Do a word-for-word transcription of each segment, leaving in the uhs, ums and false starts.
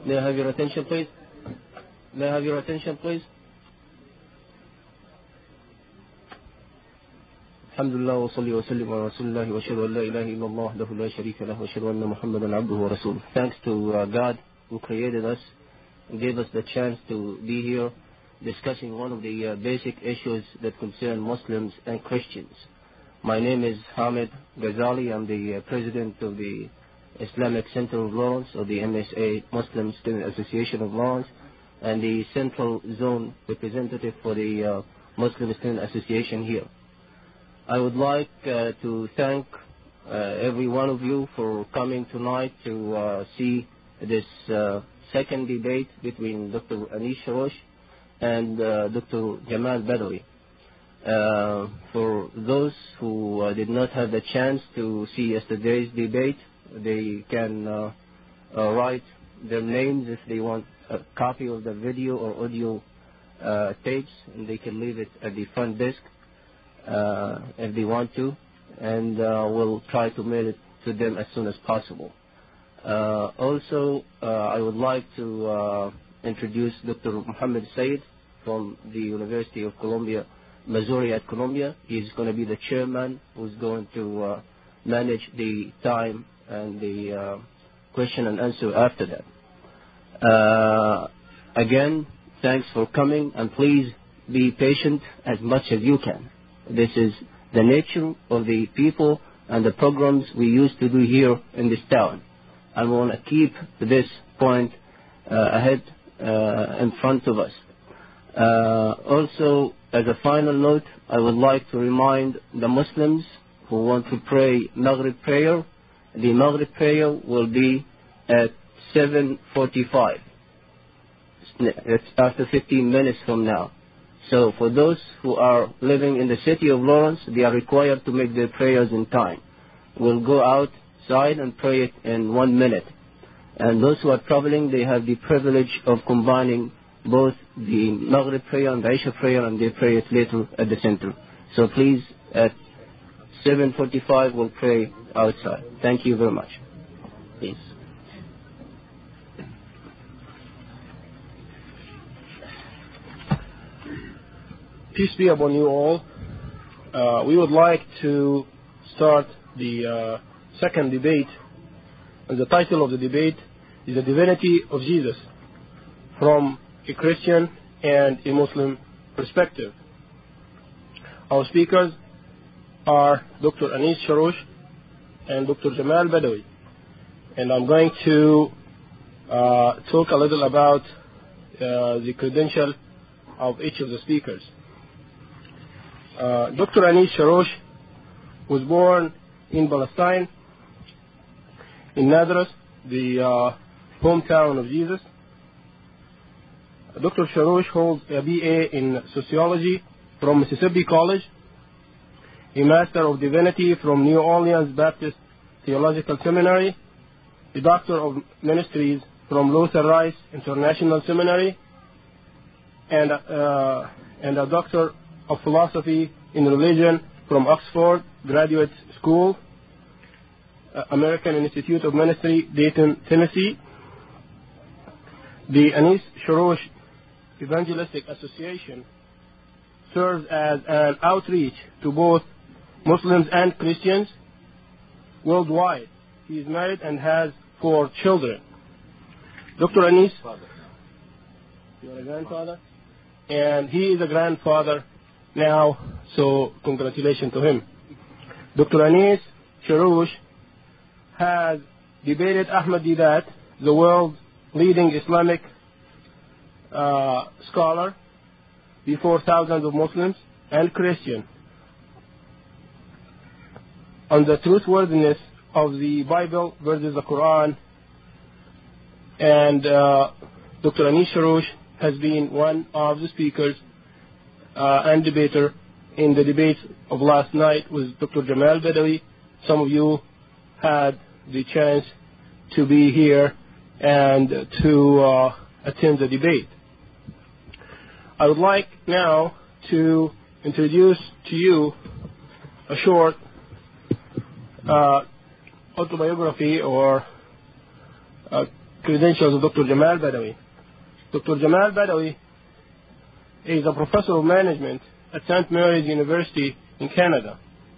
May I have your attention, please? May I have your attention, please? Alhamdulillah wa salli wa sallim wa rasulullah wa ashhadu an la ilaha illallah wahdahu la sharika lahu wa ashhadu anna Muhammadan abduhu wa rasuluh. Thanks to uh, God who created us and gave us the chance to be here discussing one of the uh, basic issues that concern Muslims and Christians. My name is Hamid Ghazali. I'm the uh, president of the Islamic Center of Lawrence, or the M S A, Muslim Student Association of Lawrence, and the Central Zone representative for the uh, Muslim Student Association here. I would like uh, to thank uh, every one of you for coming tonight to uh, see this uh, second debate between Doctor Anis Shorrosh and uh, Doctor Jamal Badawi. Uh, for those who uh, did not have the chance to see yesterday's debate, they can uh, uh, write their names if they want a copy of the video or audio uh, tapes, and they can leave it at the front desk uh, if they want to, and uh, we'll try to mail it to them as soon as possible. Uh, also, uh, I would like to uh, introduce Doctor Muhammad Said from the University of Columbia, Missouri at Columbia. He's going to be the chairman who's going to uh, manage the time and the uh, question and answer after that. Uh, again, thanks for coming, and please be patient as much as you can. This is the nature of the people and the programs we used to do here in this town. I want to keep this point uh, ahead uh, in front of us. Uh, also, as a final note, I would like to remind the Muslims who want to pray Maghrib prayer. The Maghrib prayer will be at seven forty-five. It's after fifteen minutes from now. So for those who are living in the city of Lawrence, they are required to make their prayers in time. We'll go outside and pray it in one minute. And those who are traveling, they have the privilege of combining both the Maghrib prayer and the Isha prayer, and they pray it later at the center. So please, at seven forty-five, we'll pray outside. Thank you very much. Please. Peace be upon you all. Uh, we would like to start the uh, second debate. And the title of the debate is The Divinity of Jesus from a Christian and a Muslim perspective. Our speakers are Doctor Anis Shorrosh and Doctor Jamal Badawi. And I'm going to uh, talk a little about uh, the credential of each of the speakers. Uh, Doctor Anis Shorrosh was born in Palestine, in Nadras, the uh, hometown of Jesus. Doctor Shorrosh holds a B A in Sociology from Mississippi College, a Master of Divinity from New Orleans Baptist Theological Seminary, a Doctor of Ministries from Luther Rice International Seminary, and, uh, and a Doctor of Philosophy in Religion from Oxford Graduate School, uh, American Institute of Ministry, Dayton, Tennessee. The Anis Shorrosh Evangelistic Association serves as an outreach to both Muslims and Christians worldwide. He is married and has four children. Doctor Anis, you are a grandfather? And he is a grandfather now, so congratulations to him. Doctor Anis Shorrosh has debated Ahmad Deedat, the world's leading Islamic uh, scholar, before thousands of Muslims and Christians on the truthworthiness of the Bible versus the Quran. And uh, Doctor Anis Shorrosh has been one of the speakers uh, and debater in the debate of last night with Doctor Jamal Badawi. Some of you had the chance to be here and to uh, attend the debate. I would like now to introduce to you a short uh, autobiography or uh, credentials of Doctor Jamal Badawi. Doctor Jamal Badawi is a professor of management at Saint Mary's University in Canada.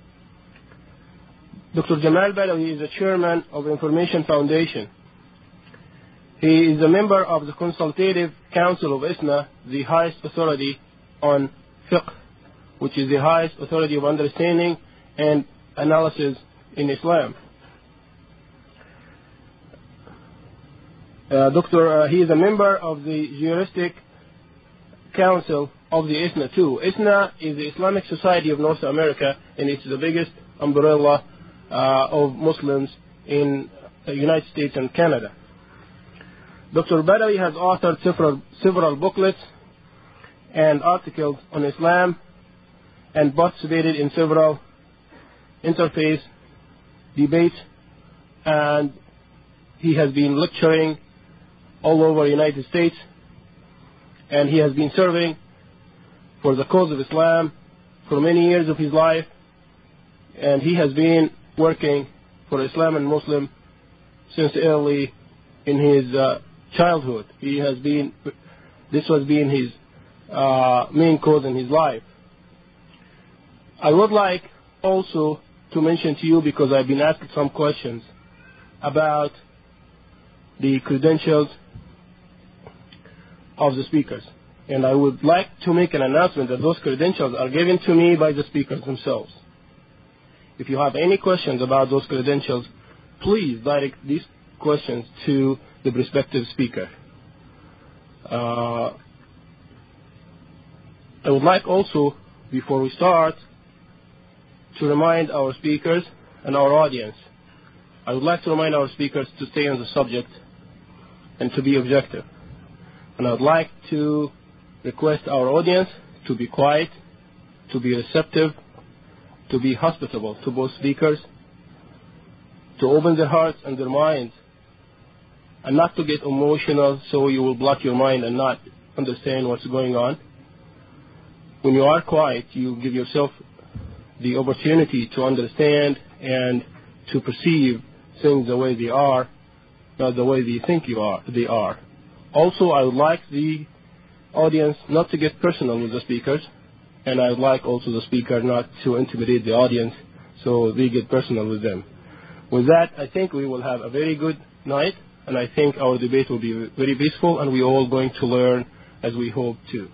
Doctor Jamal Badawi is the chairman of Information Foundation. He is a member of the Consultative Council of ISNA, the highest authority on fiqh, which is the highest authority of understanding and analysis in Islam. Uh, Doctor, uh, he is a member of the Juristic Council of the ISNA too. ISNA is the Islamic Society of North America, and it's the biggest umbrella uh, of Muslims in the United States and Canada. Doctor Badawi has authored several, several booklets and articles on Islam and participated in several interfaith debates, and he has been lecturing all over the United States, and he has been serving for the cause of Islam for many years of his life, and he has been working for Islam and Muslim since early in his uh, childhood. He has been, this has been his uh, main cause in his life. I would like also to mention to you, because I've been asked some questions about the credentials of the speakers. And I would like to make an announcement that those credentials are given to me by the speakers themselves. If you have any questions about those credentials, please direct these questions to the respective speaker. Uh, I would like also, before we start, to remind our speakers and our audience. I would like to remind our speakers to stay on the subject and to be objective. And I would like to request our audience to be quiet, to be receptive, to be hospitable to both speakers, to open their hearts and their minds, and not to get emotional so you will block your mind and not understand what's going on. When you are quiet, you give yourself the opportunity to understand and to perceive things the way they are, not the way they think you are, they are. Also, I would like the audience not to get personal with the speakers, and I would like also the speaker not to intimidate the audience so they get personal with them. With that, I think we will have a very good night, and I think our debate will be very peaceful, and we're all going to learn as we hope to.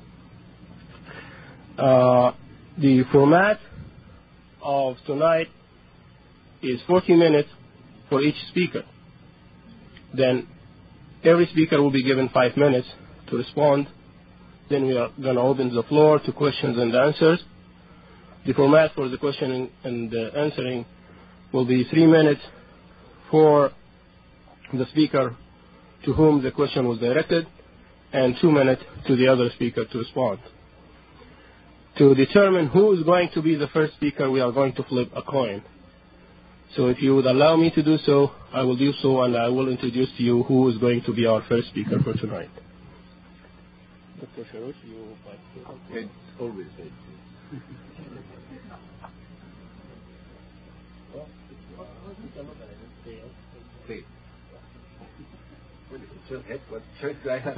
Uh, the format of tonight is forty minutes for each speaker. Then every speaker will be given five minutes to respond. Then we are going to open the floor to questions and answers. The format for the questioning and the answering will be three minutes for the speaker to whom the question was directed, and two minutes to the other speaker to respond. To determine who is going to be the first speaker, we are going to flip a coin. So if you would allow me to do so, I will do so, and I will introduce to you who is going to be our first speaker for tonight. Doctor Sharush, you like to... It's always it. Okay. What choice do I have?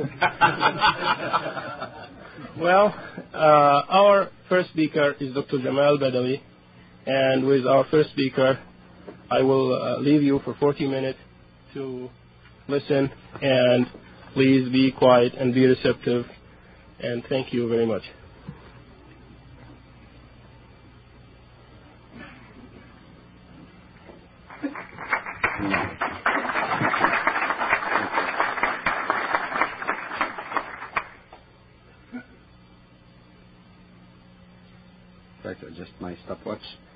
Well, uh, our first speaker is Doctor Jamal Badawi, and with our first speaker, I will uh, leave you for forty minutes to listen, and please be quiet and be receptive, and thank you very much. Try to adjust my stopwatch.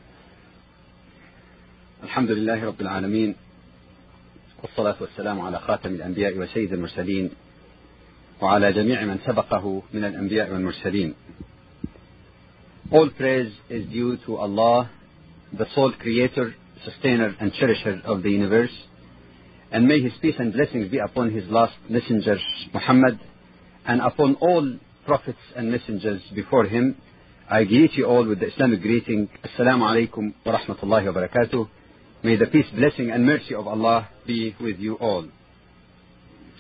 الحمد لله رب العالمين والصلاة والسلام على خاتم الأنبياء وسيد المرسلين وعلى جميع من سبقه من الأنبياء والمرسلين. All praise is due to Allah, the sole creator, sustainer and cherisher of the universe, and may his peace and blessings be upon his last messenger Muhammad and upon all prophets and messengers before him. I greet you all with the Islamic greeting, Assalamu alaikum wa rahmatullahi wa barakatuh. May the peace, blessing and mercy of Allah be with you all.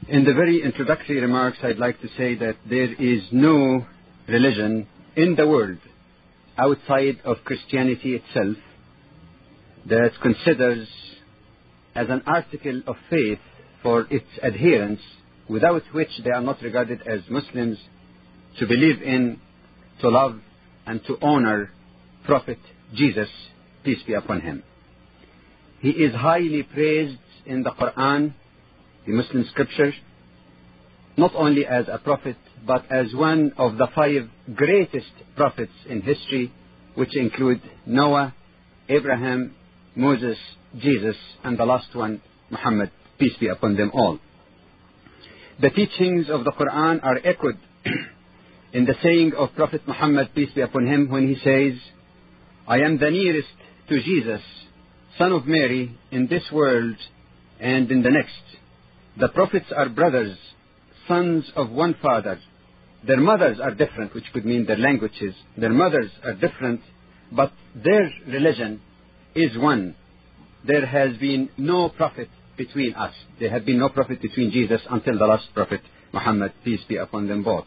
In the very introductory remarks, I'd like to say that there is no religion in the world outside of Christianity itself that considers as an article of faith for its adherents, without which they are not regarded as Muslims, to believe in, to love, and to honor Prophet Jesus, peace be upon him. He is highly praised in the Quran, the Muslim scripture, not only as a prophet, but as one of the five greatest prophets in history, which include Noah, Abraham, Moses, Jesus, and the last one, Muhammad, peace be upon them all. The teachings of the Quran are echoed in the saying of Prophet Muhammad, peace be upon him, when he says, I am the nearest to Jesus, son of Mary, in this world and in the next. The prophets are brothers, sons of one father. Their mothers are different, which could mean their languages. Their mothers are different, but their religion is one. There has been no prophet between us. There had been no prophet between Jesus until the last prophet, Muhammad, peace be upon them both.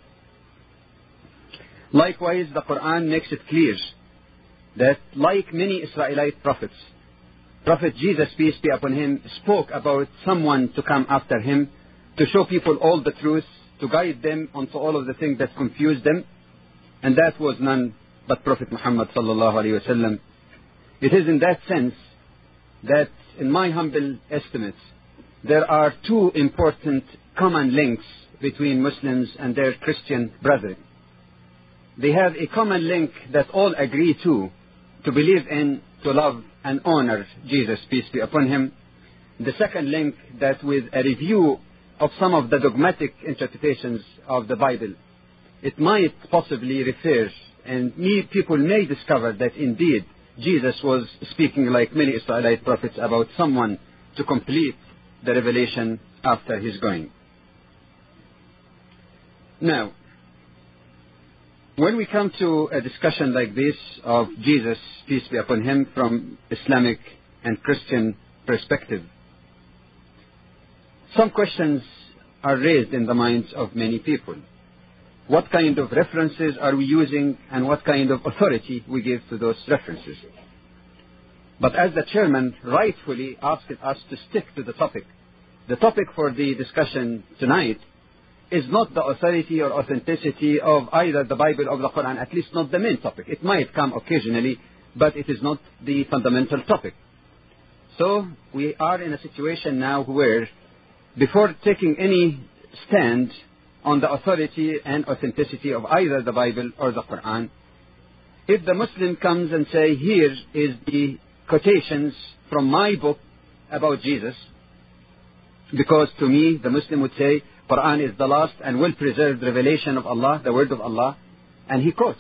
Likewise, the Quran makes it clear that, like many Israelite prophets, Prophet Jesus, peace be upon him, spoke about someone to come after him, to show people all the truth, to guide them onto all of the things that confused them, and that was none but Prophet Muhammad sallallahu alaihi wasallam. It is in that sense that, in my humble estimates, there are two important common links between Muslims and their Christian brethren. They have a common link that all agree to, to believe in, to love and honor Jesus, peace be upon him. The second link, that with a review of some of the dogmatic interpretations of the Bible, it might possibly refer, and people may discover that indeed Jesus was speaking, like many Israelite prophets, about someone to complete the revelation after his going. Now, when we come to a discussion like this of Jesus, peace be upon him, from Islamic and Christian perspective, some questions are raised in the minds of many people. What kind of references are we using, and what kind of authority we give to those references? But as the chairman rightfully asked us to stick to the topic, the topic for the discussion tonight is not the authority or authenticity of either the Bible or the Quran, at least not the main topic. It might come occasionally, but it is not the fundamental topic. So we are in a situation now where, before taking any stand on the authority and authenticity of either the Bible or the Quran, if the Muslim comes and say, here is the quotations from my book about Jesus, because to me, the Muslim would say, Quran is the last and well-preserved revelation of Allah, the word of Allah, and he quotes.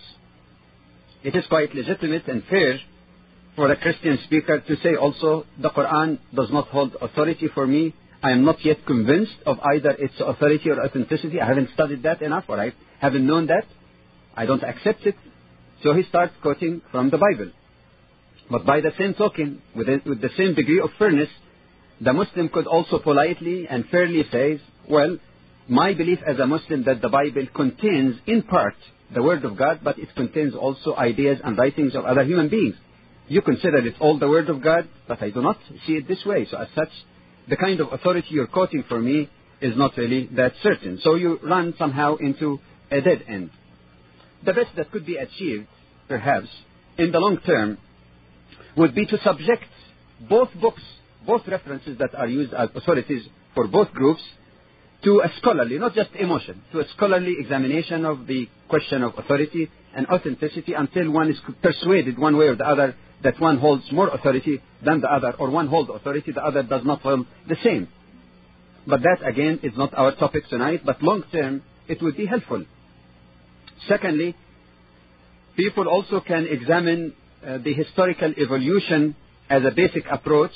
It is quite legitimate and fair for a Christian speaker to say also, the Quran does not hold authority for me. I am not yet convinced of either its authority or authenticity. I haven't studied that enough, or I haven't known that. I don't accept it. So he starts quoting from the Bible. But by the same token, with, it, with the same degree of fairness, the Muslim could also politely and fairly say, well, my belief as a Muslim that the Bible contains in part the Word of God, but it contains also ideas and writings of other human beings. You consider it all the Word of God, but I do not see it this way. So as such, the kind of authority you're quoting for me is not really that certain. So you run somehow into a dead end. The best that could be achieved, perhaps, in the long term, would be to subject both books, both references that are used as authorities for both groups, to a scholarly, not just emotion, to a scholarly examination of the question of authority and authenticity, until one is persuaded one way or the other that one holds more authority than the other, or one holds authority, the other does not hold the same. But that, again, is not our topic tonight, but long term, it would be helpful. Secondly, people also can examine uh, the historical evolution as a basic approach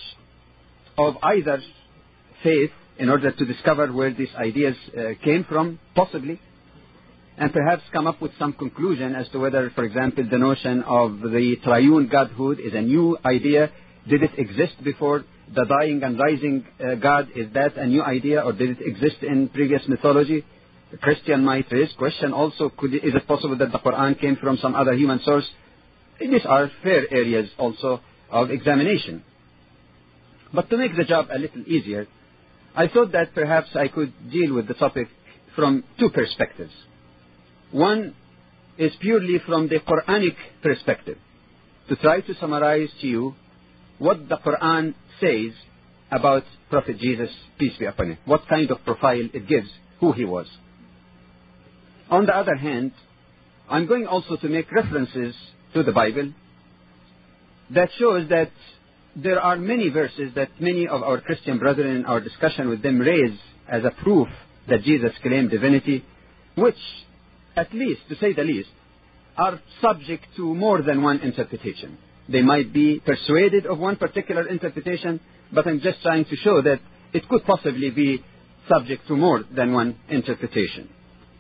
of either faith, in order to discover where these ideas uh, came from, possibly, and perhaps come up with some conclusion as to whether, for example, the notion of the triune Godhood is a new idea. Did it exist before the dying and rising uh, God, is that a new idea, or did it exist in previous mythology? The Christian might raise question also, could, is it possible that the Quran came from some other human source? These are fair areas also of examination. But to make the job a little easier, I thought that perhaps I could deal with the topic from two perspectives. One is purely from the Quranic perspective, to try to summarize to you what the Quran says about Prophet Jesus, peace be upon him, what kind of profile it gives, who he was. On the other hand, I'm going also to make references to the Bible that shows that there are many verses that many of our Christian brethren in our discussion with them raise as a proof that Jesus claimed divinity, which, at least, to say the least, are subject to more than one interpretation. They might be persuaded of one particular interpretation, but I'm just trying to show that it could possibly be subject to more than one interpretation.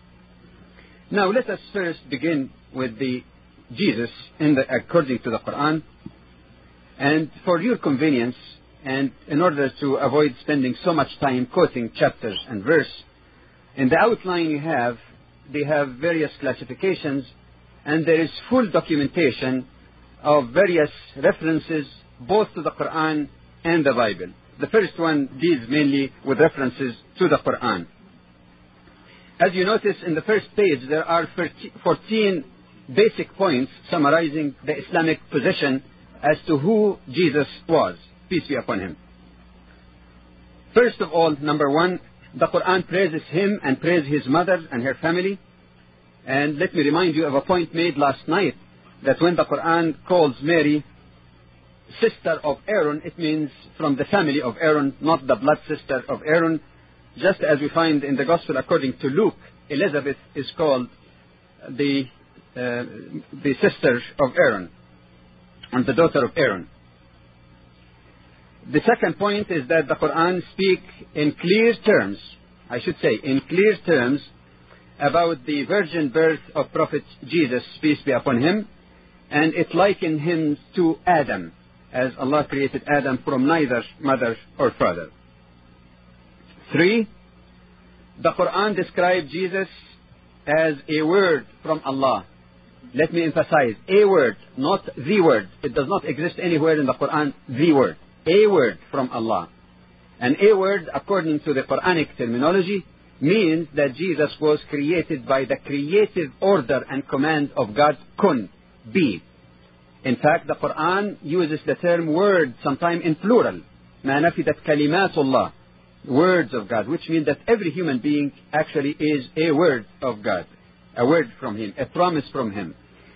Now let us first begin with the Jesus in the, according to the Quran. And for your convenience, and in order to avoid spending so much time quoting chapters and verse, in the outline you have, they have various classifications, and there is full documentation of various references both to the Quran and the Bible. The first one deals mainly with references to the Quran. As you notice in the first page, there are fourteen basic points summarizing the Islamic position as to who Jesus was, peace be upon him. First of all, number one, the Quran praises him and praises his mother and her family. And let me remind you of a point made last night, that when the Quran calls Mary sister of Aaron, it means from the family of Aaron, not the blood sister of Aaron. Just as we find in the Gospel according to Luke, Elizabeth is called the, uh, the sister of Aaron, and the daughter of Aaron. The second point is that the Quran speaks in clear terms, I should say in clear terms, about the virgin birth of Prophet Jesus, peace be upon him, and it likened him to Adam, as Allah created Adam from neither mother or father. Three, the Quran described Jesus as a word from Allah. Let me emphasize, a word, not the word. It does not exist anywhere in the Quran, the word. A word from Allah. And a word, according to the Quranic terminology, means that Jesus was created by the creative order and command of God, kun, be. In fact, the Quran uses the term word sometime in plural. ما نفدت كلمات الله, words of God, which means that every human being actually is a word of God, a word from him, a promise from him.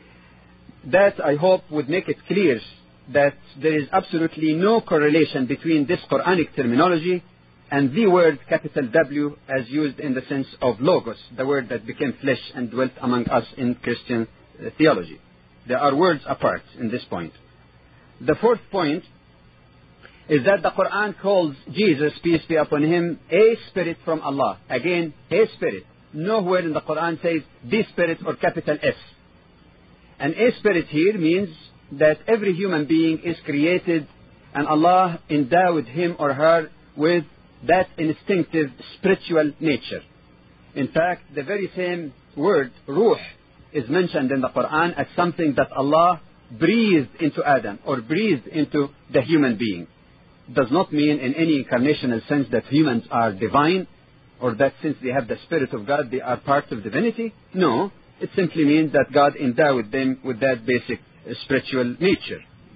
That, I hope, would make it clear that there is absolutely no correlation between this Quranic terminology and the word capital W as used in the sense of logos, the word that became flesh and dwelt among us in Christian uh, theology. There are words apart in this point. The fourth point is that the Quran calls Jesus, peace be upon him, a spirit from Allah. Again, a spirit. Nowhere in the Quran says the spirit or capital S. And a spirit here means that every human being is created and Allah endowed him or her with that instinctive spiritual nature. In fact, the very same word, ruh, is mentioned in the Quran as something that Allah breathed into Adam or breathed into the human being. Does not mean in any incarnational sense that humans are divine or that since they have the Spirit of God they are part of divinity. No, it simply means that God endowed them with that basic uh, spiritual nature.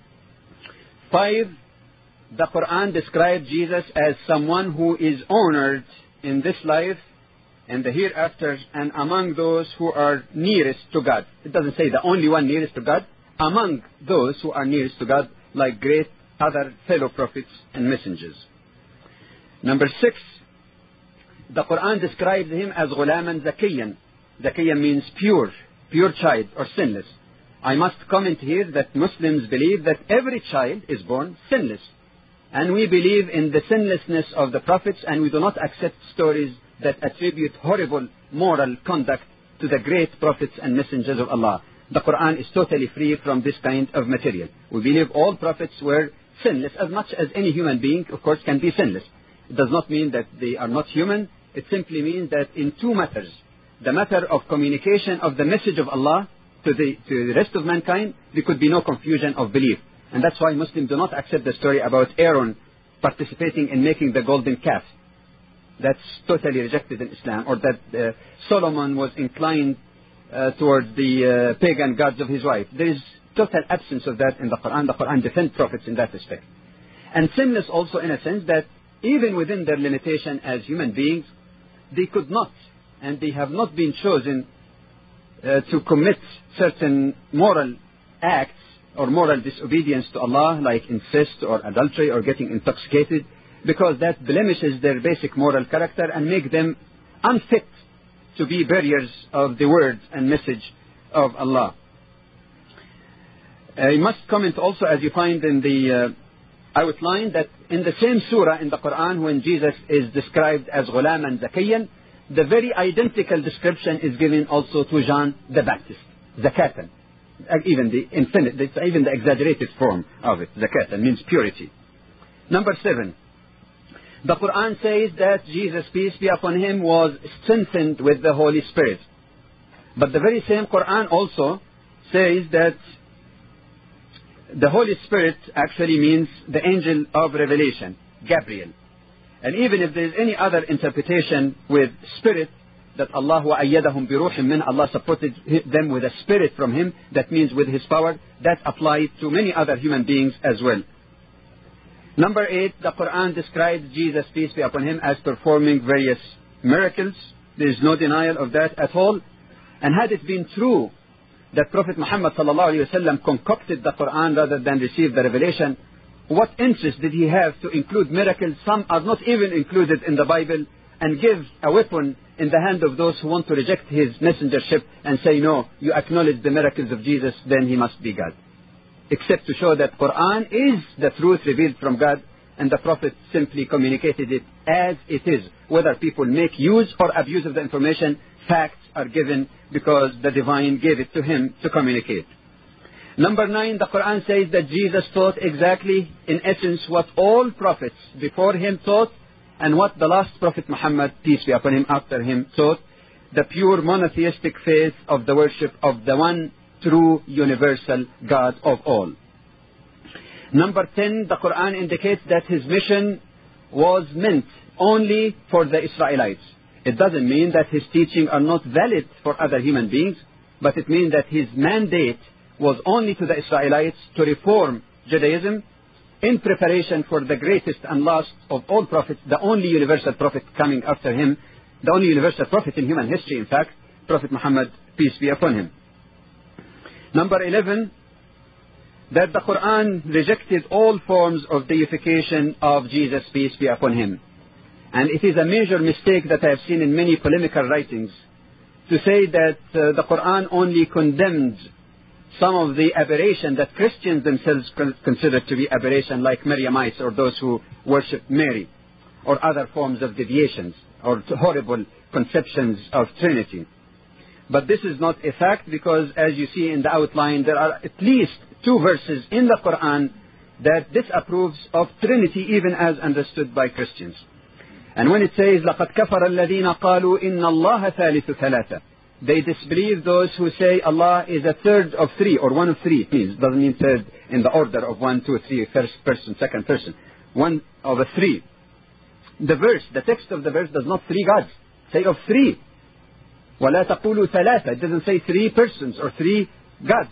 Five, the Quran describes Jesus as someone who is honored in this life and the hereafter and among those who are nearest to God. It doesn't say the only one nearest to God. Among those who are nearest to God, like great other fellow prophets and messengers. Number six, the Quran describes him as غُلَامًا زَكِيًّا. Zakiyyan means pure, pure child or sinless. I must comment here that Muslims believe that every child is born sinless. And we believe in the sinlessness of the prophets, and we do not accept stories that attribute horrible moral conduct to the great prophets and messengers of Allah. The Quran is totally free from this kind of material. We believe all prophets were sinless, as much as any human being, of course, can be sinless. It does not mean that they are not human. It simply means that in two matters, the matter of communication of the message of Allah to the, to the rest of mankind, there could be no confusion of belief. And that's why Muslims do not accept the story about Aaron participating in making the golden calf. That's totally rejected in Islam. Or that uh, Solomon was inclined uh, towards the uh, pagan gods of his wife. There is total absence of that in the Quran. The Quran defends prophets in that respect. And sinless also in a sense that even within their limitation as human beings, they could not, and they have not been chosen uh, to commit certain moral acts or moral disobedience to Allah, like incest or adultery or getting intoxicated, because that blemishes their basic moral character and make them unfit to be bearers of the word and message of Allah. Uh, you must comment also, as you find in the uh, outline, that in the same surah in the Quran, when Jesus is described as Ghulaman Zakiyyan, the very identical description is given also to John the Baptist, Zakatan. Even the infinite, even the exaggerated form of it. Zakatan means purity. Number seven. The Quran says that Jesus, peace be upon him, was strengthened with the Holy Spirit. But the very same Quran also says that the Holy Spirit actually means the angel of revelation, Gabriel. And even if there is any other interpretation with spirit, that Allah wa ayyadahum bi ruhin min, Allah supported them with a spirit from him, that means with his power, that applies to many other human beings as well. Number eight, the Quran describes Jesus, peace be upon him, as performing various miracles. There is no denial of that at all. And had it been true that Prophet Muhammad sallallahu alaihi wasallam concocted the Quran rather than receive the revelation, what interest did he have to include miracles? Some are not even included in the Bible, and give a weapon in the hand of those who want to reject his messengership and say, no, you acknowledge the miracles of Jesus, then he must be God. Except to show that Quran is the truth revealed from God, and the Prophet simply communicated it as it is. Whether people make use or abuse of the information, facts are given because the divine gave it to him to communicate. Number nine, the Quran says that Jesus taught exactly, in essence, what all prophets before him taught, and what the last Prophet Muhammad, peace be upon him, after him taught, the pure monotheistic faith of the worship of the one true universal God of all. Number ten, the Quran indicates that his mission was meant only for the Israelites. It doesn't mean that his teachings are not valid for other human beings, but it means that his mandate was only to the Israelites to reform Judaism in preparation for the greatest and last of all prophets, the only universal prophet coming after him, the only universal prophet in human history, in fact, Prophet Muhammad, peace be upon him. Number eleven, that the Quran rejected all forms of deification of Jesus, peace be upon him. And it is a major mistake that I have seen in many polemical writings to say that uh, the Quran only condemned some of the aberration that Christians themselves consider to be aberration, like Maryamites or those who worship Mary, or other forms of deviations or horrible conceptions of Trinity. But this is not a fact, because as you see in the outline, there are at least two verses in the Quran that disapproves of Trinity even as understood by Christians. And when it says, لَقَدْ كَفَرَ الَّذِينَ قَالُوا إِنَّ اللَّهَ ثَالِثُ ثَلَاثَةٍ, they disbelieve those who say Allah is a third of three, or one of three. It means, doesn't mean third in the order of one, two, three, first person, second person. One of a three. The verse, the text of the verse does not three gods. Say of three. وَلَا تَقُولُوا ثَلَاثَ. It doesn't say three persons or three gods.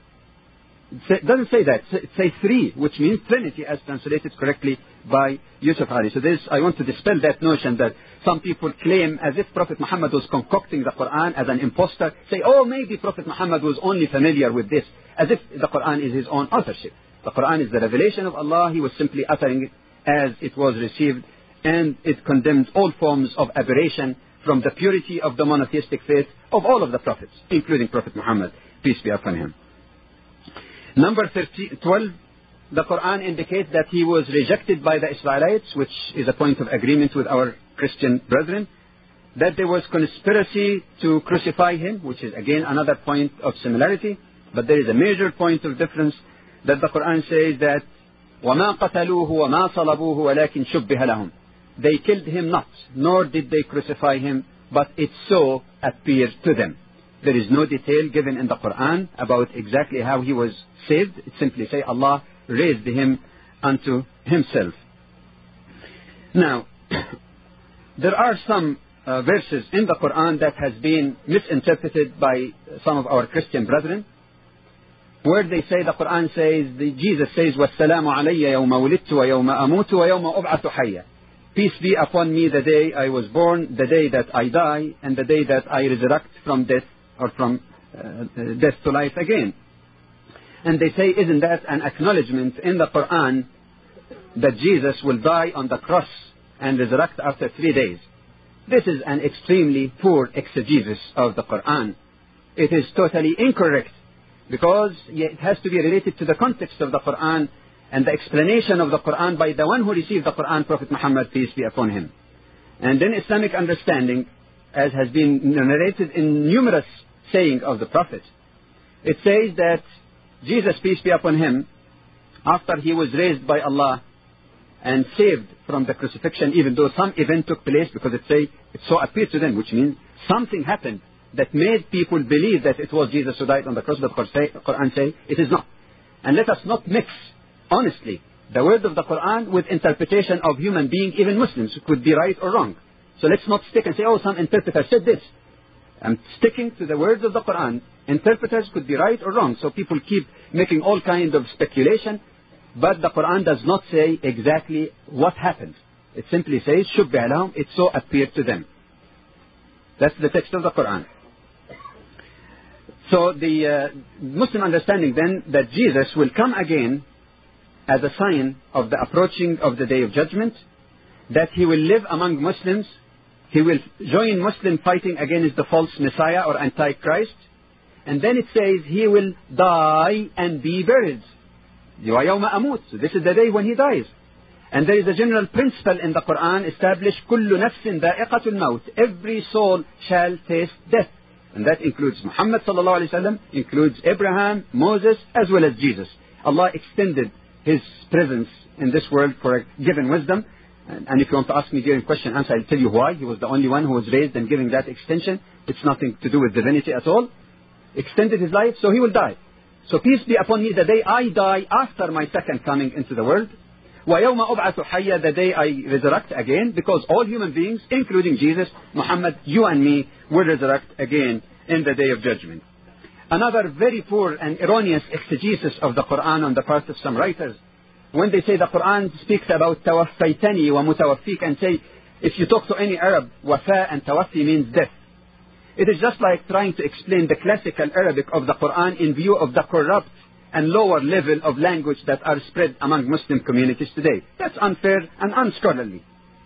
It doesn't say that. It says three, which means Trinity, as translated correctly by Yusuf Ali. So this, I want to dispel that notion that some people claim as if Prophet Muhammad was concocting the Quran as an imposter. Say, oh, maybe Prophet Muhammad was only familiar with this, as if the Quran is his own authorship. The Quran is the revelation of Allah. He was simply uttering it as it was received, and it condemns all forms of aberration from the purity of the monotheistic faith of all of the prophets, including Prophet Muhammad, peace be upon him. Number thirteen, twelve, the Quran indicates that he was rejected by the Israelites, which is a point of agreement with our Christian brethren, that there was conspiracy to crucify him, which is again another point of similarity, but there is a major point of difference, that the Quran says that وَمَا قَتَلُوهُ وَمَا صَلَبُوهُ وَلَكِنْ شُبِّهَ لَهُم. They killed him not, nor did they crucify him, but it so appeared to them. There is no detail given in the Quran about exactly how he was saved. It simply says Allah raised him unto himself. Now, there are some uh, verses in the Quran that has been misinterpreted by some of our Christian brethren, where they say, the Quran says, the, Jesus says, وَالسَّلَامُ عَلَيَّ يَوْمَ وُلِدْتُ وَيَوْمَ أَمُوتُ وَيَوْمَ أُبْعَثُ حَيًّا. Peace be upon me the day I was born, the day that I die, and the day that I resurrect from death, or from uh, death to life again. And they say, isn't that an acknowledgement in the Quran that Jesus will die on the cross and resurrect after three days? This is an extremely poor exegesis of the Quran. It is totally incorrect, because it has to be related to the context of the Quran and the explanation of the Quran by the one who received the Quran, Prophet Muhammad, peace be upon him. And in Islamic understanding, as has been narrated in numerous sayings of the Prophet, it says that Jesus, peace be upon him, after he was raised by Allah and saved from the crucifixion, even though some event took place, because it say it so appeared to them, which means something happened that made people believe that it was Jesus who died on the cross, but the Quran say it is not. And let us not mix, honestly, the word of the Quran with interpretation of human beings, even Muslims, who could be right or wrong. So let's not stick and say, oh, some interpreter said this. I'm sticking to the words of the Quran. Interpreters could be right or wrong, so people keep making all kinds of speculation, but the Quran does not say exactly what happened. It simply says, شُبِّهَ لَهُمْ, it so appeared to them. That's the text of the Quran. So the uh, Muslim understanding then that Jesus will come again as a sign of the approaching of the Day of Judgment, that he will live among Muslims, he will join Muslim fighting against the false Messiah or Antichrist, and then it says he will die and be buried. وَيَوْمَ أَمُوتُ. So this is the day when he dies. And there is a general principle in the Quran established, كُلُّ نَفْسٍ ذَائِقَةُ الْمَوْتِ. Every soul shall taste death. And that includes Muhammad sallallahu alaihi wasallam, includes Abraham, Moses, as well as Jesus. Allah extended his presence in this world for a given wisdom. And, and if you want to ask me during question and answer, I'll tell you why. He was the only one who was raised and giving that extension. It's nothing to do with divinity at all. Extended his life, so he will die. So peace be upon me the day I die after my second coming into the world. وَيَوْمَ أُبْعَثُ حَيًّا, the day I resurrect again, because all human beings, including Jesus, Muhammad, you and me, will resurrect again in the day of judgment. Another very poor and erroneous exegesis of the Quran on the part of some writers, when they say the Quran speaks about tawaffaytani wa mutawaffik, and say, if you talk to any Arab, wafa and tawaffi means death. It is just like trying to explain the classical Arabic of the Quran in view of the corrupt and lower level of language that are spread among Muslim communities today. That's unfair and unscholarly.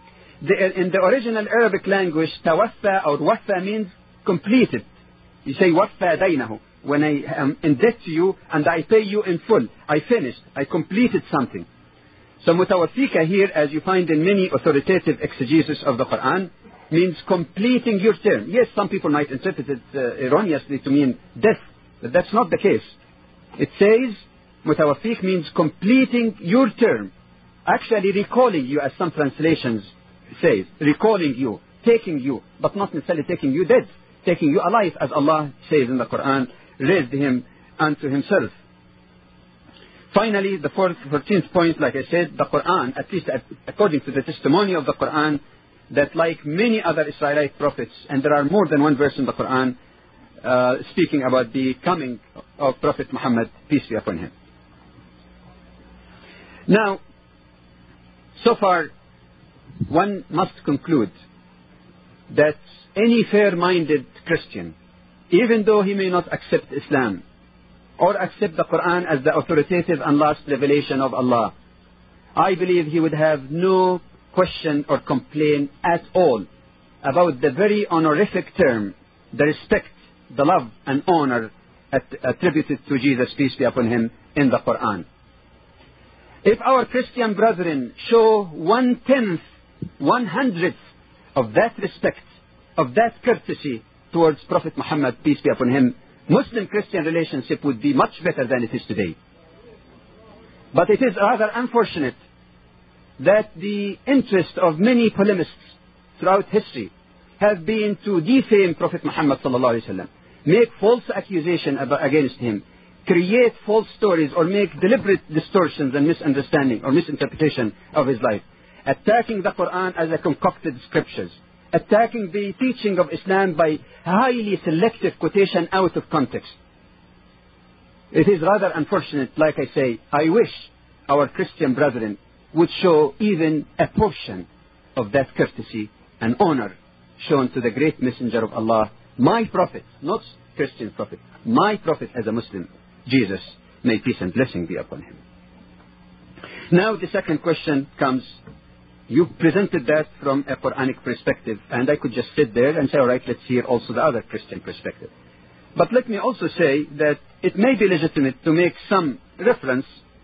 The, in the original Arabic language, tawaffa or waffa means completed. You say waffa daynahu. When I am in debt to you and I pay you in full, I finished, I completed something. So mutawaffika here, as you find in many authoritative exegesis of the Quran, means completing your term. Yes, some people might interpret it uh, erroneously to mean death, but that's not the case. It says, mutawaffik means completing your term. Actually recalling you, as some translations say, recalling you, taking you, but not necessarily taking you dead, taking you alive, as Allah says in the Quran, raised him unto himself. Finally, the fourth, fourteenth point, like I said, the Quran, at least according to the testimony of the Quran, that like many other Israelite prophets, and there are more than one verse in the Quran uh, speaking about the coming of Prophet Muhammad, peace be upon him. Now, so far, one must conclude that any fair-minded Christian, even though he may not accept Islam or accept the Quran as the authoritative and last revelation of Allah, I believe he would have no question or complaint at all about the very honorific term, the respect, the love and honor attributed to Jesus, peace be upon him, in the Quran. If our Christian brethren show one-tenth, one-hundredth of that respect, of that courtesy towards Prophet Muhammad, peace be upon him, Muslim-Christian relationship would be much better than it is today. But it is rather unfortunate that the interest of many polemists throughout history have been to defame Prophet Muhammad sallallahu alaihi wasallam, make false accusation against him, create false stories, or make deliberate distortions and misunderstanding or misinterpretation of his life, attacking the Quran as a concocted scriptures, attacking the teaching of Islam by highly selective quotation out of context. It is rather unfortunate, like I say. I wish our Christian brethren would show even a portion of that courtesy and honor shown to the great messenger of Allah, my prophet, not Christian prophet, my prophet as a Muslim, Jesus, may peace and blessing be upon him. Now the second question comes. You presented that from a Quranic perspective, and I could just sit there and say, all right, let's hear also the other Christian perspective. But let me also say that it may be legitimate to make some reference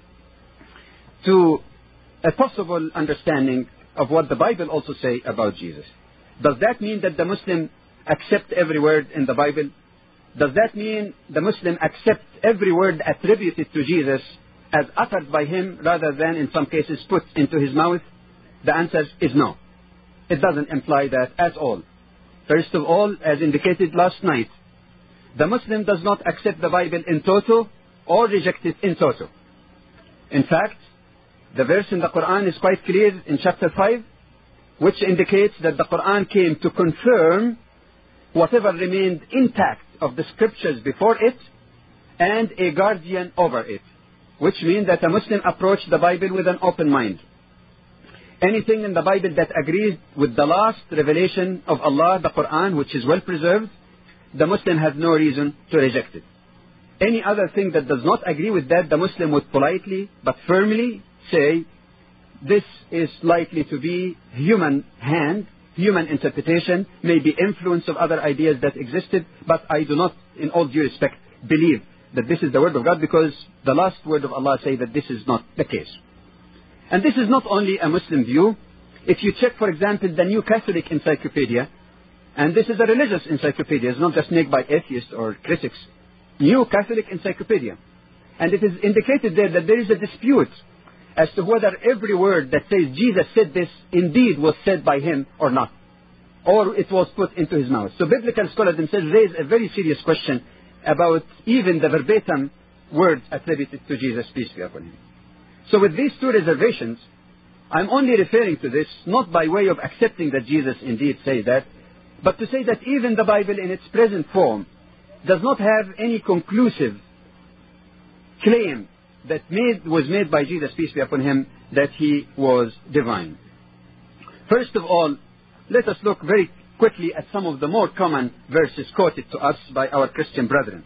to a possible understanding of what the Bible also say about Jesus. Does that mean that the Muslim accept every word in the Bible? Does that mean the Muslim accept every word attributed to Jesus as uttered by him rather than in some cases put into his mouth? The answer is no. It doesn't imply that at all. First of all, as indicated last night, the Muslim does not accept the Bible in toto or reject it in toto. In fact, the verse in the Quran is quite clear in chapter five, which indicates that the Quran came to confirm whatever remained intact of the scriptures before it and a guardian over it, which means that a Muslim approached the Bible with an open mind. Anything in the Bible that agrees with the last revelation of Allah, the Quran, which is well preserved, the Muslim has no reason to reject it. Any other thing that does not agree with that, the Muslim would politely but firmly say, this is likely to be human hand, human interpretation, maybe influence of other ideas that existed, but I do not, in all due respect, believe that this is the word of God, because the last word of Allah say that this is not the case. And this is not only a Muslim view. If you check, for example, the New Catholic Encyclopedia, and this is a religious encyclopedia, it's not just made by atheists or critics, New Catholic Encyclopedia, and it is indicated there that there is a dispute as to whether every word that says Jesus said this indeed was said by him or not, or it was put into his mouth. So biblical scholars themselves raise a very serious question about even the verbatim words attributed to Jesus, peace be upon him. So with these two reservations, I'm only referring to this not by way of accepting that Jesus indeed said that, but to say that even the Bible in its present form does not have any conclusive claim that made, was made by Jesus, peace be upon him, that he was divine. First of all, let us look very quickly at some of the more common verses quoted to us by our Christian brethren.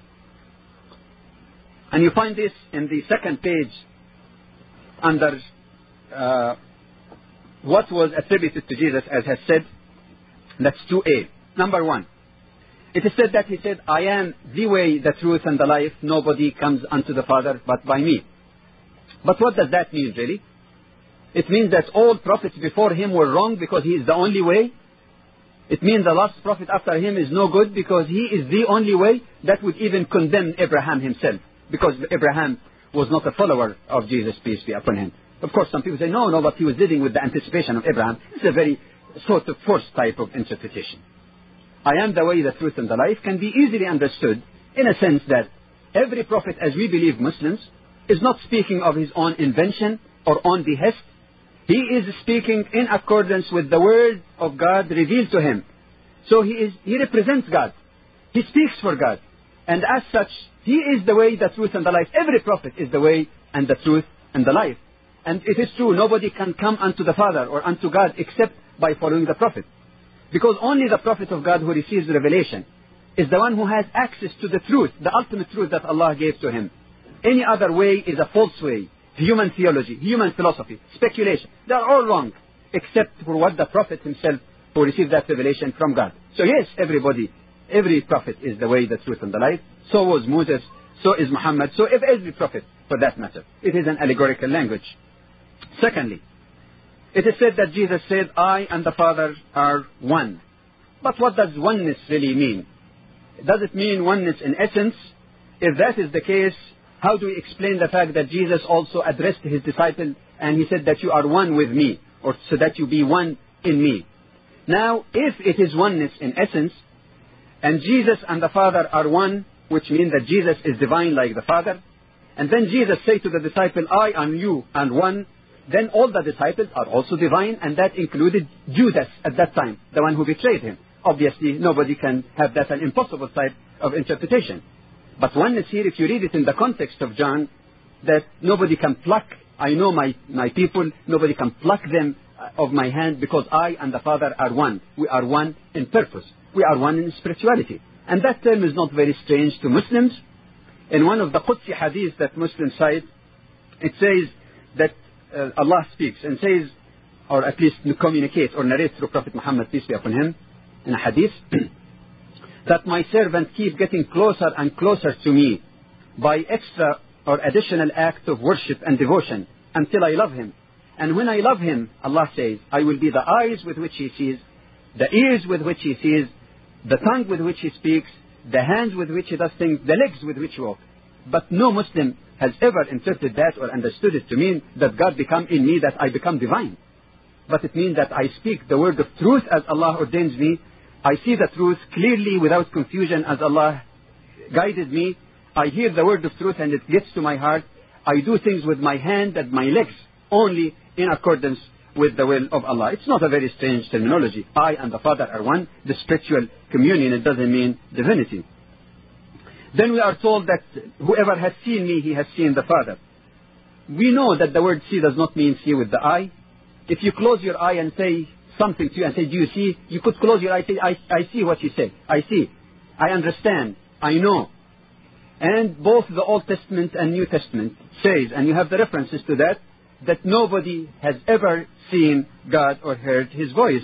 And you find this in the second page under uh, what was attributed to Jesus, as has said. That's two A. Number one, it is said that he said, I am the way, the truth, and the life. Nobody comes unto the Father but by me. But what does that mean, really? It means that all prophets before him were wrong because he is the only way. It means the last prophet after him is no good because he is the only way. That would even condemn Abraham himself, because Abraham was not a follower of Jesus, peace be upon him. Of course, some people say, no, no, but he was living with the anticipation of Abraham. It's a very sort of forced type of interpretation. I am the way, the truth, and the life can be easily understood in a sense that every prophet, as we believe Muslims, is not speaking of his own invention or own behest. He is speaking in accordance with the word of God revealed to him. So he is, he represents God. He speaks for God. And as such, he is the way, the truth, and the life. Every prophet is the way and the truth and the life. And it is true, nobody can come unto the Father or unto God except by following the prophet. Because only the prophet of God who receives revelation is the one who has access to the truth, the ultimate truth that Allah gave to him. Any other way is a false way. Human theology, human philosophy, speculation. They are all wrong, except for what the prophet himself who received that revelation from God. So yes, everybody, every prophet is the way, the truth, and the life. So was Moses, so is Muhammad, so is every prophet for that matter. It is an allegorical language. Secondly, it is said that Jesus said, I and the Father are one. But what does oneness really mean? Does it mean oneness in essence? If that is the case, How do we explain the fact that Jesus also addressed his disciples and he said that you are one with me, or so that you be one in me? Now, if it is oneness in essence, and Jesus and the Father are one, which means that Jesus is divine like the Father, and then Jesus said to the disciple, I and you and one, then all the disciples are also divine, and that included Judas at that time, the one who betrayed him. Obviously, nobody can have that an impossible type of interpretation. But oneness here, if you read it in the context of John, that nobody can pluck, I know my, my people, nobody can pluck them of my hand, because I and the Father are one. We are one in purpose. We are one in spirituality. And that term is not very strange to Muslims. In one of the Qudsi hadiths that Muslims cite, it says that uh, Allah speaks and says, or at least communicates or narrates through Prophet Muhammad, peace be upon him, in a hadith, that my servant keep getting closer and closer to me by extra or additional acts of worship and devotion until I love him. And when I love him, Allah says, I will be the eyes with which he sees, the ears with which he sees, the tongue with which he speaks, the hands with which he does things, the legs with which he walks. But no Muslim has ever interpreted that or understood it to mean that God become in me, that I become divine. But it means that I speak the word of truth as Allah ordains me. I see the truth clearly without confusion as Allah guided me. I hear the word of truth and it gets to my heart. I do things with my hand and my legs only in accordance with the will of Allah. It's not a very strange terminology. I and the Father are one. The spiritual communion, it doesn't mean divinity. Then we are told that whoever has seen me, he has seen the Father. We know that the word see does not mean see with the eye. If you close your eye and say something to you and say, do you see? You could close your eye and say, I, I see what you say. I see. I understand. I know. And both the Old Testament and New Testament says, and you have the references to that, that nobody has ever seen God or heard his voice.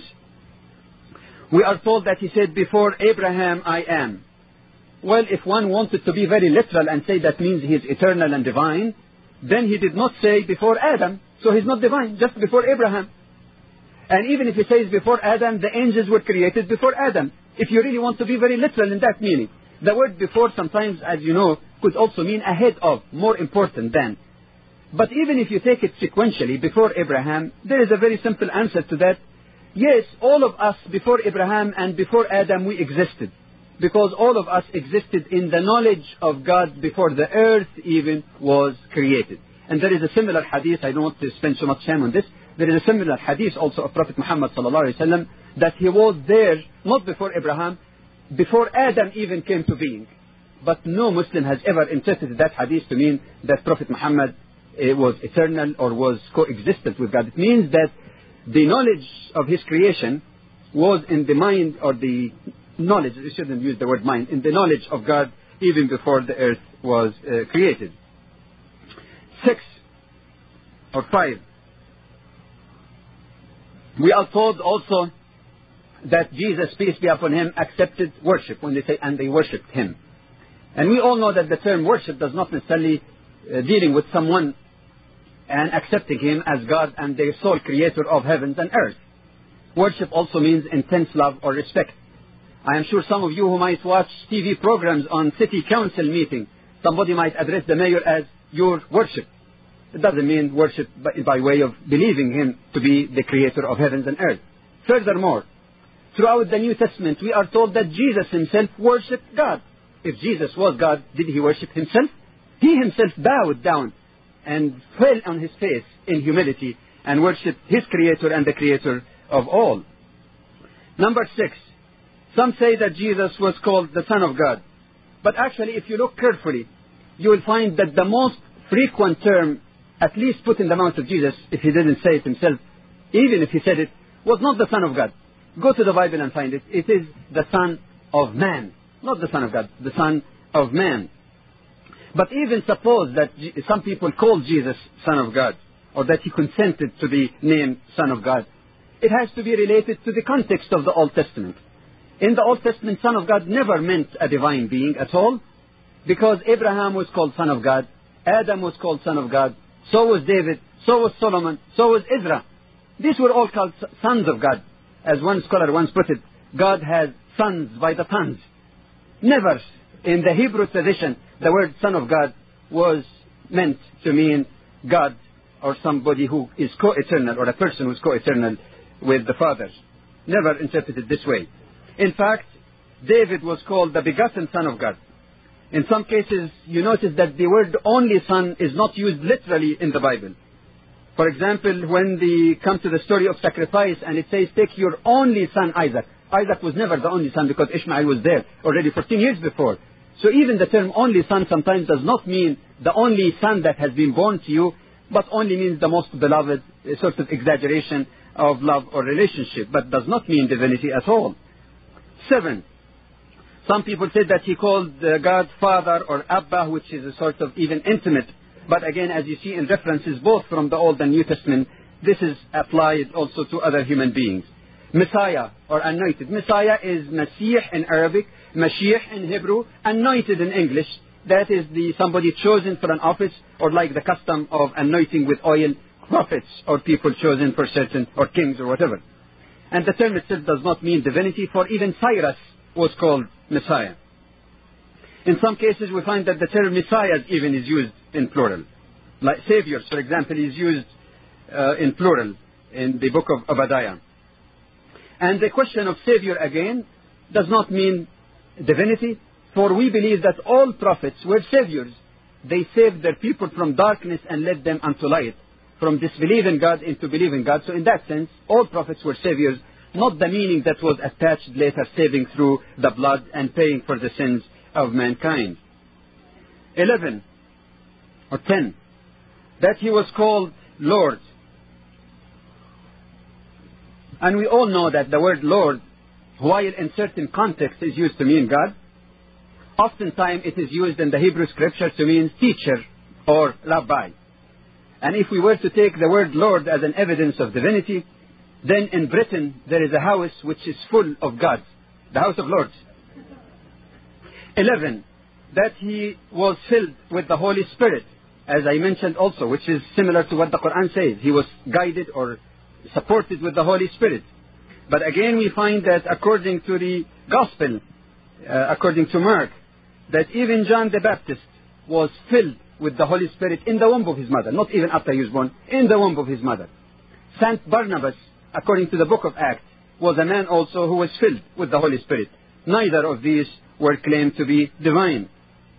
We are told that he said, before Abraham I am. Well, if one wanted to be very literal and say that means he is eternal and divine, then he did not say before Adam, so he's not divine, just before Abraham. And even if he says before Adam, the angels were created before Adam. If you really want to be very literal in that meaning. The word before sometimes, as you know, could also mean ahead of, more important than. But even if you take it sequentially, before Abraham, there is a very simple answer to that. Yes, all of us before Abraham and before Adam, we existed. Because all of us existed in the knowledge of God before the earth even was created. And there is a similar hadith, I don't want to spend so much time on this, there is a similar hadith also of Prophet Muhammad sallallahu alaihi wasallam that he was there, not before Abraham, before Adam even came to being. But no Muslim has ever interpreted that hadith to mean that Prophet Muhammad uh, was eternal or was coexistent with God. It means that the knowledge of his creation was in the mind, or the knowledge, you shouldn't use the word mind, in the knowledge of God even before the earth was uh, created. Six or five. We are told also that Jesus, peace be upon him, accepted worship when they say, and they worshipped him. And we all know that the term worship does not necessarily uh, dealing with someone and accepting him as God and the sole creator of heavens and earth. Worship also means intense love or respect. I am sure some of you who might watch T V programs on city council meeting, somebody might address the mayor as your worship. It doesn't mean worship by, by way of believing him to be the creator of heavens and earth. Furthermore, throughout the New Testament, we are told that Jesus himself worshipped God. If Jesus was God, did he worship himself? He himself bowed down and fell on his face in humility and worshipped his creator and the creator of all. Number six. Some say that Jesus was called the Son of God. But actually, if you look carefully, you will find that the most frequent term, at least put in the mouth of Jesus, if he didn't say it himself, even if he said it, was not the Son of God. Go to the Bible and find it. It is the Son of Man. Not the Son of God, the Son of Man. But even suppose that some people called Jesus Son of God, or that he consented to be named Son of God, it has to be related to the context of the Old Testament. In the Old Testament, Son of God never meant a divine being at all, because Abraham was called Son of God, Adam was called Son of God, so was David, so was Solomon, so was Ezra. These were all called sons of God. As one scholar once put it, God has sons by the tons. Never in the Hebrew tradition, the word Son of God was meant to mean God or somebody who is co-eternal, or a person who is co-eternal with the Father. Never interpreted this way. In fact, David was called the begotten Son of God. In some cases, you notice that the word only son is not used literally in the Bible. For example, when they come to the story of sacrifice and it says, take your only son Isaac. Isaac was never the only son because Ishmael was there already fourteen years before. So even the term only son sometimes does not mean the only son that has been born to you, but only means the most beloved, a sort of exaggeration of love or relationship, but does not mean divinity at all. Seven. Some people say that he called uh, God Father or Abba, which is a sort of even intimate. But again, as you see in references both from the Old and New Testament, this is applied also to other human beings. Messiah or anointed. Messiah is Masih in Arabic, Mashiach in Hebrew, anointed in English. That is the somebody chosen for an office, or like the custom of anointing with oil prophets or people chosen for certain, or kings or whatever. And the term itself does not mean divinity, for even Cyrus was called Messiah. In some cases we find that the term Messiah even is used in plural. Like Saviors, for example, is used uh, in plural in the book of Obadiah. And the question of Savior again does not mean divinity, for we believe that all prophets were saviors. They saved their people from darkness and led them unto light, from disbelieving God into believing God. So in that sense, all prophets were saviors, not the meaning that was attached later, saving through the blood and paying for the sins of mankind. Eleven or ten, that he was called Lord. And we all know that the word Lord, while in certain contexts is used to mean God, oftentimes it is used in the Hebrew scripture to mean teacher or rabbi. And if we were to take the word Lord as an evidence of divinity, then in Britain there is a house which is full of gods, the House of Lords. Eleven, that he was filled with the Holy Spirit, as I mentioned also, which is similar to what the Quran says. He was guided or supported with the Holy Spirit. But again we find that according to the Gospel, uh, according to Mark, that even John the Baptist was filled with the Holy Spirit in the womb of his mother, not even after he was born, in the womb of his mother. Saint Barnabas, according to the book of Acts, was a man also who was filled with the Holy Spirit. Neither of these were claimed to be divine.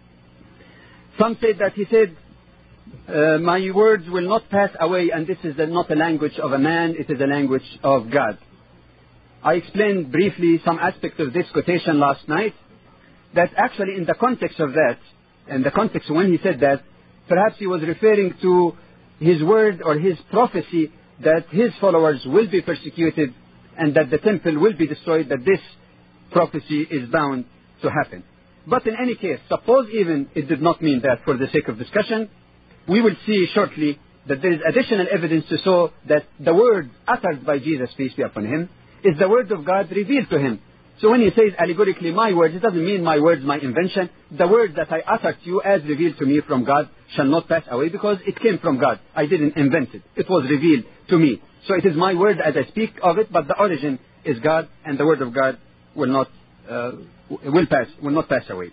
Some said that he said, uh, my words will not pass away, and this is not a language of a man, it is a language of God. I explained briefly some aspect of this quotation last night, that actually in the context of that, in the context when he said that, perhaps he was referring to his word or his prophecy that his followers will be persecuted and that the temple will be destroyed, that this prophecy is bound to happen. But in any case, suppose even it did not mean that, for the sake of discussion, we will see shortly that there is additional evidence to show that the word uttered by Jesus, peace be upon him, is the word of God revealed to him. So when he says allegorically my words, it doesn't mean my words, my invention. The word that I uttered to you as revealed to me from God shall not pass away, because it came from God. I didn't invent it. It was revealed to me. So it is my word as I speak of it, but the origin is God, and the word of God will not uh, will pass will not pass away.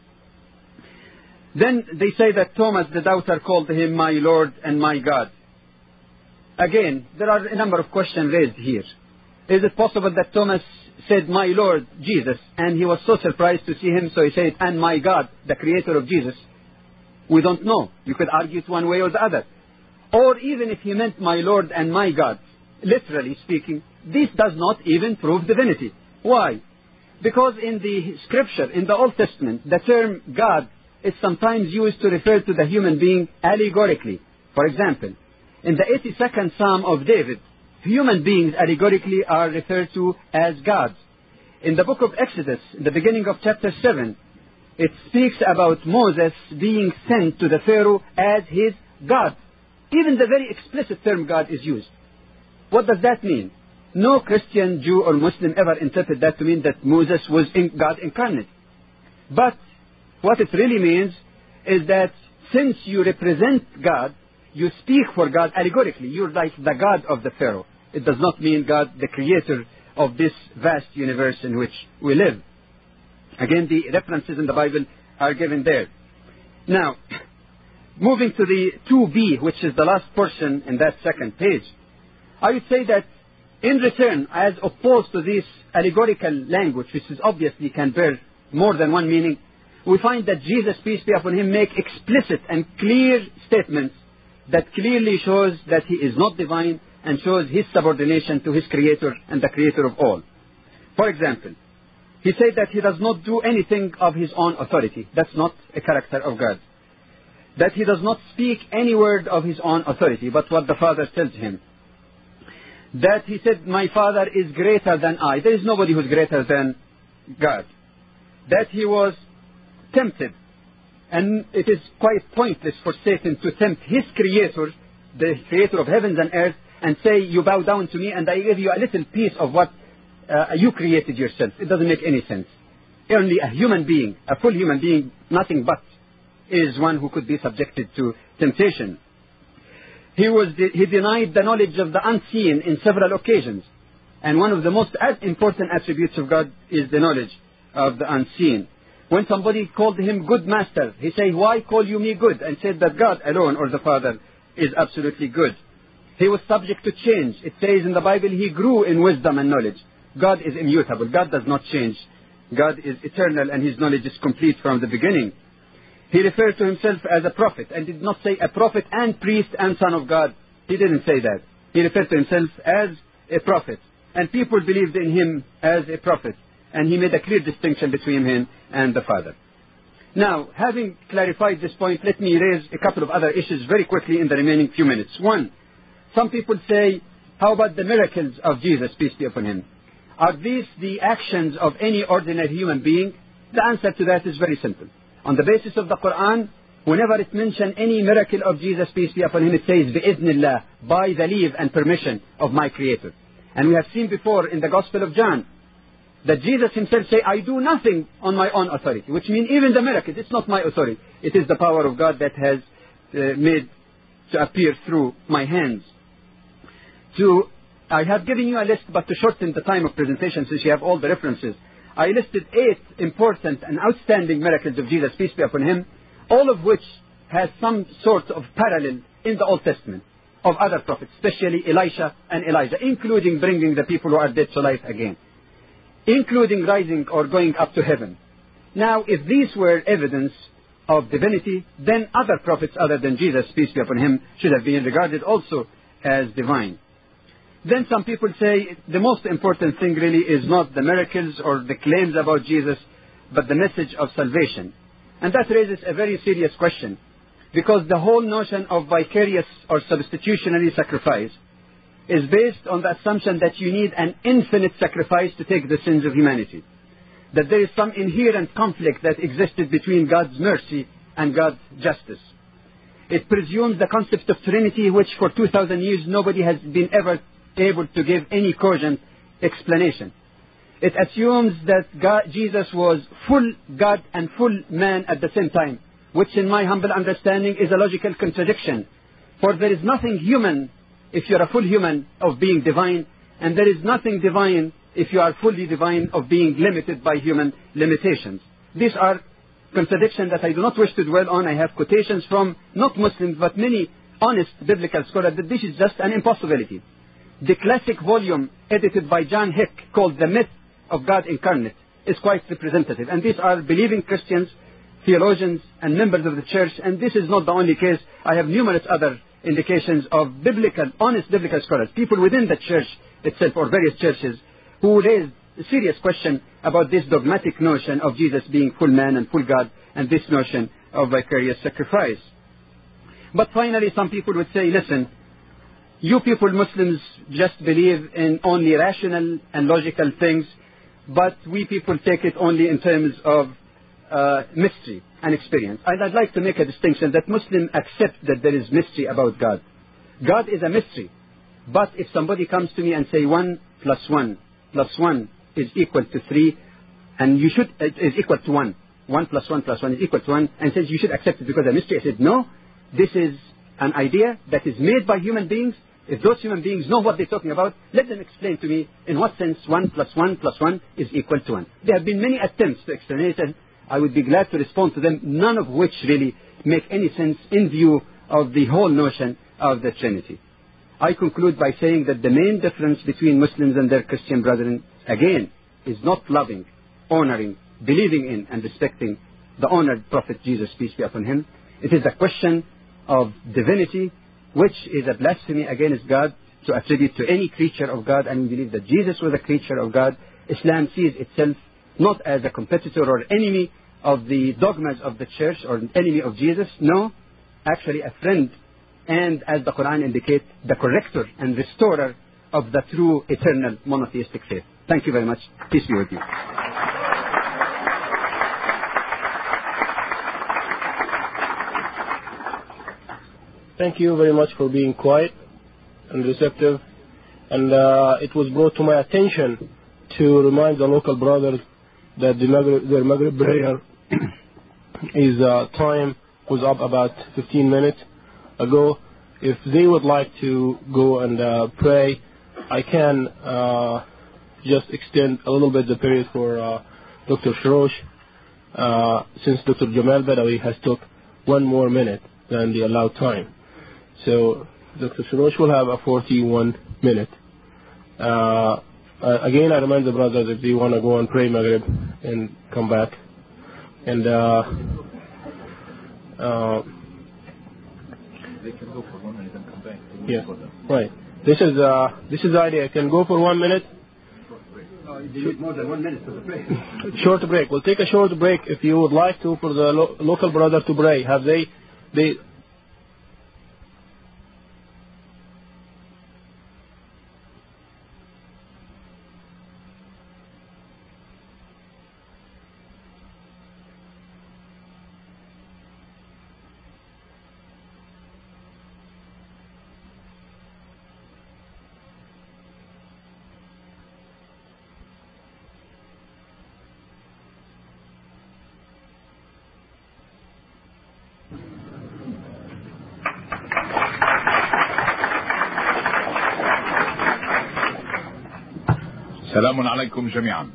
Then they say that Thomas the doubter called him my Lord and my God. Again, there are a number of questions raised here. Is it possible that Thomas said my Lord Jesus and he was so surprised to see him, so he said and my God, the creator of Jesus? We don't know. You could argue it one way or the other. Or even if he meant my Lord and my God, literally speaking, this does not even prove divinity. Why? Because in the scripture, in the Old Testament, the term God is sometimes used to refer to the human being allegorically. For example, in the eighty-second Psalm of David, human beings allegorically are referred to as gods. In the book of Exodus, in the beginning of chapter seven, it speaks about Moses being sent to the Pharaoh as his God. Even the very explicit term God is used. What does that mean? No Christian, Jew or Muslim ever interpreted that to mean that Moses was in God incarnate. But what it really means is that since you represent God, you speak for God allegorically. You're like the God of the Pharaoh. It does not mean God, the creator of this vast universe in which we live. Again, the references in the Bible are given there. Now, moving to the two B, which is the last portion in that second page, I would say that in return, as opposed to this allegorical language, which is obviously can bear more than one meaning, we find that Jesus, peace be upon him, make explicit and clear statements that clearly shows that he is not divine and shows his subordination to his creator and the creator of all. For example, he said that he does not do anything of his own authority. That's not a character of God. That he does not speak any word of his own authority, but what the Father tells him. That he said, my Father is greater than I. There is nobody who is greater than God. That he was tempted. And it is quite pointless for Satan to tempt his creator, the creator of heavens and earth, and say, you bow down to me and I give you a little piece of what uh, you created yourself. It doesn't make any sense. Only a human being, a full human being, nothing but, is one who could be subjected to temptation. He was de- he denied the knowledge of the unseen in several occasions. And one of the most important attributes of God is the knowledge of the unseen. When somebody called him good master, he said, why call you me good? And said that God alone, or the Father, is absolutely good. He was subject to change. It says in the Bible, he grew in wisdom and knowledge. God is immutable. God does not change. God is eternal and his knowledge is complete from the beginning. He referred to himself as a prophet and did not say a prophet and priest and son of God. He didn't say that. He referred to himself as a prophet. And people believed in him as a prophet. And he made a clear distinction between him and the Father. Now, having clarified this point, let me raise a couple of other issues very quickly in the remaining few minutes. One, some people say, how about the miracles of Jesus, peace be upon him? Are these the actions of any ordinary human being? The answer to that is very simple. On the basis of the Quran, whenever it mentions any miracle of Jesus, peace be upon him, it says, بِإِذْنِ by the leave and permission of my Creator. And we have seen before in the Gospel of John, that Jesus himself say, I do nothing on my own authority, which means even the miracles, it's not my authority. It is the power of God that has uh, made to appear through my hands. To, I have given you a list, but to shorten the time of presentation since you have all the references, I listed eight important and outstanding miracles of Jesus, peace be upon him, all of which has some sort of parallel in the Old Testament of other prophets, especially Elisha and Elijah, including bringing the people who are dead to life again, including rising or going up to heaven. Now, if these were evidence of divinity, then other prophets other than Jesus, peace be upon him, should have been regarded also as divine. Then some people say the most important thing really is not the miracles or the claims about Jesus, but the message of salvation. And that raises a very serious question, because the whole notion of vicarious or substitutionary sacrifice is based on the assumption that you need an infinite sacrifice to take the sins of humanity. That there is some inherent conflict that existed between God's mercy and God's justice. It presumes the concept of Trinity, which for two thousand years nobody has been ever able to give any cogent explanation. It assumes that God, Jesus was full God and full man at the same time, which in my humble understanding is a logical contradiction. For there is nothing human if you are a full human of being divine, and there is nothing divine if you are fully divine of being limited by human limitations. These are contradictions that I do not wish to dwell on. I have quotations from not Muslims but many honest biblical scholars that this is just an impossibility. The classic volume edited by John Hick called The Myth of God Incarnate is quite representative. And these are believing Christians, theologians, and members of the church. And this is not the only case. I have numerous other indications of biblical, honest biblical scholars, people within the church itself or various churches, who raised a serious question about this dogmatic notion of Jesus being full man and full God, and this notion of vicarious sacrifice. But finally, some people would say, listen, you people Muslims just believe in only rational and logical things, but we people take it only in terms of uh, mystery and experience. And I'd like to make a distinction that Muslims accept that there is mystery about God. God is a mystery. But if somebody comes to me and say one plus one plus one is equal to three, and you should it is equal to one, one plus one plus one is equal to one, and says you should accept it because of mystery, I said no, this is an idea that is made by human beings. If those human beings know what they're talking about, let them explain to me in what sense one plus one plus one is equal to one. There have been many attempts to explain it, and I would be glad to respond to them, none of which really make any sense in view of the whole notion of the Trinity. I conclude by saying that the main difference between Muslims and their Christian brethren, again, is not loving, honoring, believing in, and respecting the honored Prophet Jesus, peace be upon him. It is a question of divinity, which is a blasphemy against God to attribute to any creature of God, and we believe that Jesus was a creature of God. Islam sees itself not as a competitor or enemy of the dogmas of the church or an enemy of Jesus. No, actually a friend, and as the Quran indicates, the corrector and restorer of the true eternal monotheistic faith. Thank you very much. Peace be with you. Thank you very much for being quiet and receptive. And uh, it was brought to my attention to remind the local brothers that the Maghrib, their Maghrib prayer is uh, time was up about fifteen minutes ago. If they would like to go and uh, pray, I can uh, just extend a little bit the period for uh, Doctor Shrosh, uh, since Doctor Jamal Badawi has took one more minute than the allowed time. So Doctor Shrosh will have a forty-one minute. Uh, uh, again, I remind the brothers if they want to go and pray Maghrib and come back. And uh, uh, they can go for one minute and come back. Yeah, right. This is uh, this is the idea. I can go for one minute. No, you need more than one minute for the break. Short break. We'll take a short break if you would like to for the lo local brother to pray. Have they they? Salamun alaykum jami'an.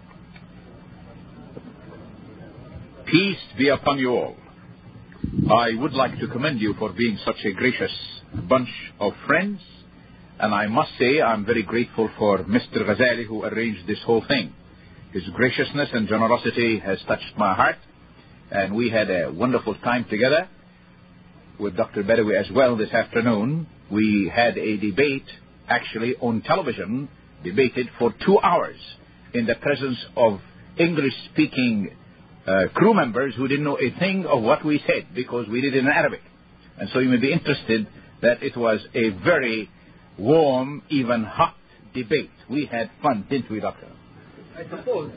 Peace be upon you all. I would like to commend you for being such a gracious bunch of friends, and I must say I'm very grateful for Mister Ghazali who arranged this whole thing. His graciousness and generosity has touched my heart, and we had a wonderful time together with Doctor Badawi as well this afternoon. We had a debate actually on television, debated for two hours in the presence of English-speaking uh, crew members who didn't know a thing of what we said because we did it in Arabic. And so you may be interested that it was a very warm, even hot debate. We had fun, didn't we, Doctor? I suppose.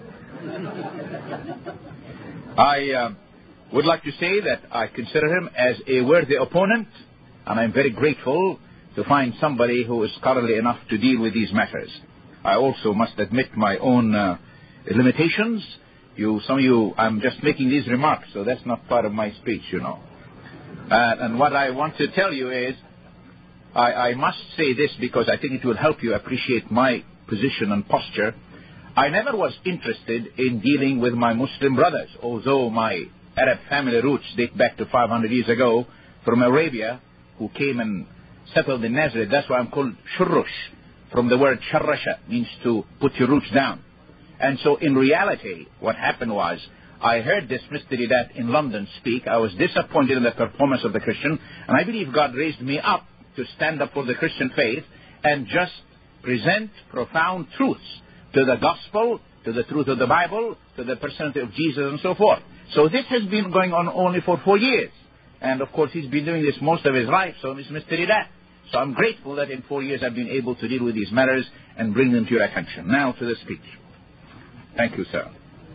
I uh, would like to say that I consider him as a worthy opponent, and I'm very grateful to find somebody who is scholarly enough to deal with these matters. I also must admit my own uh, limitations. You, some of you, I'm just making these remarks, so that's not part of my speech, you know. Uh, and what I want to tell you is, I, I must say this because I think it will help you appreciate my position and posture. I never was interested in dealing with my Muslim brothers, although my Arab family roots date back to five hundred years ago from Arabia, who came and settled in Nazareth. That's why I'm called Shurrush, from the word Sharrasha, means to put your roots down. And so in reality, what happened was, I heard this Mister Didat in London speak. I was disappointed in the performance of the Christian, and I believe God raised me up to stand up for the Christian faith and just present profound truths to the gospel, to the truth of the Bible, to the personality of Jesus, and so forth. So this has been going on only for four years. And of course, he's been doing this most of his life, so is Mister Didat. So I'm grateful that in four years I've been able to deal with these matters and bring them to your attention. Now to the speech. Thank you, sir.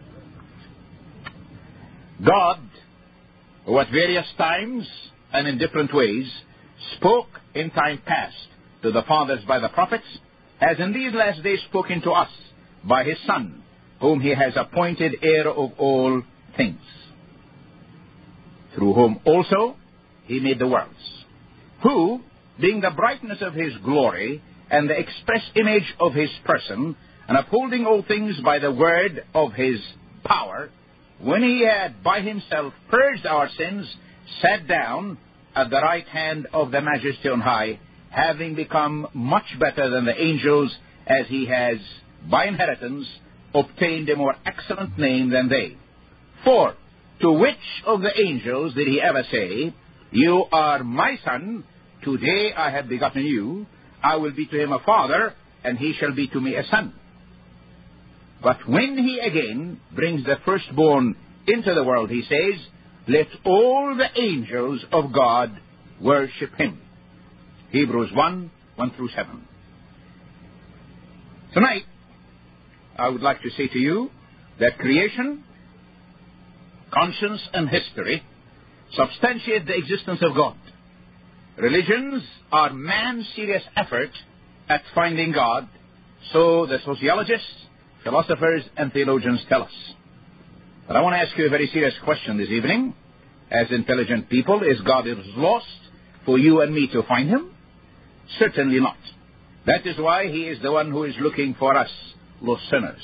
God, who at various times and in different ways spoke in time past to the fathers by the prophets, has in these last days spoken to us by his Son, whom he has appointed heir of all things, through whom also he made the worlds, who, being the brightness of his glory and the express image of his person, and upholding all things by the word of his power, when he had by himself purged our sins, sat down at the right hand of the Majesty on high, having become much better than the angels, as he has, by inheritance, obtained a more excellent name than they. For to which of the angels did he ever say, You are my son, today I have begotten you, I will be to him a father, and he shall be to me a son? But when he again brings the firstborn into the world, he says, Let all the angels of God worship him. Hebrews one, one through seven. Tonight, I would like to say to you that creation, conscience, and history substantiate the existence of God. Religions are man's serious effort at finding God, so the sociologists, philosophers, and theologians tell us. But I want to ask you a very serious question this evening. As intelligent people, is God is lost for you and me to find him? Certainly not. That is why he is the one who is looking for us, lost sinners.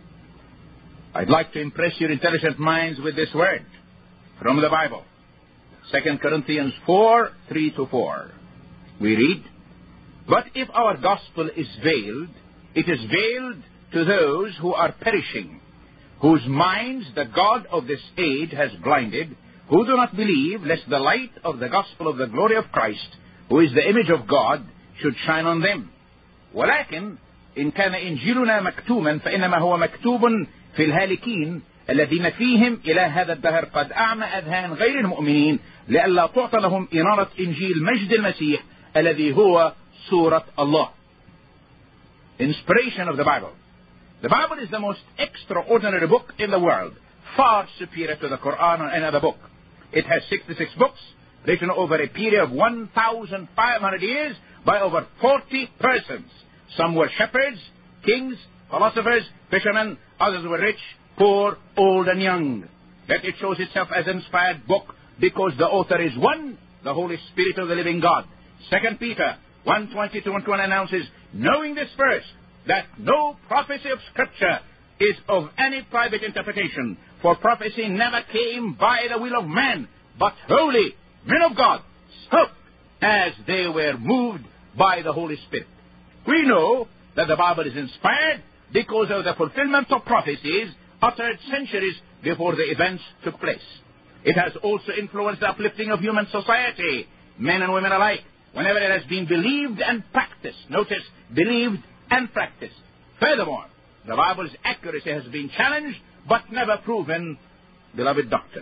I'd like to impress your intelligent minds with this word from the Bible. Second Corinthians four, three to four. We read, But if our gospel is veiled, it is veiled to those who are perishing, whose minds the God of this age has blinded, who do not believe, lest the light of the gospel of the glory of Christ, who is the image of God, should shine on them. ولكن إن كان إنجيلنا مكتوما فإنما هو مكتوب في الهالكين الذين فيهم إلى هذا الدهر قد أعمى أذهان غير المؤمنين لئلا تعطى لهم إنارة إنجيل مجد المسيح الذي هو صورة الله. Inspiration of the Bible. The Bible is the most extraordinary book in the world, far superior to the Quran or any other book. It has sixty-six books, written over a period of one thousand five hundred years by over forty persons. Some were shepherds, kings, philosophers, fishermen, others were rich, poor, old, and young. Yet it shows itself as an inspired book because the author is one, the Holy Spirit of the living God. Second Peter one twenty to one twenty announces, knowing this first, that no prophecy of Scripture is of any private interpretation, for prophecy never came by the will of man, but holy men of God spoke as they were moved by the Holy Spirit. We know that the Bible is inspired because of the fulfillment of prophecies uttered centuries before the events took place. It has also influenced the uplifting of human society, men and women alike, whenever it has been believed and practiced. Notice, believed and practiced. Furthermore, the Bible's accuracy has been challenged but never proven, beloved doctor.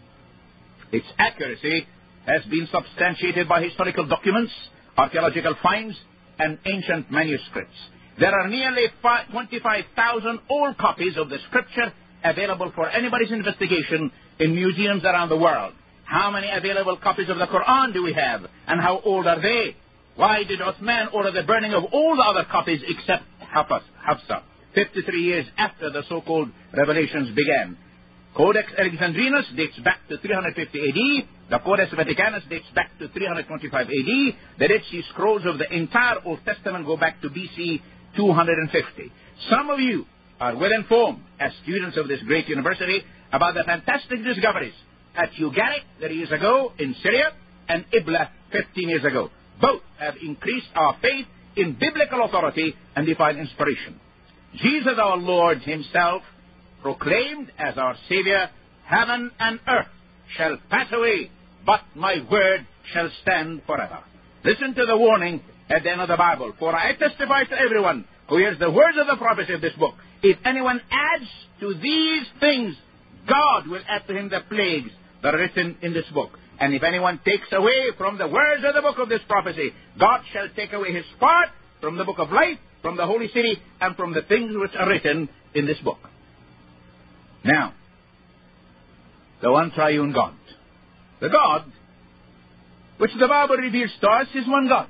Its accuracy has been substantiated by historical documents, archaeological finds, and ancient manuscripts. There are nearly twenty-five thousand old copies of the Scripture available for anybody's investigation in museums around the world. How many available copies of the Quran do we have, and how old are they? Why did Uthman order the burning of all the other copies except Hafsa, fifty-three years after the so-called revelations began? Codex Alexandrinus dates back to three hundred fifty A D. The Codex Vaticanus dates back to three hundred twenty-five A D. The Dead Sea Scrolls of the entire Old Testament go back to B C two hundred fifty. Some of you are well informed, as students of this great university, about the fantastic discoveries at Ugarit thirty years ago in Syria and Ibla fifteen years ago. Both have increased our faith in biblical authority and divine inspiration. Jesus our Lord himself proclaimed as our Savior, heaven and earth shall pass away, but my word shall stand forever. Listen to the warning at the end of the Bible. For I testify to everyone who hears the words of the prophecy of this book. If anyone adds to these things, God will add to him the plagues that are written in this book. And if anyone takes away from the words of the book of this prophecy, God shall take away his part from the book of life, from the holy city, and from the things which are written in this book. Now, the one triune God. The God which the Bible reveals to us is one God.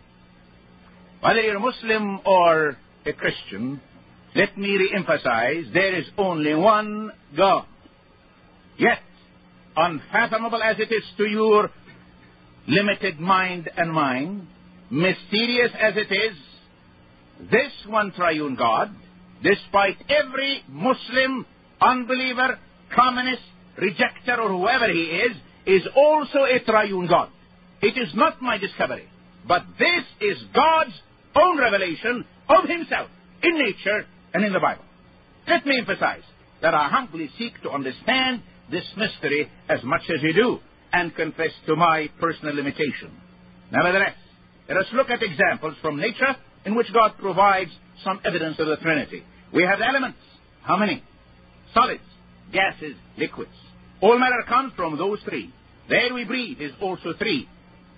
Whether you're a Muslim or a Christian, let me re-emphasize, there is only one God. Yet, unfathomable as it is to your limited mind and mine, mysterious as it is, this one triune God, despite every Muslim, unbeliever, communist, rejecter, or whoever he is, is also a triune God. It is not my discovery, but this is God's own revelation of himself in nature and in the Bible. Let me emphasize that I humbly seek to understand this mystery as much as you do, and confess to my personal limitation. Nevertheless, let us look at examples from nature in which God provides some evidence of the Trinity. We have elements. How many? Solids, gases, liquids. All matter comes from those three. The air we breathe is also three.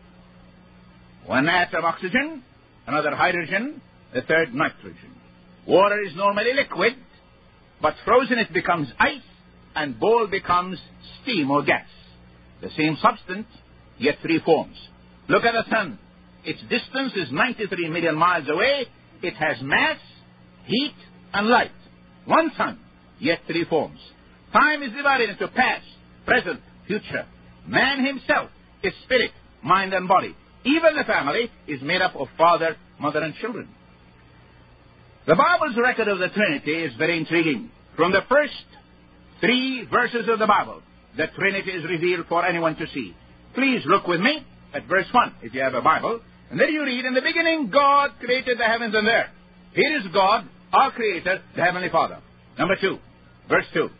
One atom oxygen, another hydrogen, the third nitrogen. Water is normally liquid, but frozen it becomes ice, and boiled becomes steam or gas. The same substance, yet three forms. Look at the sun. Its distance is ninety-three million miles away. It has mass, heat, and light. One sun, yet three forms. Time is divided into past, present, future. Man himself is spirit, mind, and body. Even the family is made up of father, mother, and children. The Bible's record of the Trinity is very intriguing. From the first three verses of the Bible, the Trinity is revealed for anyone to see. Please look with me at verse one, if you have a Bible. And there you read, in the beginning God created the heavens and the earth. Here is God, our Creator, the Heavenly Father. Number two, verse two.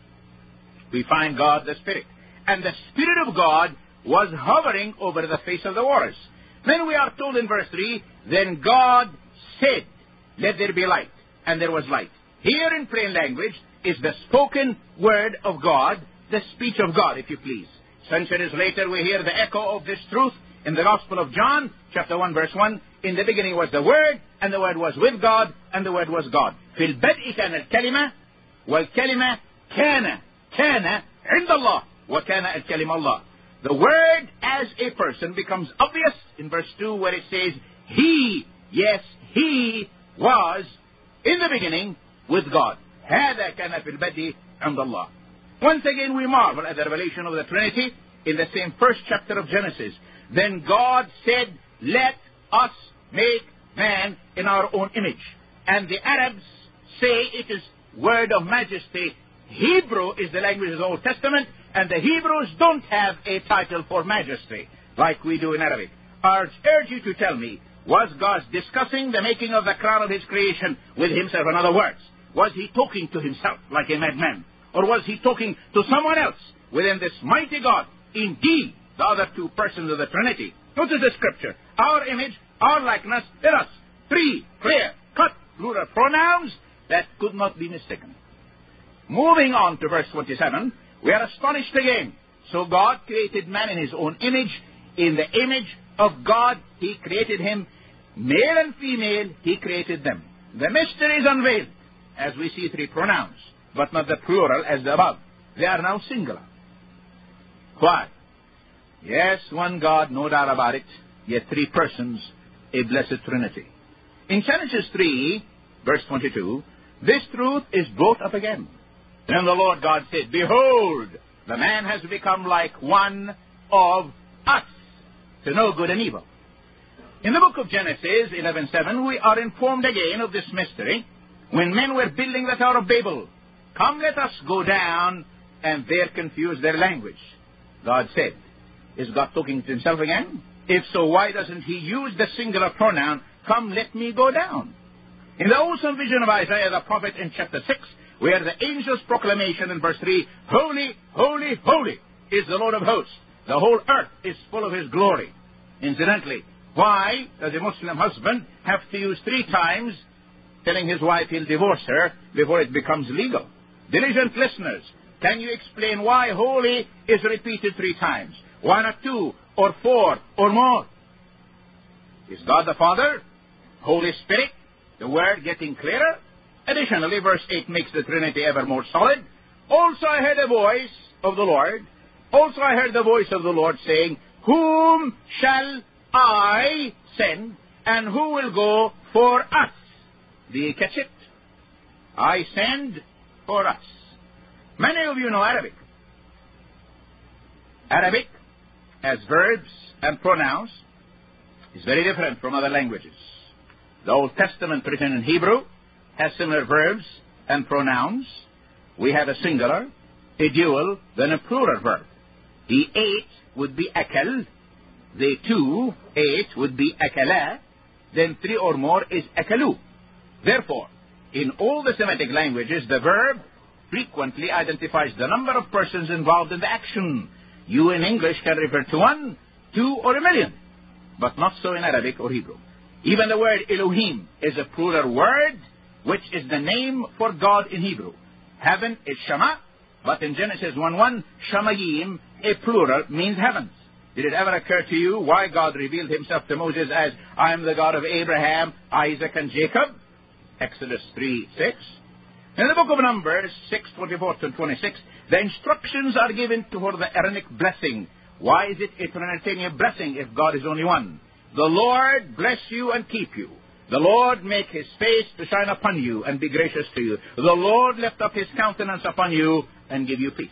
We find God the Spirit. And the Spirit of God was hovering over the face of the waters. Then we are told in verse three, then God said, let there be light. And there was light. Here in plain language is the spoken word of God, the speech of God, if you please. Centuries later, we hear the echo of this truth in the Gospel of John, chapter one, verse one. In the beginning was the Word, and the Word was with God, and the Word was God. في البدء كان الكلمة والكلمة كان كان عند الله وكان الكلمة الله. The Word as a person becomes obvious in verse two, where it says, He, yes, He was in the beginning with God. هذا كان في البدء عند الله. Once again we marvel at the revelation of the Trinity in the same first chapter of Genesis. Then God said, let us make man in our own image. And the Arabs say it is word of majesty. Hebrew is the language of the Old Testament, and the Hebrews don't have a title for majesty like we do in Arabic. I urge you to tell me, was God discussing the making of the crown of his creation with himself? In other words, was he talking to himself like a madman? Or was he talking to someone else within this mighty God? Indeed, the other two persons of the Trinity. Notice the scripture. Our image, our likeness, in us. Three clear, cut, plural pronouns that could not be mistaken. Moving on to verse twenty-seven, we are astonished again. So God created man in his own image. In the image of God, he created him. Male and female, he created them. The mystery is unveiled as we see three pronouns, but not the plural as the above. They are now singular. Why? Yes, one God, no doubt about it, yet three persons, a blessed Trinity. In Genesis three, verse twenty-two, this truth is brought up again. Then the Lord God said, behold, the man has become like one of us, to know good and evil. In the book of Genesis eleven seven, we are informed again of this mystery when men were building the Tower of Babel. Come, let us go down and there confuse their language. God said, is God talking to himself again? If so, why doesn't he use the singular pronoun, come, let me go down? In the awesome vision of Isaiah the prophet in chapter six, where the angel's proclamation in verse three, holy, holy, holy is the Lord of hosts. The whole earth is full of his glory. Incidentally, why does a Muslim husband have to use three times telling his wife he'll divorce her before it becomes legal? Diligent listeners, can you explain why holy is repeated three times? Why not two, or four, or more? Is God the Father? Holy Spirit? The Word getting clearer? Additionally, verse eight makes the Trinity ever more solid. Also I heard a voice of the Lord. Also I heard the voice of the Lord saying, whom shall I send, and who will go for us? Do you catch it? I send for us. Many of you know Arabic. Arabic, as verbs and pronouns, is very different from other languages. The Old Testament written in Hebrew has similar verbs and pronouns. We have a singular. a dual, then a plural verb. The ate would be akal. The two, ate, would be akala. Then three or more is akalu. Therefore, in all the Semitic languages, the verb frequently identifies the number of persons involved in the action. You in English can refer to one, two, or a million, but not so in Arabic or Hebrew. Even the word Elohim is a plural word, which is the name for God in Hebrew. Heaven is Shama, but in Genesis one one, Shamayim, a plural, means heavens. Did it ever occur to you why God revealed himself to Moses as, I am the God of Abraham, Isaac, and Jacob? Exodus three six. In the book of Numbers six twenty-four to twenty-six, the instructions are given for the Aaronic blessing. Why is it a Trinitarian blessing if God is only one? The Lord bless you and keep you. The Lord make his face to shine upon you and be gracious to you. The Lord lift up his countenance upon you and give you peace.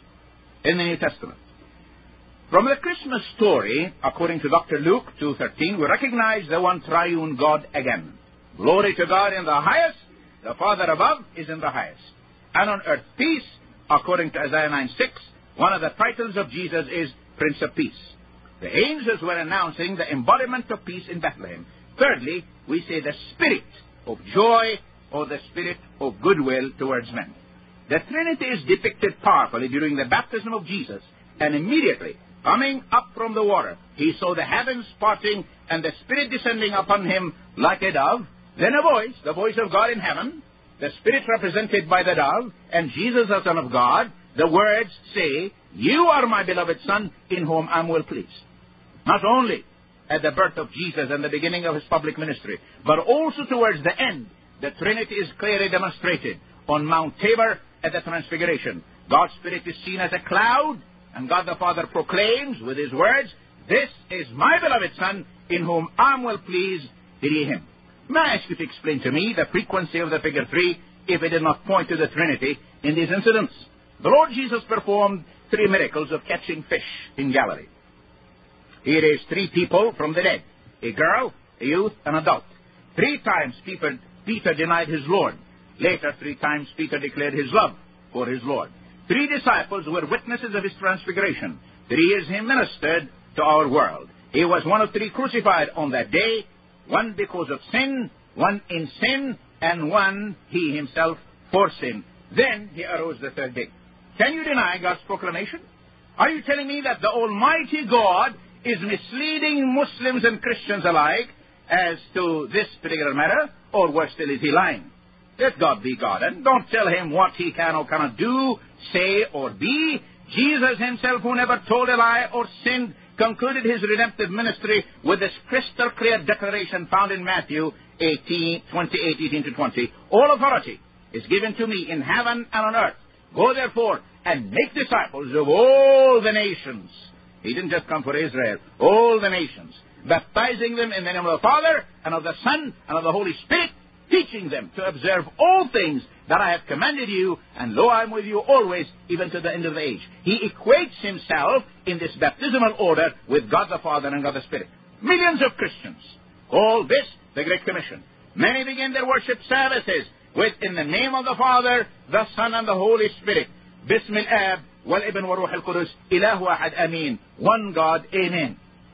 In the New Testament. From the Christmas story, according to Doctor Luke two thirteen, we recognize the one triune God again. Glory to God in the highest. The Father above is in the highest. And on earth peace, according to Isaiah nine six, one of the titles of Jesus is Prince of Peace. The angels were announcing the embodiment of peace in Bethlehem. Thirdly, we say the spirit of joy or the spirit of goodwill towards men. The Trinity is depicted powerfully during the baptism of Jesus, and immediately coming up from the water, he saw the heavens parting and the Spirit descending upon him like a dove. Then a voice, the voice of God in heaven, the Spirit represented by the dove, and Jesus, the Son of God. The words say, you are my beloved Son, in whom I am well pleased. Not only at the birth of Jesus and the beginning of his public ministry, but also towards the end, the Trinity is clearly demonstrated on Mount Tabor at the Transfiguration. God's Spirit is seen as a cloud, and God the Father proclaims with his words, this is my beloved Son, in whom I am well pleased, hear him. May I ask you to explain to me the frequency of the figure three, if it did not point to the Trinity in these incidents? The Lord Jesus performed three miracles of catching fish in Galilee. He raised three people from the dead, a girl, a youth, and an adult. Three times Peter, Peter denied his Lord. Later, three times Peter declared his love for his Lord. Three disciples were witnesses of his transfiguration. Three years he ministered to our world. He was one of three crucified on that day, one because of sin, one in sin, and one he himself for sin. Then he arose the third day. Can you deny God's proclamation? Are you telling me that the Almighty God is misleading Muslims and Christians alike as to this particular matter, or worse still, is he lying? Let God be God, and don't tell him what he can or cannot do, say, or be. Jesus himself, who never told a lie or sinned, concluded his redemptive ministry with this crystal clear declaration found in Matthew eighteen, twenty-eight, eighteen to twenty. All authority is given to me in heaven and on earth. Go therefore and make disciples of all the nations. He didn't just come for Israel, all the nations, baptizing them in the name of the Father and of the Son and of the Holy Spirit, teaching them to observe all things that I have commanded you, and lo, I am with you always, even to the end of the age. He equates himself in this baptismal order with God the Father and God the Spirit. Millions of Christians call this the Great Commission. Many begin their worship services with, in the name of the Father, the Son, and the Holy Spirit. Bism al-Ab, wal-Ibn wa Ruh al-Qudus, Ilahu Ahad Amin. One God, Amen.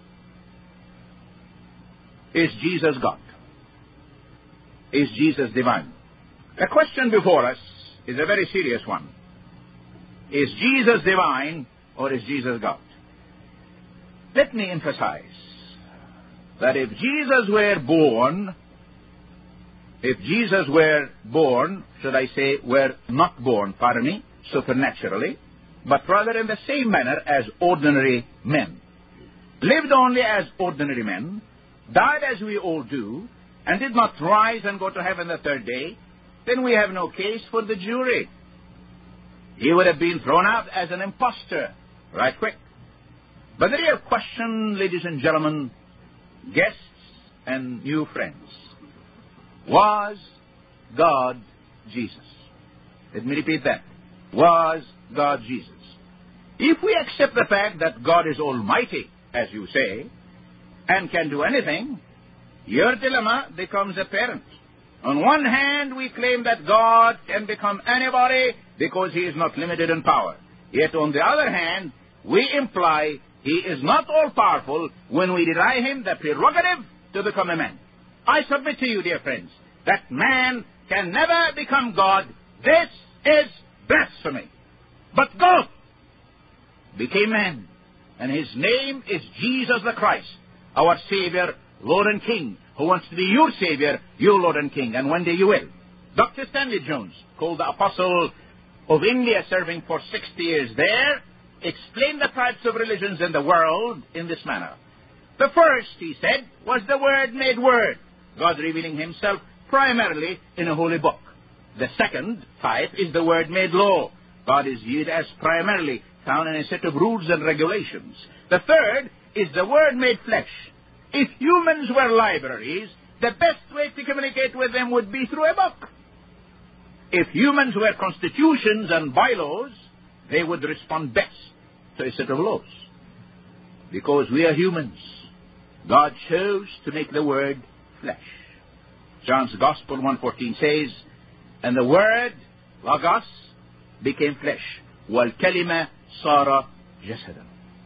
Is Jesus God? Is Jesus divine? The question before us is a very serious one. Is Jesus divine or is Jesus God? Let me emphasize that if Jesus were born, if Jesus were born, should I say, were not born, pardon me, supernaturally, but rather in the same manner as ordinary men, lived only as ordinary men, died as we all do, and did not rise and go to heaven the third day, then we have no case for the jury. He would have been thrown out as an impostor right quick. But the real question, ladies and gentlemen, guests and new friends, was God Jesus? Let me repeat that. Was God Jesus? If we accept the fact that God is almighty, as you say, and can do anything, your dilemma becomes apparent. On one hand, we claim that God can become anybody because he is not limited in power. Yet on the other hand, we imply he is not all-powerful when we deny him the prerogative to become a man. I submit to you, dear friends, that man can never become God. This is blasphemy. But God became man, and his name is Jesus the Christ, our Savior, Lord and King, who wants to be your Savior, your Lord and King, and one day you will. Doctor Stanley Jones, called the Apostle of India, serving for sixty years there, explained the types of religions in the world in this manner. The first, he said, was the Word made Word, God revealing himself primarily in a holy book. The second type is the Word made Law. God is viewed as primarily found in a set of rules and regulations. The third is the Word made flesh. If humans were libraries, the best way to communicate with them would be through a book. If humans were constitutions and bylaws, they would respond best to a set of laws. Because we are humans, God chose to make the Word flesh. John's Gospel one fourteen says, and the Word, Logos, became flesh. وَالْكَلِمَةِ صَارَ جَسَدًا.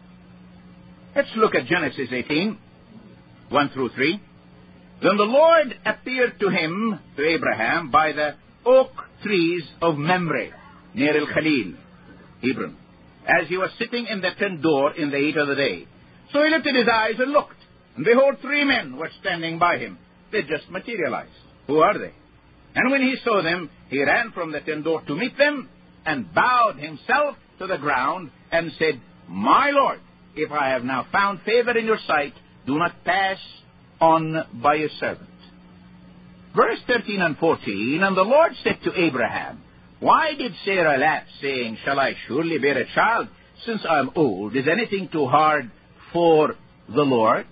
Let's look at Genesis eighteen, one through three. Then the Lord appeared to him, to Abraham, by the oak trees of Mamre, near El-Khalil, Hebron, as he was sitting in the tent door in the heat of the day. So he lifted his eyes and looked, and behold, three men were standing by him. They just materialized. Who are they? And when he saw them, he ran from the tent door to meet them, and bowed himself to the ground, and said, My Lord, if I have now found favor in your sight, do not pass on by your servant. Verse thirteen and fourteen, and the Lord said to Abraham, Why did Sarah laugh, saying, Shall I surely bear a child, since I am old? Is anything too hard for the Lord?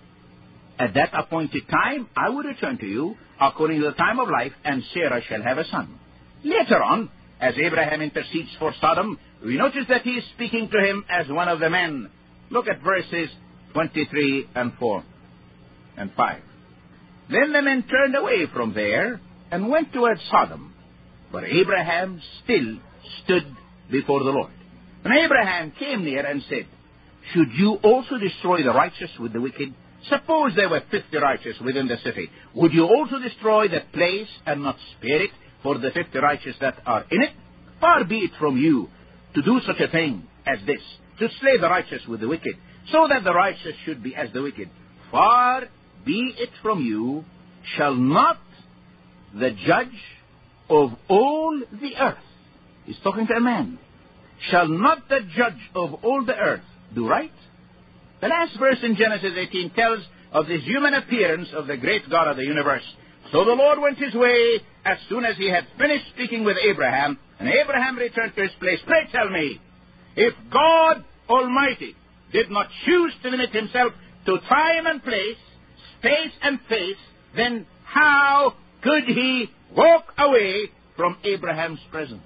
At that appointed time, I will return to you, according to the time of life, and Sarah shall have a son. Later on, as Abraham intercedes for Sodom, we notice that he is speaking to him as one of the men. Look at verses twenty-three and four and five. Then the men turned away from there and went towards Sodom, but Abraham still stood before the Lord. And Abraham came near and said, Should you also destroy the righteous with the wicked? Suppose there were fifty righteous within the city. Would you also destroy that place and not spare it for the fifty righteous that are in it? Far be it from you to do such a thing as this, to slay the righteous with the wicked, so that the righteous should be as the wicked. Far be it from you, shall not the judge of all the earth, he's talking to a man, shall not the judge of all the earth do right? The last verse in Genesis eighteen tells of this human appearance of the great God of the universe. So the Lord went his way as soon as he had finished speaking with Abraham, and Abraham returned to his place. Pray tell me, if God Almighty did not choose to limit himself to time and place, space and face, then how could he walk away from Abraham's presence?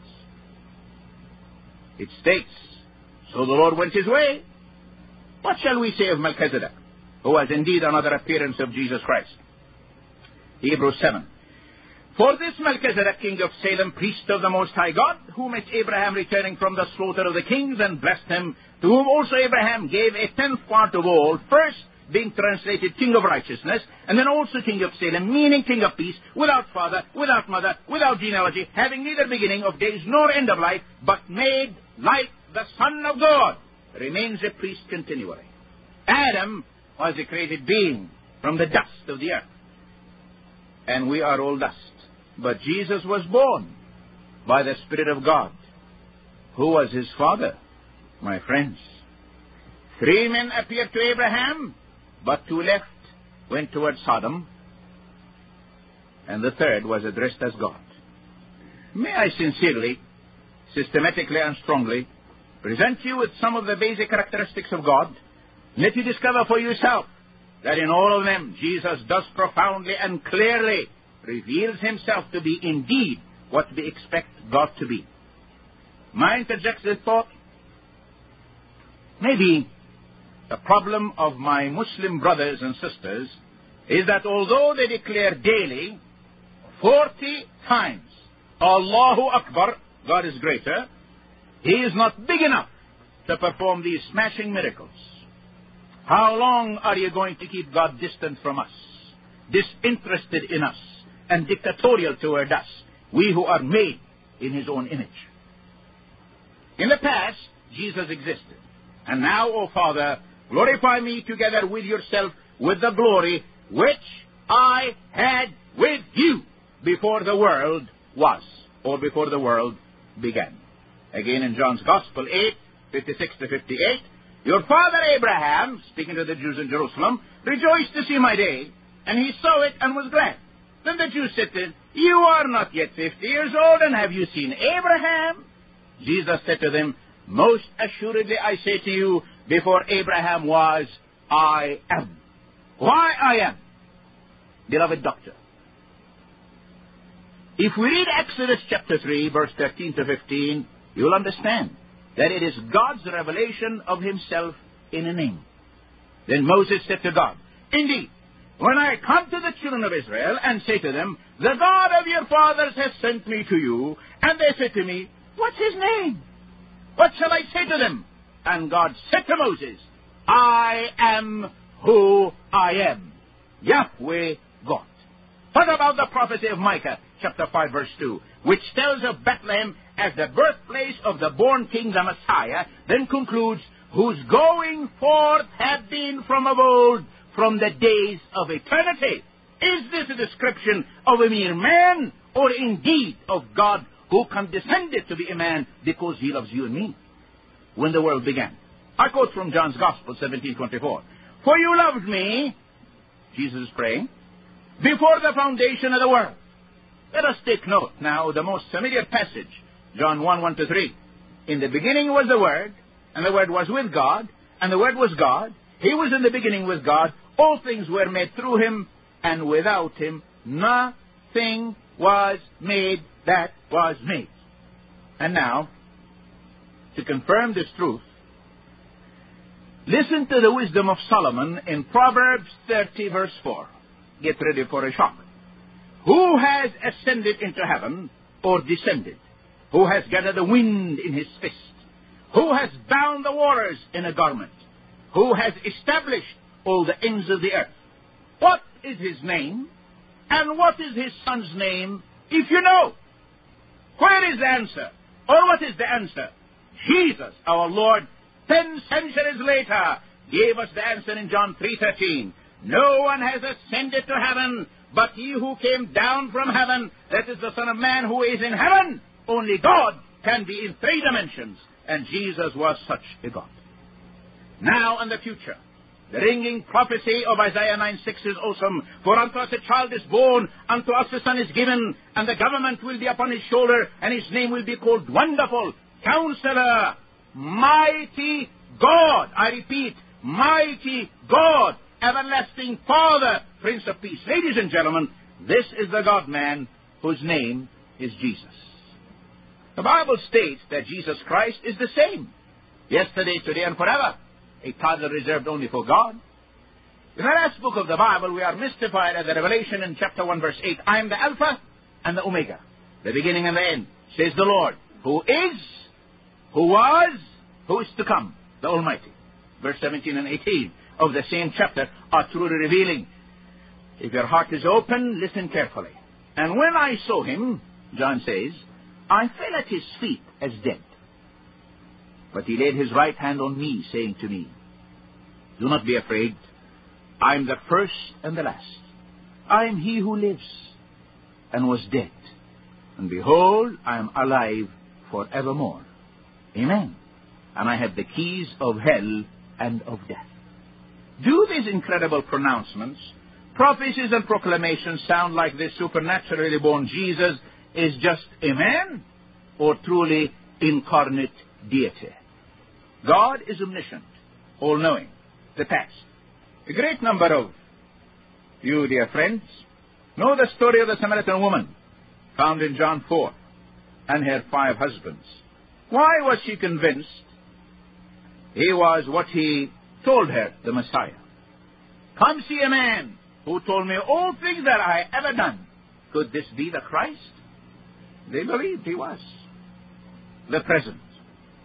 It states, so the Lord went his way. What shall we say of Melchizedek, who was indeed another appearance of Jesus Christ? Hebrews seven. For this Melchizedek, king of Salem, priest of the Most High God, who met Abraham returning from the slaughter of the kings and blessed him, to whom also Abraham gave a tenth part of all, first being translated King of Righteousness, and then also King of Salem, meaning King of Peace, without father, without mother, without genealogy, having neither beginning of days nor end of life, but made like the Son of God, remains a priest continually. Adam was a created being from the dust of the earth, and we are all dust. But Jesus was born by the Spirit of God. Who was his father? My friends, three men appeared to Abraham, but two left, went towards Sodom, and the third was addressed as God. May I sincerely, systematically and strongly present you with some of the basic characteristics of God. Let you discover for yourself that in all of them Jesus does profoundly and clearly reveals himself to be indeed what we expect God to be. My interjected thought, maybe the problem of my Muslim brothers and sisters is that although they declare daily forty times Allahu Akbar, God is greater, He is not big enough to perform these smashing miracles. How long are you going to keep God distant from us, disinterested in us, and dictatorial toward us, we who are made in His own image? In the past, Jesus existed. And now, O Father, glorify me together with yourself with the glory which I had with you before the world was, or before the world began. Again in John's Gospel eight, fifty-six to fifty-eight, your father Abraham, speaking to the Jews in Jerusalem, rejoiced to see my day, and he saw it and was glad. Then the Jews said to him, you are not yet fifty years old, and have you seen Abraham? Jesus said to them, most assuredly I say to you, before Abraham was, I am. Why I am? Beloved doctor, if we read Exodus chapter three, verse thirteen to fifteen, you'll understand that it is God's revelation of Himself in a name. Then Moses said to God, indeed, when I come to the children of Israel and say to them, the God of your fathers has sent me to you, and they say to me, what's His name? What shall I say to them? And God said to Moses, I am who I am, Yahweh God. What about the prophecy of Micah, chapter five, verse two, which tells of Bethlehem as the birthplace of the born king, the Messiah, then concludes, whose going forth had been from of old, from the days of eternity? Is this a description of a mere man, or indeed of God who condescended to be a man because He loves you and me? When the world began. I quote from John's Gospel seventeen twenty-four. For you loved me, Jesus is praying, before the foundation of the world. Let us take note now of the most familiar passage, John one, one to three. In the beginning was the Word, and the Word was with God, and the Word was God. He was in the beginning with God. All things were made through Him, and without Him nothing was made that was made. And now, to confirm this truth, listen to the wisdom of Solomon in Proverbs thirty, verse four. Get ready for a shock. Who has ascended into heaven, or descended? Who has gathered the wind in his fist? Who has bound the waters in a garment? Who has established all the ends of the earth? What is His name? And what is His Son's name, if you know? Where is the answer? Or what is the answer? Jesus, our Lord, ten centuries later, gave us the answer in John three thirteen. No one has ascended to heaven, but He who came down from heaven, that is the Son of Man who is in heaven. Only God can be in three dimensions, and Jesus was such a God. Now and the future, the ringing prophecy of Isaiah nine six is awesome. For unto us a child is born, unto us a son is given, and the government will be upon His shoulder, and His name will be called Wonderful, Counselor, Mighty God. I repeat, Mighty God, Everlasting Father, Prince of Peace. Ladies and gentlemen, this is the God-man whose name is Jesus. The Bible states that Jesus Christ is the same, yesterday, today, and forever. A title reserved only for God. In the last book of the Bible, we are mystified at the revelation in chapter one, verse eight. I am the Alpha and the Omega, the beginning and the end, says the Lord, who is, who was, who is to come, the Almighty. Verse seventeen and eighteen of the same chapter are truly revealing. If your heart is open, listen carefully. And when I saw Him, John says, I fell at His feet as dead. But He laid His right hand on me, saying to me, do not be afraid. I am the first and the last. I am He who lives and was dead. And behold, I am alive forevermore. Amen. And I have the keys of hell and of death. Do these incredible pronouncements, prophecies and proclamations sound like this supernaturally born Jesus is just a man, or truly incarnate deity? God is omniscient, all-knowing, the past. A great number of you, dear friends, know the story of the Samaritan woman found in John four and her five husbands. Why was she convinced He was what He told her, the Messiah? Come see a man who told me all things that I ever done. Could this be the Christ? They believed He was. The present,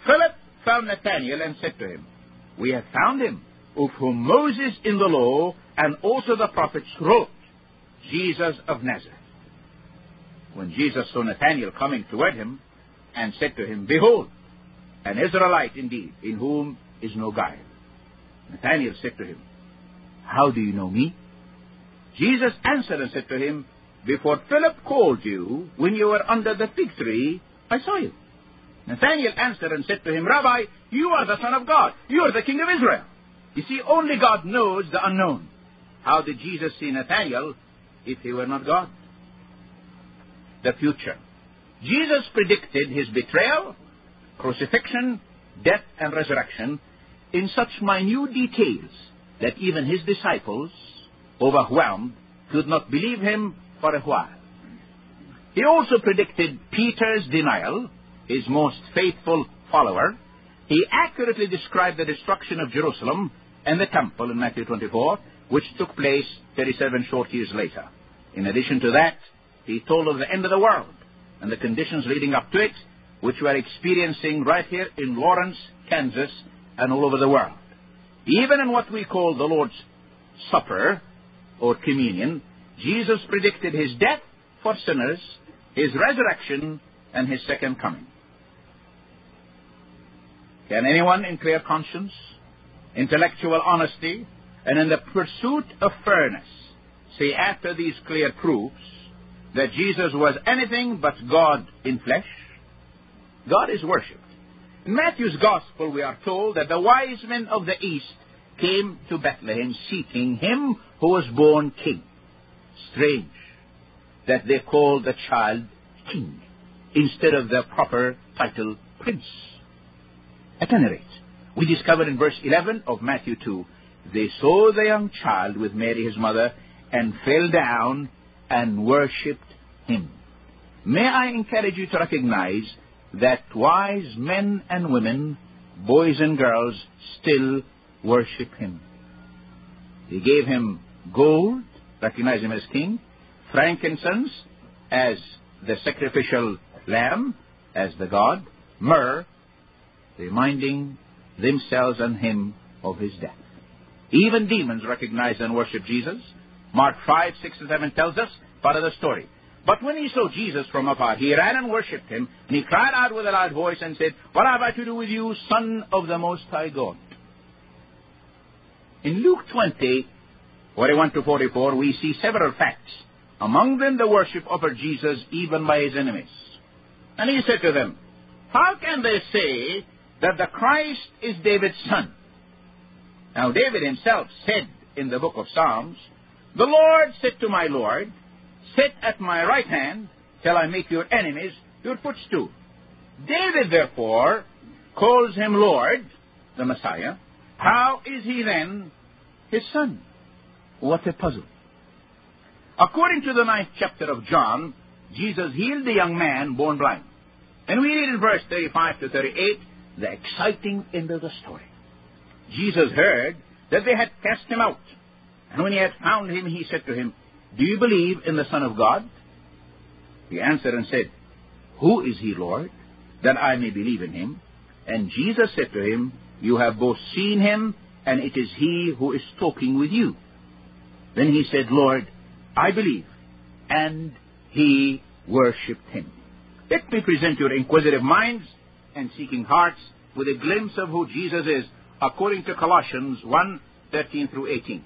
Philip found Nathanael and said to him, "We have found him, of whom Moses in the law and also the prophets wrote, Jesus of Nazareth." When Jesus saw Nathanael coming toward him, and said to him, "Behold, an Israelite indeed, in whom is no guile." Nathanael said to him, "How do you know me?" Jesus answered and said to him, "Before Philip called you, when you were under the fig tree, I saw you." Nathanael answered and said to him, "Rabbi, you are the Son of God. You are the King of Israel." You see, only God knows the unknown. How did Jesus see Nathanael if he were not God? The future. Jesus predicted his betrayal, crucifixion, death, and resurrection in such minute details that even his disciples, overwhelmed, could not believe him for a while. He also predicted Peter's denial, his most faithful follower. He accurately described the destruction of Jerusalem and the temple in Matthew twenty-four, which took place thirty-seven short years later. In addition to that, he told of the end of the world and the conditions leading up to it, which we are experiencing right here in Lawrence, Kansas, and all over the world. Even in what we call the Lord's Supper, or communion, Jesus predicted his death for sinners, his resurrection, and his second coming. Can anyone in clear conscience, intellectual honesty, and in the pursuit of fairness say after these clear proofs that Jesus was anything but God in flesh? God is worshipped. In Matthew's Gospel we are told that the wise men of the east came to Bethlehem seeking him who was born king. Strange that they called the child king instead of the proper title prince. At any rate, we discover in verse eleven of Matthew two, they saw the young child with Mary his mother and fell down and worshipped him. May I encourage you to recognize that wise men and women, boys and girls, still worship him. They gave him gold, recognize him as king, frankincense as the sacrificial lamb, as the God, myrrh, reminding themselves and him of his death. Even demons recognize and worship Jesus. Mark five, six, and seven tells us part of the story. But when he saw Jesus from afar, he ran and worshipped him, and he cried out with a loud voice and said, "What have I to do with you, Son of the Most High God?" In Luke twenty, forty-one to forty-four, we see several facts. Among them, the worship offered Jesus even by his enemies. And he said to them, "How can they say that the Christ is David's son?" Now David himself said in the book of Psalms, "The Lord said to my Lord, sit at my right hand till I make your enemies your footstool." David, therefore, calls him Lord, the Messiah. How is he then his son? What a puzzle. According to the ninth chapter of John, Jesus healed the young man born blind. And we read in verse thirty-five to thirty-eight, the exciting end of the story. Jesus heard that they had cast him out. And when he had found him, he said to him, "Do you believe in the Son of God?" He answered and said, "Who is he, Lord, that I may believe in him?" And Jesus said to him, "You have both seen him, and it is he who is talking with you." Then he said, "Lord, I believe." And he worshipped him. Let me present your inquisitive minds and seeking hearts with a glimpse of who Jesus is, according to Colossians one, thirteen through eighteen.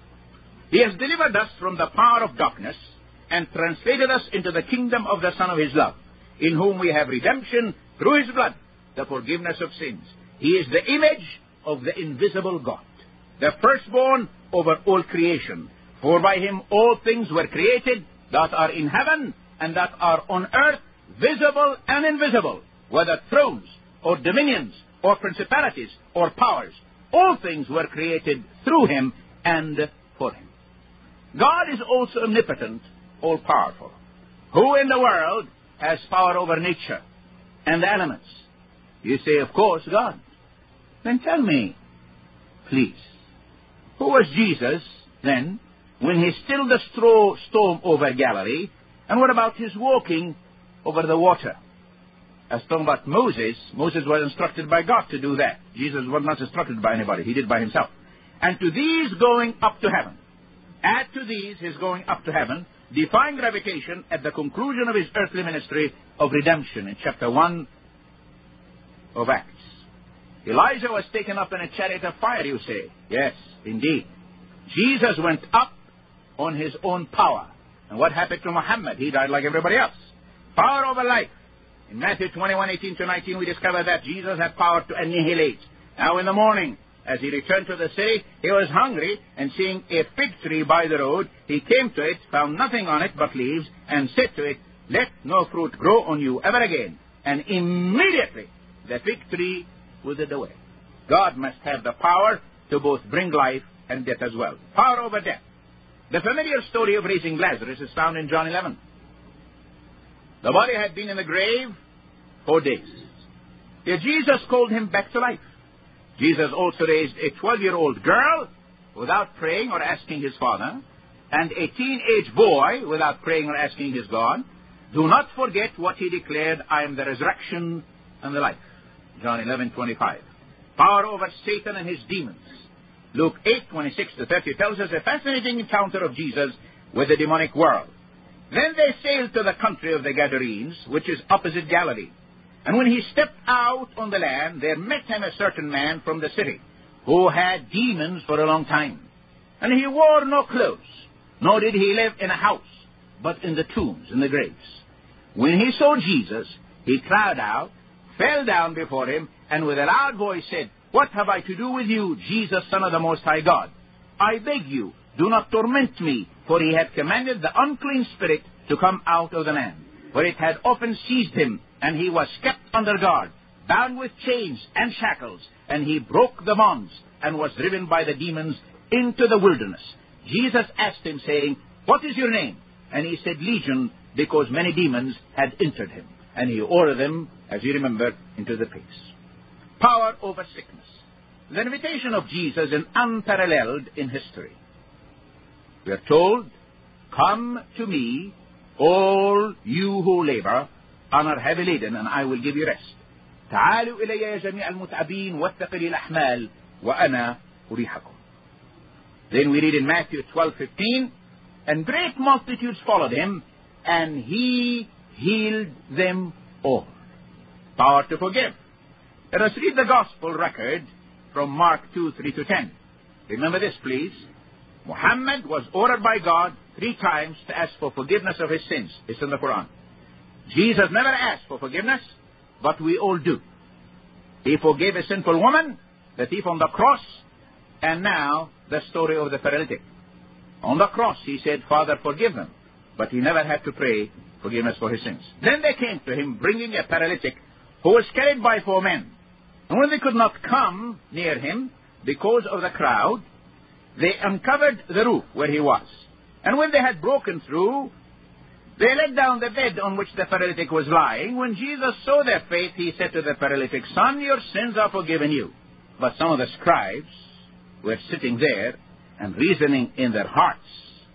He has delivered us from the power of darkness and translated us into the kingdom of the Son of his love, in whom we have redemption through his blood, the forgiveness of sins. He is the image of the invisible God, the firstborn over all creation. For by him all things were created that are in heaven and that are on earth, visible and invisible, whether thrones or dominions or principalities or powers. All things were created through him and for him. God is also omnipotent, all-powerful. Who in the world has power over nature and the elements? You say, of course, God. Then tell me, please, who was Jesus then when he stilled the storm over Galilee? And what about his walking over the water? As talking about Moses, Moses was instructed by God to do that. Jesus was not instructed by anybody. He did by himself. And to these going up to heaven. Add to these his going up to heaven, defying gravitation at the conclusion of his earthly ministry of redemption in chapter one of Acts. Elijah was taken up in a chariot of fire, you say. Yes, indeed. Jesus went up on his own power. And what happened to Muhammad? He died like everybody else. Power over life. In Matthew twenty-one, eighteen to nineteen, we discover that Jesus had power to annihilate. Now in the morning, as he returned to the city, he was hungry, and seeing a fig tree by the road, he came to it, found nothing on it but leaves, and said to it, "Let no fruit grow on you ever again." And immediately the fig tree withered away. God must have the power to both bring life and death as well. Power over death. The familiar story of raising Lazarus is found in John eleven. The body had been in the grave four days. Yet Jesus called him back to life. Jesus also raised a twelve-year-old girl without praying or asking his father, and a teenage boy without praying or asking his God. Do not forget what he declared, "I am the resurrection and the life." John eleven twenty-five. Power over Satan and his demons. Luke eight twenty-six to thirty tells us a fascinating encounter of Jesus with the demonic world. Then they sailed to the country of the Gadarenes, which is opposite Galilee. And when he stepped out on the land, there met him a certain man from the city, who had demons for a long time. And he wore no clothes, nor did he live in a house, but in the tombs, in the graves. When he saw Jesus, he cried out, fell down before him, and with a loud voice said, "What have I to do with you, Jesus, Son of the Most High God? I beg you, do not torment me." For he had commanded the unclean spirit to come out of the man. For it had often seized him, and he was kept under guard, bound with chains and shackles. And he broke the bonds, and was driven by the demons into the wilderness. Jesus asked him, saying, "What is your name?" And he said, "Legion," because many demons had entered him. And he ordered them, as you remember, into the pigs. Power over sickness. The invitation of Jesus is unparalleled in history. We are told, "Come to me, all you who labor and are heavy laden, and I will give you rest. تعالوا إلي يا جميع المتعبين والثقلي الأحمال وأنا أريحكم." Then we read in Matthew twelve fifteen, "And great multitudes followed him, and he healed them all." Power to forgive. Let us read the gospel record from Mark two three to ten. Remember this, please. Muhammad was ordered by God three times to ask for forgiveness of his sins. It's in the Quran. Jesus never asked for forgiveness, but we all do. He forgave a sinful woman, the thief on the cross, and now the story of the paralytic. On the cross he said, "Father, forgive them," but he never had to pray forgiveness for his sins. Then they came to him bringing a paralytic who was carried by four men. And when they could not come near him because of the crowd, they uncovered the roof where he was. And when they had broken through, they let down the bed on which the paralytic was lying. When Jesus saw their faith, he said to the paralytic, "Son, your sins are forgiven you." But some of the scribes were sitting there and reasoning in their hearts,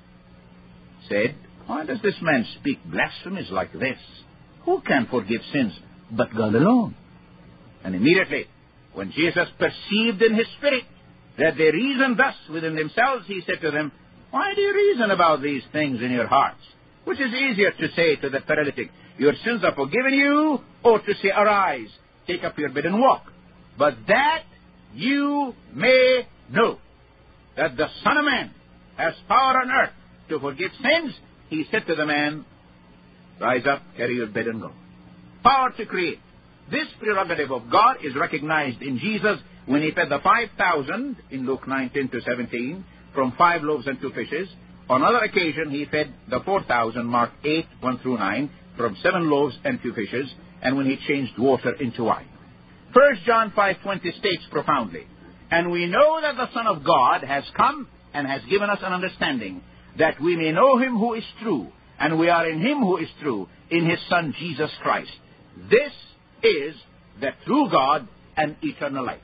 said, "Why does this man speak blasphemies like this? Who can forgive sins but God alone?" And immediately, when Jesus perceived in his spirit that they reasoned thus within themselves, he said to them, "Why do you reason about these things in your hearts? Which is easier to say to the paralytic, 'Your sins are forgiven you,' or to say, 'Arise, take up your bed and walk'? But that you may know that the Son of Man has power on earth to forgive sins," he said to the man, "Rise up, carry your bed and go." Power to create. This prerogative of God is recognized in Jesus when he fed the five thousand in Luke nineteen to seventeen from five loaves and two fishes. On another occasion he fed the four thousand, Mark eight, one through nine, from seven loaves and two fishes, and when he changed water into wine. First John five twenty states profoundly, "And we know that the Son of God has come and has given us an understanding, that we may know him who is true, and we are in him who is true, in his Son Jesus Christ. This is the true God and eternal life."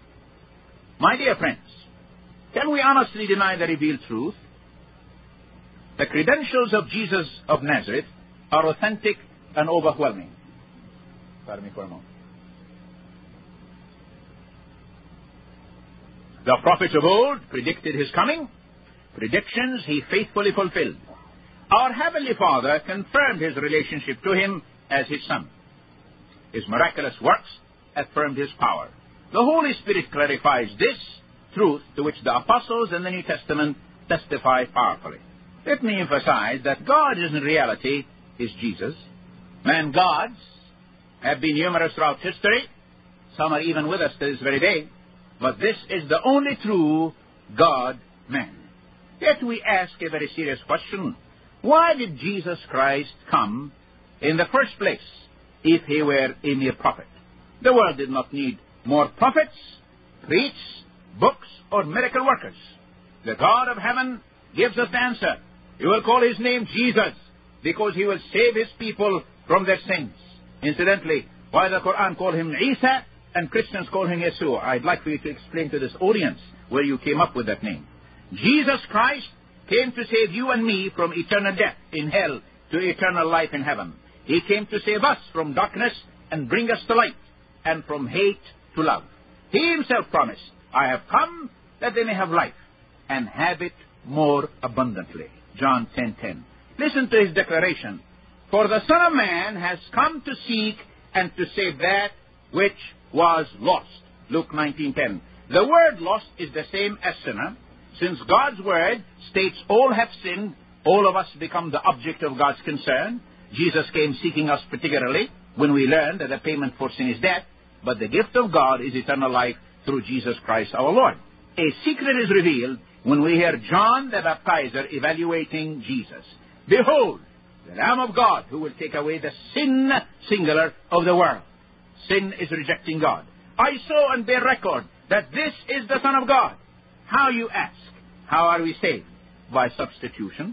My dear friends, can we honestly deny the revealed truth? The credentials of Jesus of Nazareth are authentic and overwhelming. Pardon me for a moment. The prophets of old predicted his coming. Predictions he faithfully fulfilled. Our Heavenly Father confirmed his relationship to him as his Son. His miraculous works affirmed his power. The Holy Spirit clarifies this truth to which the apostles in the New Testament testify powerfully. Let me emphasize that God is in reality is Jesus. Man gods have been numerous throughout history. Some are even with us to this very day. But this is the only true God-man. Yet we ask a very serious question. Why did Jesus Christ come in the first place if he were a mere prophet? The world did not need more prophets, priests, books, or miracle workers. The God of heaven gives us the answer. You will call his name Jesus because he will save his people from their sins. Incidentally, why the Quran call him Isa and Christians call him Yeshua? I'd like for you to explain to this audience where you came up with that name. Jesus Christ came to save you and me from eternal death in hell to eternal life in heaven. He came to save us from darkness and bring us to light, and from hate to love. He himself promised, I have come that they may have life and have it more abundantly. John ten ten. Listen to his declaration. For the Son of Man has come to seek and to save that which was lost. Luke nineteen ten. The word lost is the same as sinner. Since God's word states all have sinned, all of us become the object of God's concern. Jesus came seeking us particularly when we learned that the payment for sin is death, but the gift of God is eternal life through Jesus Christ our Lord. A secret is revealed when we hear John the Baptizer evaluating Jesus. Behold, the Lamb of God who will take away the sin, singular, of the world. Sin is rejecting God. I saw and bear record that this is the Son of God. How, you ask? How are we saved? By substitution.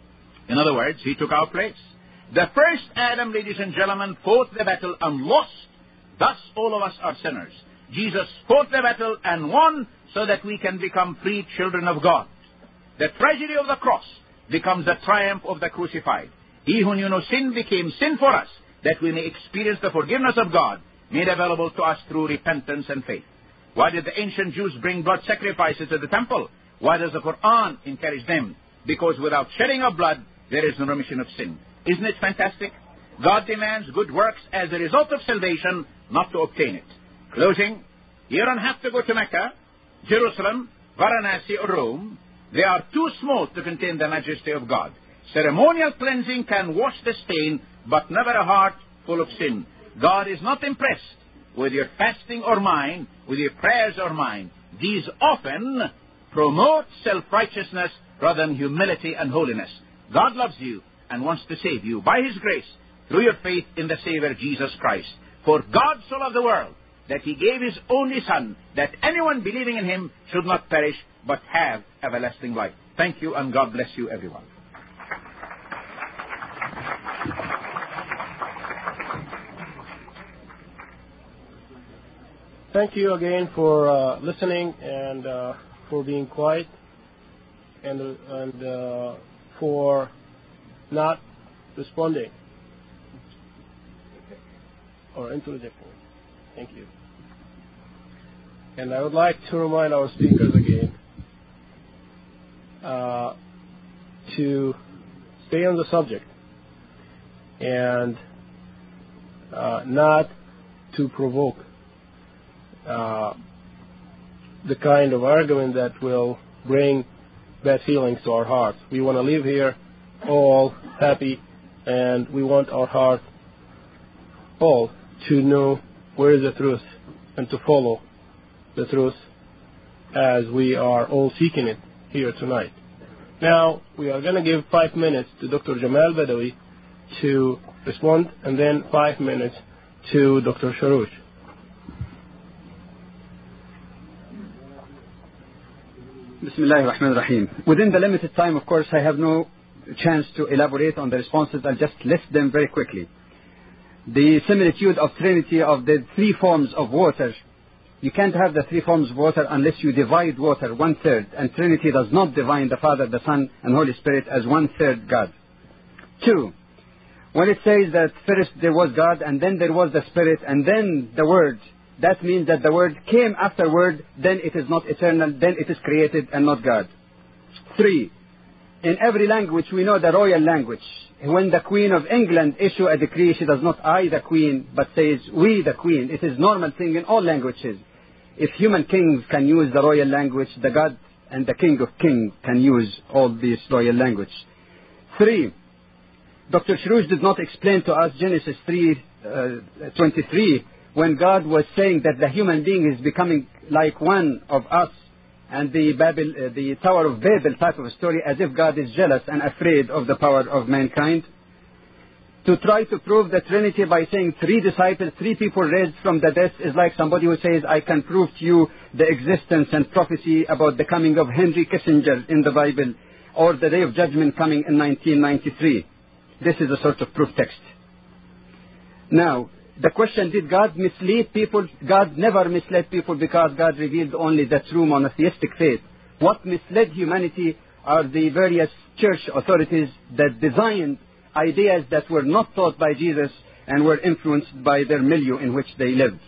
In other words, he took our place. The first Adam, ladies and gentlemen, fought the battle and lost. Thus, all of us are sinners. Jesus fought the battle and won so that we can become free children of God. The tragedy of the cross becomes the triumph of the crucified. He who knew no sin became sin for us, that we may experience the forgiveness of God, made available to us through repentance and faith. Why did the ancient Jews bring blood sacrifices to the temple? Why does the Quran encourage them? Because without shedding of blood, there is no remission of sin. Isn't it fantastic? God demands good works as a result of salvation, not to obtain it. Closing, you don't have to go to Mecca, Jerusalem, Varanasi, or Rome. They are too small to contain the majesty of God. Ceremonial cleansing can wash the stain, but never a heart full of sin. God is not impressed with your fasting or mine, with your prayers or mine. These often promote self-righteousness rather than humility and holiness. God loves you and wants to save you by his grace through your faith in the Savior Jesus Christ. For God so loved the world that he gave his only Son, that anyone believing in him should not perish but have everlasting life. Thank you, and God bless you, everyone. Thank you again for uh, listening and uh, for being quiet and, and uh, for not responding or interjecting. Thank you. And I would like to remind our speakers again uh, to stay on the subject and uh, not to provoke uh, the kind of argument that will bring bad feelings to our hearts. We want to live here all happy, and we want our heart all to know where is the truth and to follow the truth as we are all seeking it here tonight. Now, we are going to give five minutes to Doctor Jamal Badawi to respond, and then five minutes to Doctor Sharouch. Bismillah ar-Rahman ar-Rahim. Within the limited time, of course, I have no chance to elaborate on the responses. I'll just list them very quickly. The similitude of Trinity of the three forms of water. You can't have the three forms of water unless you divide water one third. And Trinity does not divide the Father, the Son, and Holy Spirit as one third God. Two, When it says that first there was God, and then there was the Spirit, and then the Word, that means that the Word came afterward, then it is not eternal, then it is created and not God. Three, in every language we know the royal language. When the Queen of England issue a decree, she does not I the Queen, but says we the Queen. It is normal thing in all languages. If human kings can use the royal language, the God and the King of Kings can use all this royal language. Three, Doctor Shruj did not explain to us Genesis three twenty-three, when God was saying that the human being is becoming like one of us, and the Babel, uh, the Tower of Babel type of a story, as if God is jealous and afraid of the power of mankind. To try to prove the Trinity by saying three disciples, three people raised from the dead, is like somebody who says, I can prove to you the existence and prophecy about the coming of Henry Kissinger in the Bible, or the Day of Judgment coming in nineteen ninety-three. This is a sort of proof text. Now, the question, did God mislead people? God never misled people, because God revealed only the true monotheistic faith. What misled humanity are the various church authorities that designed ideas that were not taught by Jesus and were influenced by their milieu in which they lived.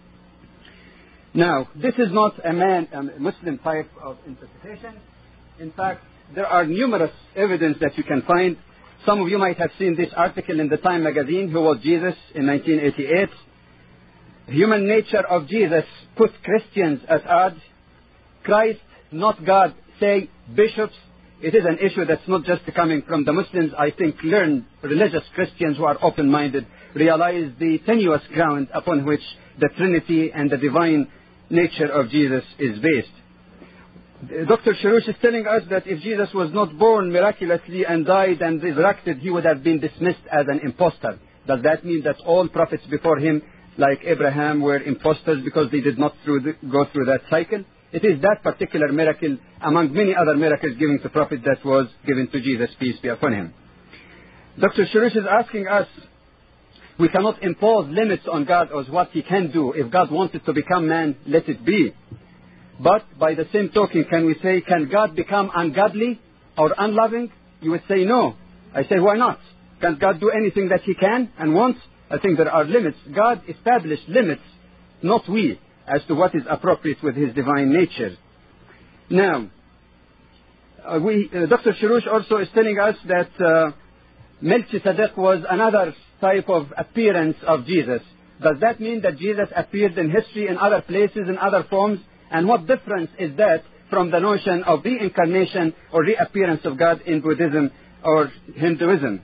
Now, this is not a man, a Muslim type of interpretation. In fact, there are numerous evidence that you can find. Some of you might have seen this article in the Time magazine, Who Was Jesus, in nineteen eighty-eight. Human nature of Jesus put Christians at odds. Christ, not God, say bishops. It is an issue that's not just coming from the Muslims. I think learned religious Christians who are open-minded realize the tenuous ground upon which the Trinity and the divine nature of Jesus is based. Doctor Shruj is telling us that if Jesus was not born miraculously and died and resurrected, he would have been dismissed as an impostor. Does that mean that all prophets before him, like Abraham, were impostors because they did not through the, go through that cycle? It is that particular miracle, among many other miracles given to prophet, that was given to Jesus, peace be upon him. Doctor Shruj is asking us, we cannot impose limits on God as what he can do. If God wanted to become man, let it be. But by the same token, can we say, can God become ungodly or unloving? You would say no. I say, why not? Can God do anything that he can and wants? I think there are limits. God established limits, not we, as to what is appropriate with his divine nature. Now, uh, we, uh, Doctor Shruj also is telling us that uh, Melchizedek was another type of appearance of Jesus. Does that mean that Jesus appeared in history in other places, in other forms? And what difference is that from the notion of reincarnation or reappearance of God in Buddhism or Hinduism?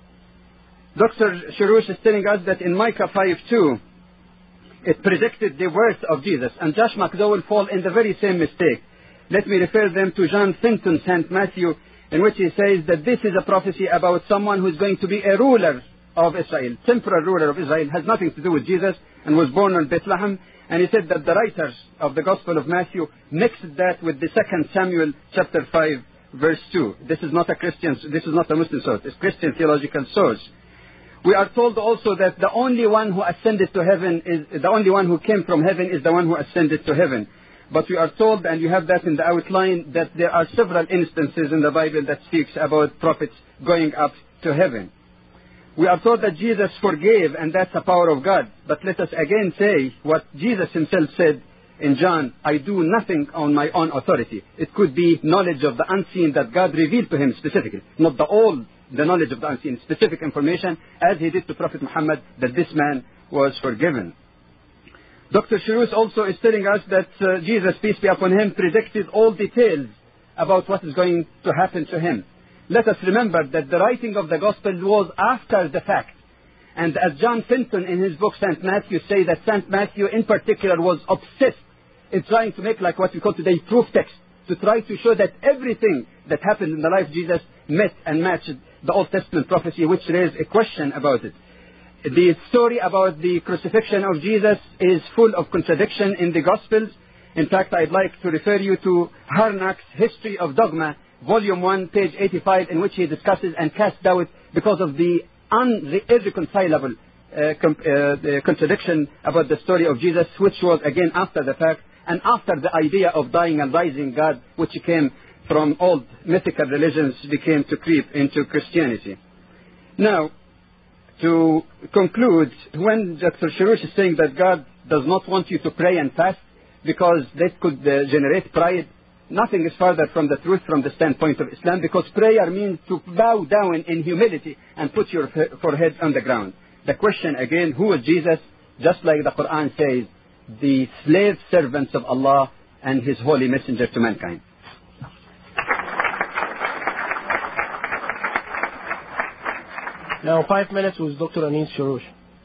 Doctor Shruj is telling us that in Micah five two, it predicted the birth of Jesus. And Josh McDowell fall in the very same mistake. Let me refer them to John Fenton, Saint Matthew, in which he says that this is a prophecy about someone who is going to be a ruler of Israel. Temporal ruler of Israel, has nothing to do with Jesus, and was born in Bethlehem. And he said that the writers of the Gospel of Matthew mixed that with the Second Samuel chapter five, verse two. This is not a Christian, this is not a Muslim source, it's Christian theological source. We are told also that the only one who ascended to heaven is, the only one who came from heaven is the one who ascended to heaven. But we are told, and you have that in the outline, that there are several instances in the Bible that speaks about prophets going up to heaven. We are told that Jesus forgave, and that's the power of God. But let us again say what Jesus himself said in John, I do nothing on my own authority. It could be knowledge of the unseen that God revealed to him specifically, not the all, the knowledge of the unseen, specific information, as he did to Prophet Muhammad, that this man was forgiven. Doctor Shruj also is telling us that uh, Jesus, peace be upon him, predicted all details about what is going to happen to him. Let us remember that the writing of the Gospel was after the fact. And as John Fenton in his book Saint Matthew say that Saint Matthew in particular was obsessed in trying to make like what we call today proof text, to try to show that everything that happened in the life of Jesus met and matched the Old Testament prophecy, which raised a question about it. The story about the crucifixion of Jesus is full of contradiction in the Gospels. In fact, I'd like to refer you to Harnack's History of Dogma, Volume one, page eighty-five, in which he discusses and casts doubt because of the irreconcilable uh, com- uh, the contradiction about the story of Jesus, which was again after the fact, and after the idea of dying and rising God, which came from old mythical religions, became to creep into Christianity. Now, to conclude when Doctor Sharouch is saying that God does not want you to pray and fast because that could uh, generate pride. Nothing is further from the truth from the standpoint of Islam, because prayer means to bow down in humility and put your forehead on the ground. The question again, who is Jesus? Just like the Quran says, the slave servants of Allah and His holy messenger to mankind. Now five minutes with Doctor Anis Sharouch.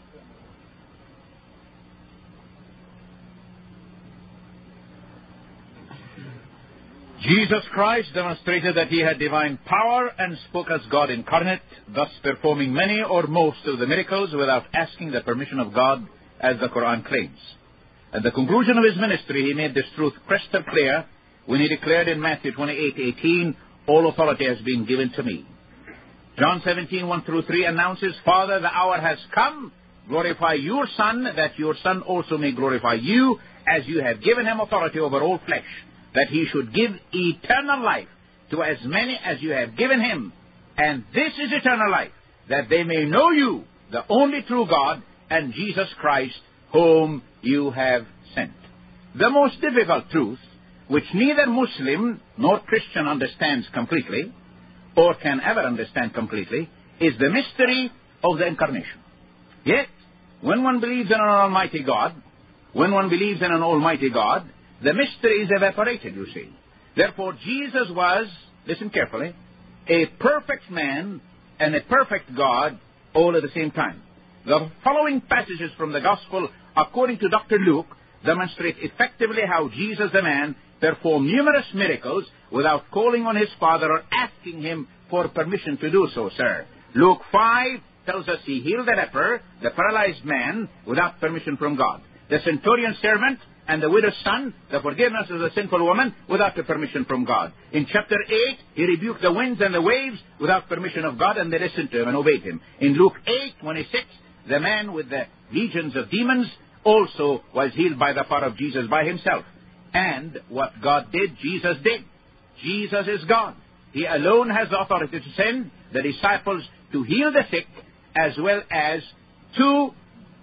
Jesus Christ demonstrated that He had divine power and spoke as God incarnate, thus performing many or most of the miracles without asking the permission of God, as the Quran claims. At the conclusion of His ministry, He made this truth crystal clear when He declared in Matthew twenty-eight eighteen, all authority has been given to me. John seventeen one through three announces, Father, the hour has come, glorify your Son, that your Son also may glorify you, as you have given Him authority over all flesh, that He should give eternal life to as many as you have given Him. And this is eternal life, that they may know you, the only true God, and Jesus Christ, whom you have sent. The most difficult truth, which neither Muslim nor Christian understands completely, or can ever understand completely, is the mystery of the Incarnation. Yet, when one believes in an Almighty God, when one believes in an Almighty God, the mystery is evaporated, you see. Therefore, Jesus was, listen carefully, a perfect man and a perfect God all at the same time. The following passages from the Gospel, according to Doctor Luke, demonstrate effectively how Jesus the man performed numerous miracles without calling on His Father or asking Him for permission to do so, sir. Luke five tells us He healed the leper, the paralyzed man, without permission from God. The centurion's servant and the widow's son, the forgiveness of the sinful woman, without the permission from God. In chapter eight, He rebuked the winds and the waves without permission of God, and they listened to Him and obeyed Him. In Luke eight twenty-six, the man with the legions of demons also was healed by the power of Jesus by Himself. And what God did, Jesus did. Jesus is God. He alone has the authority to send the disciples to heal the sick, as well as to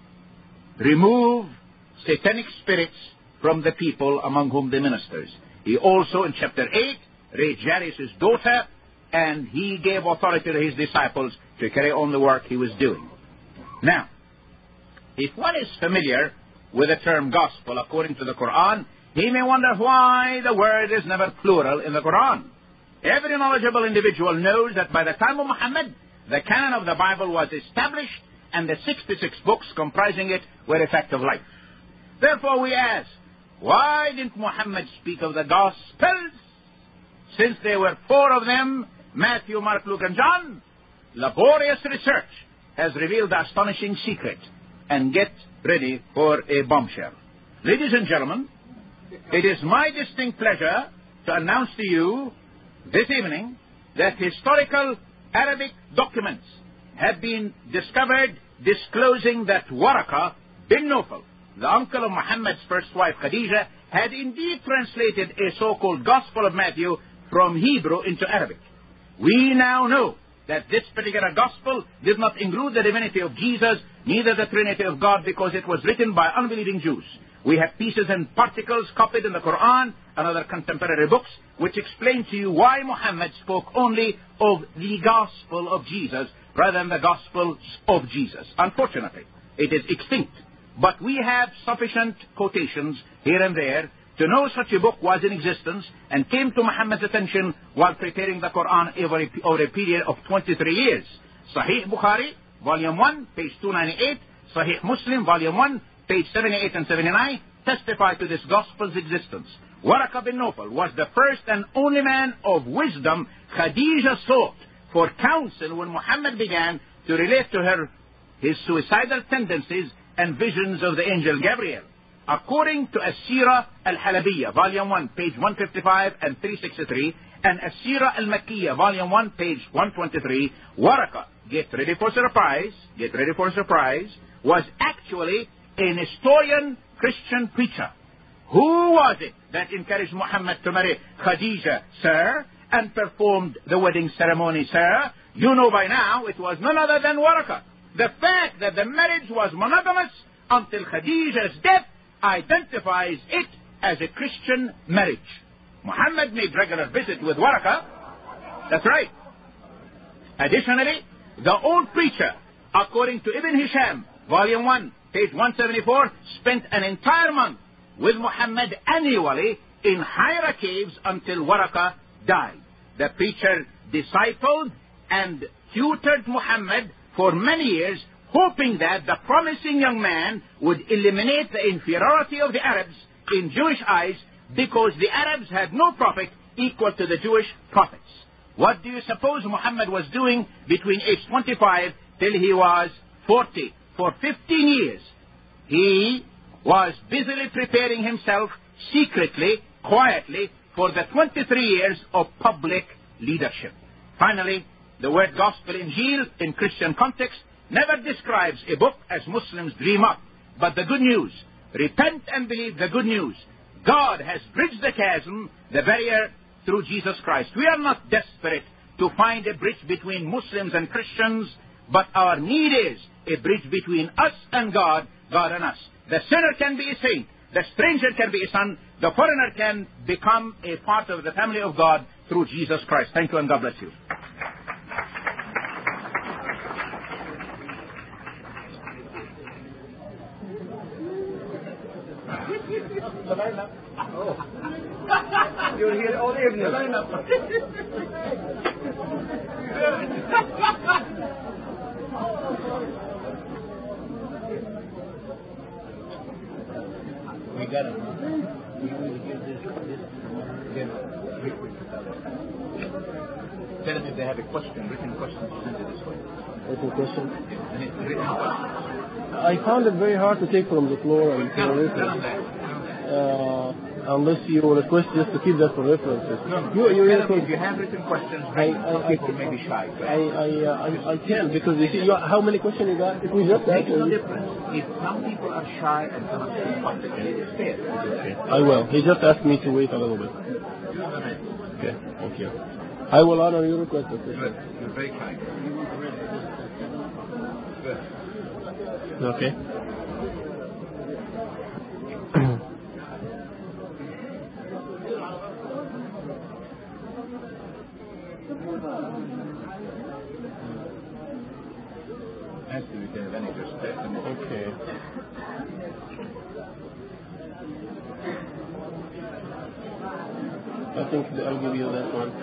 remove satanic spirits from the people among whom they ministers. He also, in chapter eight, raised Jairus' daughter, and He gave authority to His disciples to carry on the work He was doing. Now, if one is familiar with the term gospel according to the Quran, he may wonder why the word is never plural in the Quran. Every knowledgeable individual knows that by the time of Muhammad, the canon of the Bible was established, and the sixty-six books comprising it were a fact of life. Therefore we ask, why didn't Muhammad speak of the Gospels? Since there were four of them, Matthew, Mark, Luke, and John, laborious research has revealed the astonishing secret. And get ready for a bombshell. Ladies and gentlemen, it is my distinct pleasure to announce to you this evening that historical Arabic documents have been discovered disclosing that Waraka bin Nawfal, the uncle of Muhammad's first wife Khadijah, had indeed translated a so-called Gospel of Matthew from Hebrew into Arabic. We now know that this particular Gospel did not include the divinity of Jesus, neither the Trinity of God, because it was written by unbelieving Jews. We have pieces and particles copied in the Quran and other contemporary books which explain to you why Muhammad spoke only of the Gospel of Jesus rather than the Gospels of Jesus. Unfortunately, it is extinct. But we have sufficient quotations here and there to know such a book was in existence and came to Muhammad's attention while preparing the Quran over a, over a period of twenty-three years. Sahih Bukhari, volume one, page two ninety-eight, Sahih Muslim, volume one, page seventy-eight and seventy-nine, testify to this Gospel's existence. Waraka bin Nawfal was the first and only man of wisdom Khadijah sought for counsel when Muhammad began to relate to her his suicidal tendencies and visions of the angel Gabriel. According to As-Sirah Al-Halabiyya, volume one, page one fifty-five and three sixty-three, and As-Sirah Al-Makkiyya, volume one, page one twenty-three, Waraka, get ready for surprise, get ready for surprise, was actually a Nestorian Christian preacher. Who was it that encouraged Muhammad to marry Khadijah, sir, and performed the wedding ceremony, sir? You know by now it was none other than Waraka, The fact that the marriage was monogamous until Khadija's death identifies it as a Christian marriage. Muhammad made regular visit with Waraqah. That's right. Additionally, the old preacher, according to Ibn Hisham, volume one, page one seventy-four, spent an entire month with Muhammad annually in Hira caves until Waraqah died. The preacher discipled and tutored Muhammad for many years, hoping that the promising young man would eliminate the inferiority of the Arabs in Jewish eyes, because the Arabs had no prophet equal to the Jewish prophets. What do you suppose Muhammad was doing between age twenty-five till he was forty? For fifteen years, he was busily preparing himself secretly, quietly, for the twenty-three years of public leadership. Finally, the word gospel, Injil, in Christian context, never describes a book as Muslims dream up, but the good news. Repent and believe the good news. God has bridged the chasm, the barrier, through Jesus Christ. We are not desperate to find a bridge between Muslims and Christians, but our need is a bridge between us and God, God and us. The sinner can be a saint, the stranger can be a son, the foreigner can become a part of the family of God through Jesus Christ. Thank you and God bless you. You're here all evening. We got it. We will give this, this, again, tell them if they have a question, written question, to send it this way. Written question? And it's written question. I found it very hard to take from the floor and Tell for them, tell them reference. that. Uh, unless you request just to keep that for references. No, no. You, you, Tell them you, if you have written questions, I, some I, people I, may be shy. I, I, uh, I, I can, because you see, you, how many questions you got? If we just Makes no ask difference. If some people are shy and cannot speak publicly, it's fair. I will. He just asked me to wait a little bit. Okay, thank you. I will honor your request. Good. You're very kind. Good. Okay. Ask you if they have any respect. Okay. I think I'll give you that one.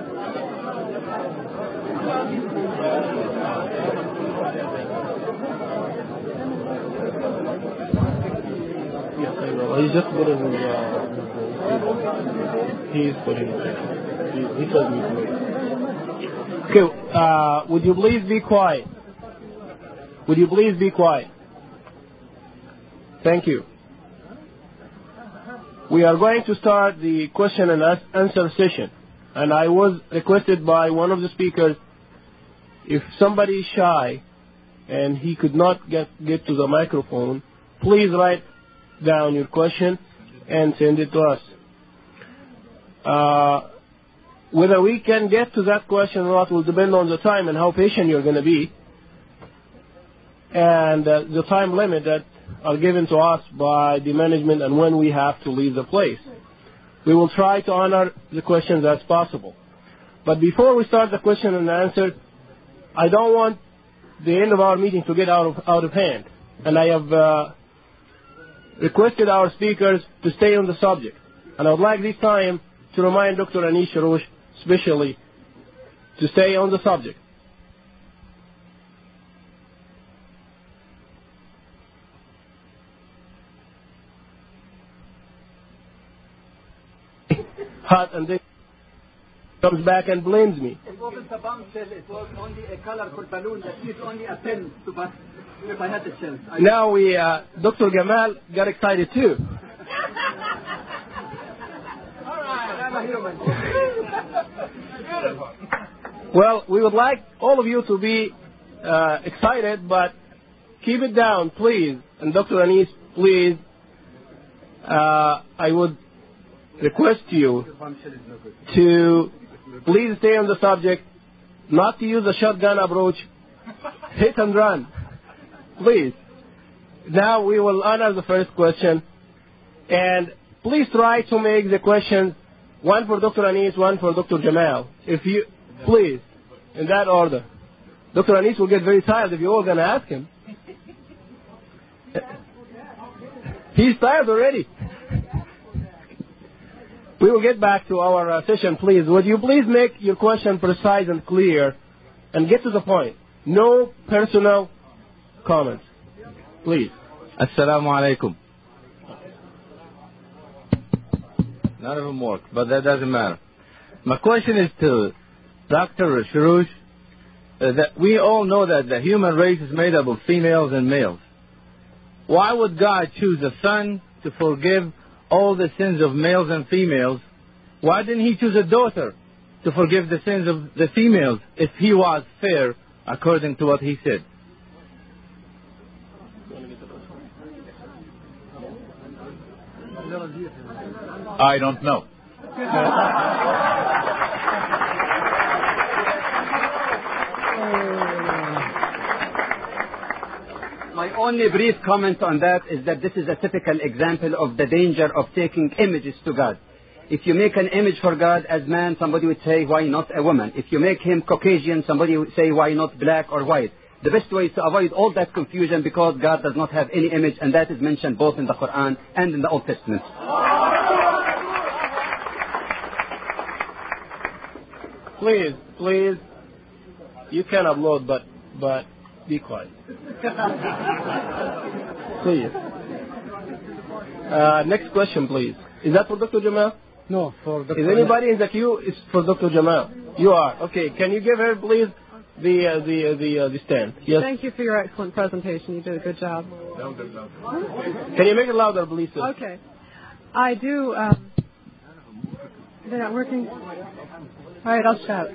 Yes, I will. He's just putting his, uh, he's putting it. He, he told me to wait. Okay, uh, would you please be quiet? Would you please be quiet? Thank you. We are going to start the question and answer session. And I was requested by one of the speakers, if somebody is shy and he could not get, get to the microphone, please write down your question and send it to us. Uh, whether we can get to that question or not will depend on the time and how patient you're going to be, and uh, the time limit that are given to us by the management and when we have to leave the place. We will try to honor the questions as possible. But before we start the question and answer, I don't want the end of our meeting to get out of, out of hand. And I have uh, requested our speakers to stay on the subject. And I would like this time to remind Doctor Anish Sharoush especially to stay on the subject. Hot, and then comes back and blames me. It wasn't a bombshell, it was only a colorful balloon that used only a pen to bust if I had the chance. I Now we, uh, Doctor Gamal got excited too. Alright, I'm a human. Beautiful. Well, we would like all of you to be uh, excited, but keep it down, please. And Doctor Anis, please, uh, I would request you to please stay on the subject, not to use a shotgun approach, hit and run. please. Now we will honor the first question. And please try to make the questions one for Doctor Anis, one for Doctor Jamal. If you, please, in that order. Doctor Anis will get very tired if you're all going to ask him. He's tired already. We will get back to our uh, session, please. Would you please make your question precise and clear and get to the point? No personal comments. Please. Assalamu alaikum. None of them work, but that doesn't matter. My question is to Doctor Shahrosh. Uh, that we all know that the human race is made up of females and males. Why would God choose a son to forgive all the sins of males and females? Why didn't he choose a daughter to forgive the sins of the females if he was fair according to what he said? I don't know. My only brief comment on that is that this is a typical example of the danger of taking images to God. If you make an image for God as man, somebody would say, why not a woman? If you make him Caucasian, somebody would say, why not black or white? The best way is to avoid all that confusion, because God does not have any image, and that is mentioned both in the Quran and in the Old Testament. Please, please, you can upload, but but be quiet. Please. Uh, next question, please. Is that for Doctor Jamal? No, for Doctor Is anybody in the queue? Is for Doctor Jamal? You are. Okay. Can you give her, please, the uh, the uh, the uh, the stand? Yes. Thank you for your excellent presentation. You did a good job. Can you make it louder, please? Sir? Okay. I do. Um, they're not working. All right, I'll shout.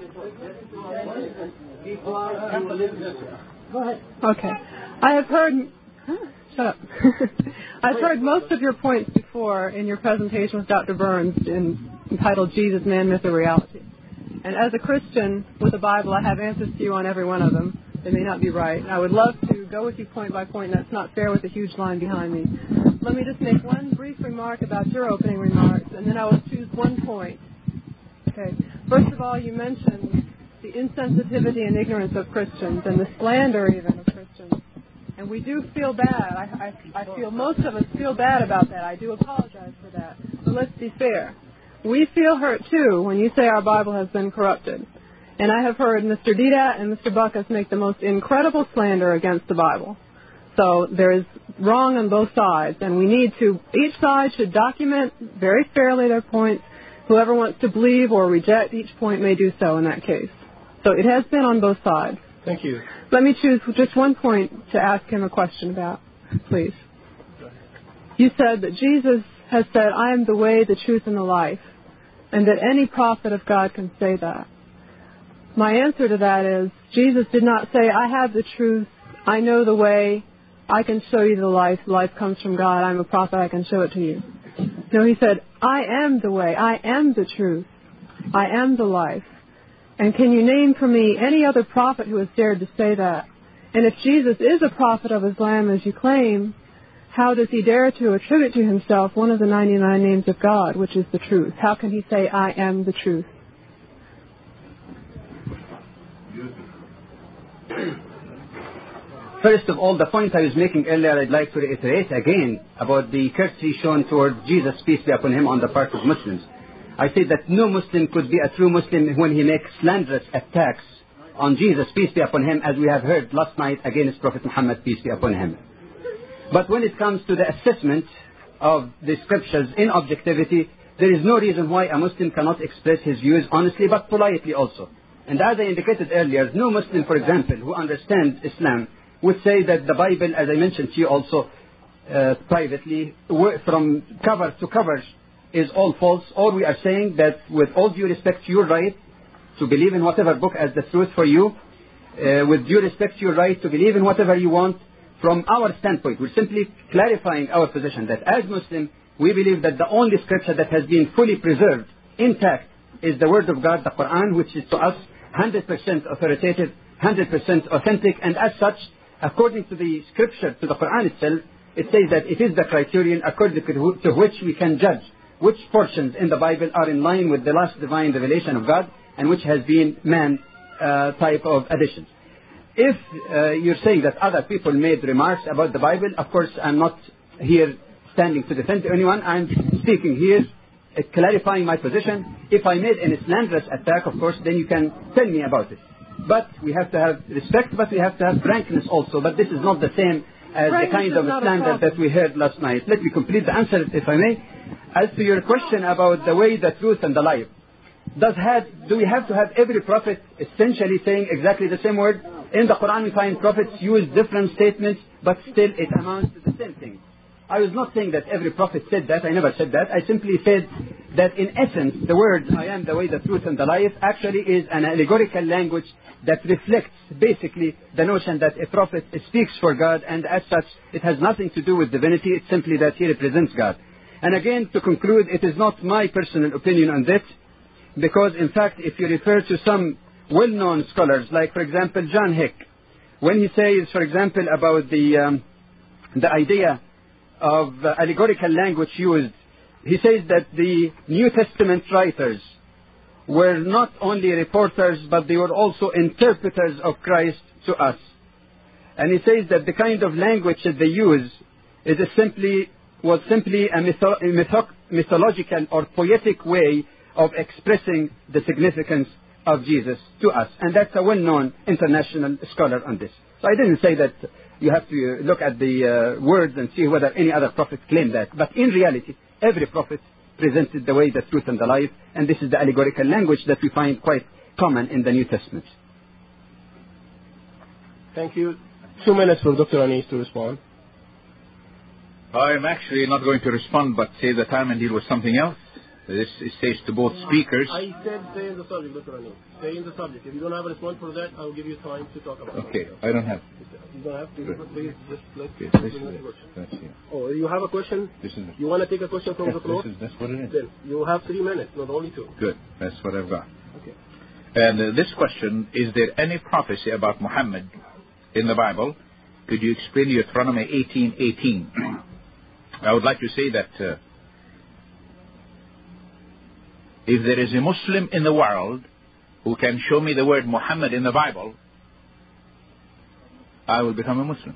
Go ahead. Okay. I have heard. Huh? Shut up. I've heard most of your points before in your presentation with Doctor Burns in, entitled Jesus, Man, Myth, or Reality. And as a Christian with a Bible, I have answers to you on every one of them. They may not be right. I would love to go with you point by point, and that's not fair with a huge line behind me. Let me just make one brief remark about your opening remarks, and then I will choose one point. Okay. First of all, you mentioned the insensitivity and ignorance of Christians, and the slander even of Christians. And we do feel bad. I, I, I feel most of us feel bad about that. I do apologize for that. But let's be fair. We feel hurt, too, when you say our Bible has been corrupted. And I have heard Mister Deedat and Mister Buckus make the most incredible slander against the Bible. So there is wrong on both sides, and we need to, each side should document very fairly their points. Whoever wants to believe or reject each point may do so in that case. So it has been on both sides. Thank you. Let me choose just one point to ask him a question about, please. You said that Jesus has said, I am the way, the truth, and the life, and that any prophet of God can say that. My answer to that is, Jesus did not say, I have the truth, I know the way, I can show you the life, life comes from God, I'm a prophet, I can show it to you. No, he said, I am the way, I am the truth, I am the life. And can you name for me any other prophet who has dared to say that? And if Jesus is a prophet of Islam, as you claim, how does he dare to attribute to himself one of the ninety-nine names of God, which is the truth? How can he say, I am the truth? First of all, the point I was making earlier, I'd like to reiterate again about the courtesy shown towards Jesus, peace be upon him, on the part of Muslims. I say that no Muslim could be a true Muslim when he makes slanderous attacks on Jesus, peace be upon him, as we have heard last night against Prophet Muhammad, peace be upon him. But when it comes to the assessment of the scriptures in objectivity, there is no reason why a Muslim cannot express his views honestly but politely also. And as I indicated earlier, no Muslim, for example, who understands Islam would say that the Bible, as I mentioned to you also uh, privately, from cover to cover, is all false, or we are saying that with all due respect to your right to believe in whatever book as the truth for you, uh, with due respect to your right to believe in whatever you want, from our standpoint, we're simply clarifying our position that as Muslims, we believe that the only scripture that has been fully preserved, intact, is the Word of God, the Quran, which is to us one hundred percent authoritative, one hundred percent authentic, and as such, according to the scripture, to the Quran itself, it says that it is the criterion according to which we can judge which portions in the Bible are in line with the last divine revelation of God and which has been man uh, type of additions. If uh, you're saying that other people made remarks about the Bible, of course I'm not here standing to defend anyone. I'm speaking here, uh, clarifying my position. If I made any slanderous attack, of course, then you can tell me about it. But we have to have respect, but we have to have frankness also. But this is not the same as frankness the kind of slander that we heard last night. Let me complete the answer, if I may. As to your question about the way, the truth, and the life, does have, do we have to have every prophet essentially saying exactly the same word? In the Quran we find prophets use different statements, but still it amounts to the same thing. I was not saying that every prophet said that. I never said that. I simply said that in essence, the word I am the way, the truth, and the life actually is an allegorical language that reflects basically the notion that a prophet speaks for God, and as such it has nothing to do with divinity. It's simply that he represents God. And again, to conclude, it is not my personal opinion on this, because in fact if you refer to some well-known scholars, like for example John Hick, when he says for example about the um, the idea of uh, allegorical language used, he says that the New Testament writers were not only reporters, but they were also interpreters of Christ to us. And he says that the kind of language that they use is a simply was simply a, mytho a mytho mythological or poetic way of expressing the significance of Jesus to us. And that's a well-known international scholar on this. So I didn't say that you have to look at the uh, words and see whether any other prophet claimed that. But in reality, every prophet presented the way, the truth, and the life. And this is the allegorical language that we find quite common in the New Testament. Thank you. Two minutes for Doctor Anis to respond. I'm actually not going to respond, but save the time and deal with something else. This says to both speakers. I said stay in the subject, Doctor Anis. Stay in the subject. If you don't have a response for that, I'll give you time to talk about it. Okay, I don't have. You don't have to. Please, just let okay, this is that's here. Oh, you have a question? This is it. You want to take a question from yes, the floor? This is, that's what it is. Then you have three minutes, not only two. Good. That's what I've got. Okay. And uh, this question, is there any prophecy about Muhammad in the Bible? Could you explain Deuteronomy eighteen eighteen? I would like to say that uh, if there is a Muslim in the world who can show me the word Muhammad in the Bible, I will become a Muslim.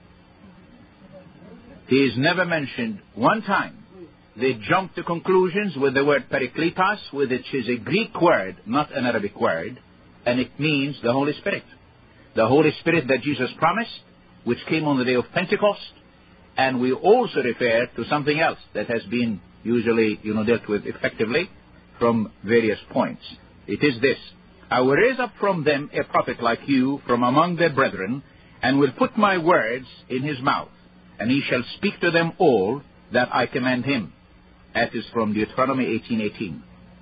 He is never mentioned one time. They jump to conclusions with the word Parakletos, which is a Greek word, not an Arabic word, and it means the Holy Spirit. The Holy Spirit that Jesus promised, which came on the day of Pentecost. And we also refer to something else that has been usually, you know, dealt with effectively from various points. It is this: I will raise up from them a prophet like you from among their brethren, and will put my words in his mouth, and he shall speak to them all that I command him. That is from Deuteronomy eighteen eighteen.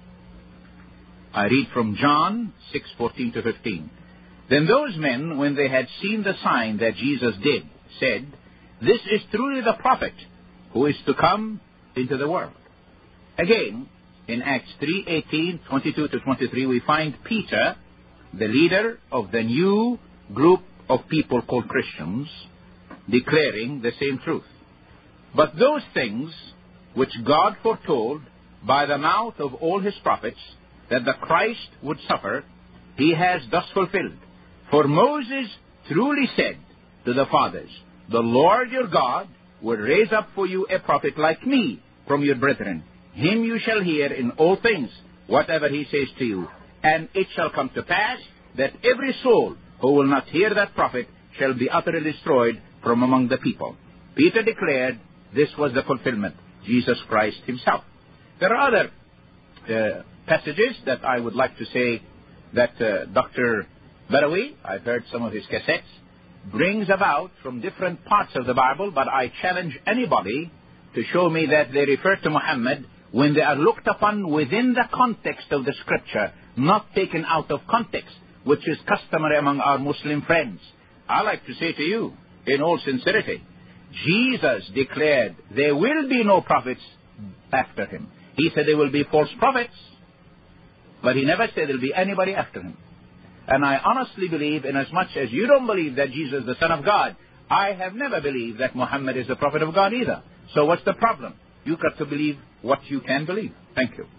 I read from John six fourteen to fifteen. Then those men, when they had seen the sign that Jesus did, said, "This is truly the prophet who is to come into the world." Again, in Acts three eighteen, twenty-two to twenty-three, we find Peter, the leader of the new group of people called Christians, declaring the same truth. But those things which God foretold by the mouth of all his prophets, that the Christ would suffer, he has thus fulfilled. For Moses truly said to the fathers, "The Lord your God will raise up for you a prophet like me from your brethren. Him you shall hear in all things, whatever he says to you. And it shall come to pass that every soul who will not hear that prophet shall be utterly destroyed from among the people." Peter declared this was the fulfillment, Jesus Christ himself. There are other uh, passages that I would like to say that uh, Doctor Barawi, I've heard some of his cassettes, brings about from different parts of the Bible, but I challenge anybody to show me that they refer to Muhammad when they are looked upon within the context of the scripture, not taken out of context, which is customary among our Muslim friends. I like to say to you, in all sincerity, Jesus declared there will be no prophets after him. He said there will be false prophets, but he never said there will be anybody after him. And I honestly believe, inasmuch as you don't believe that Jesus is the Son of God, I have never believed that Muhammad is the Prophet of God either. So what's the problem? You've got to believe what you can believe. Thank you.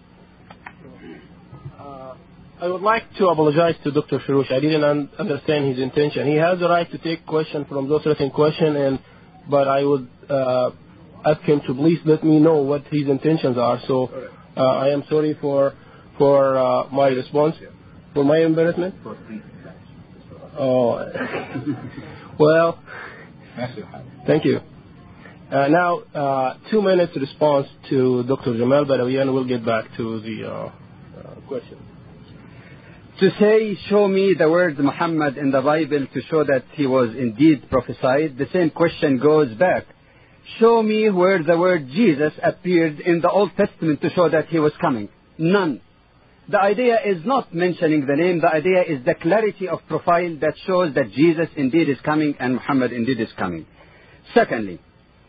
Uh, I would like to apologize to Doctor Shiroosh. I didn't un understand his intention. He has the right to take question from those written question, and but I would uh, ask him to please let me know what his intentions are. So uh, I am sorry for for uh, my response, for my embarrassment. Oh, well, thank you. Uh, now, uh, two minutes response to Doctor Jamal Badawi, and we'll get back to the uh, uh, question. To say, show me the word Muhammad in the Bible to show that he was indeed prophesied, the same question goes back. Show me where the word Jesus appeared in the Old Testament to show that he was coming. None. The idea is not mentioning the name. The idea is the clarity of profile that shows that Jesus indeed is coming and Muhammad indeed is coming. Secondly,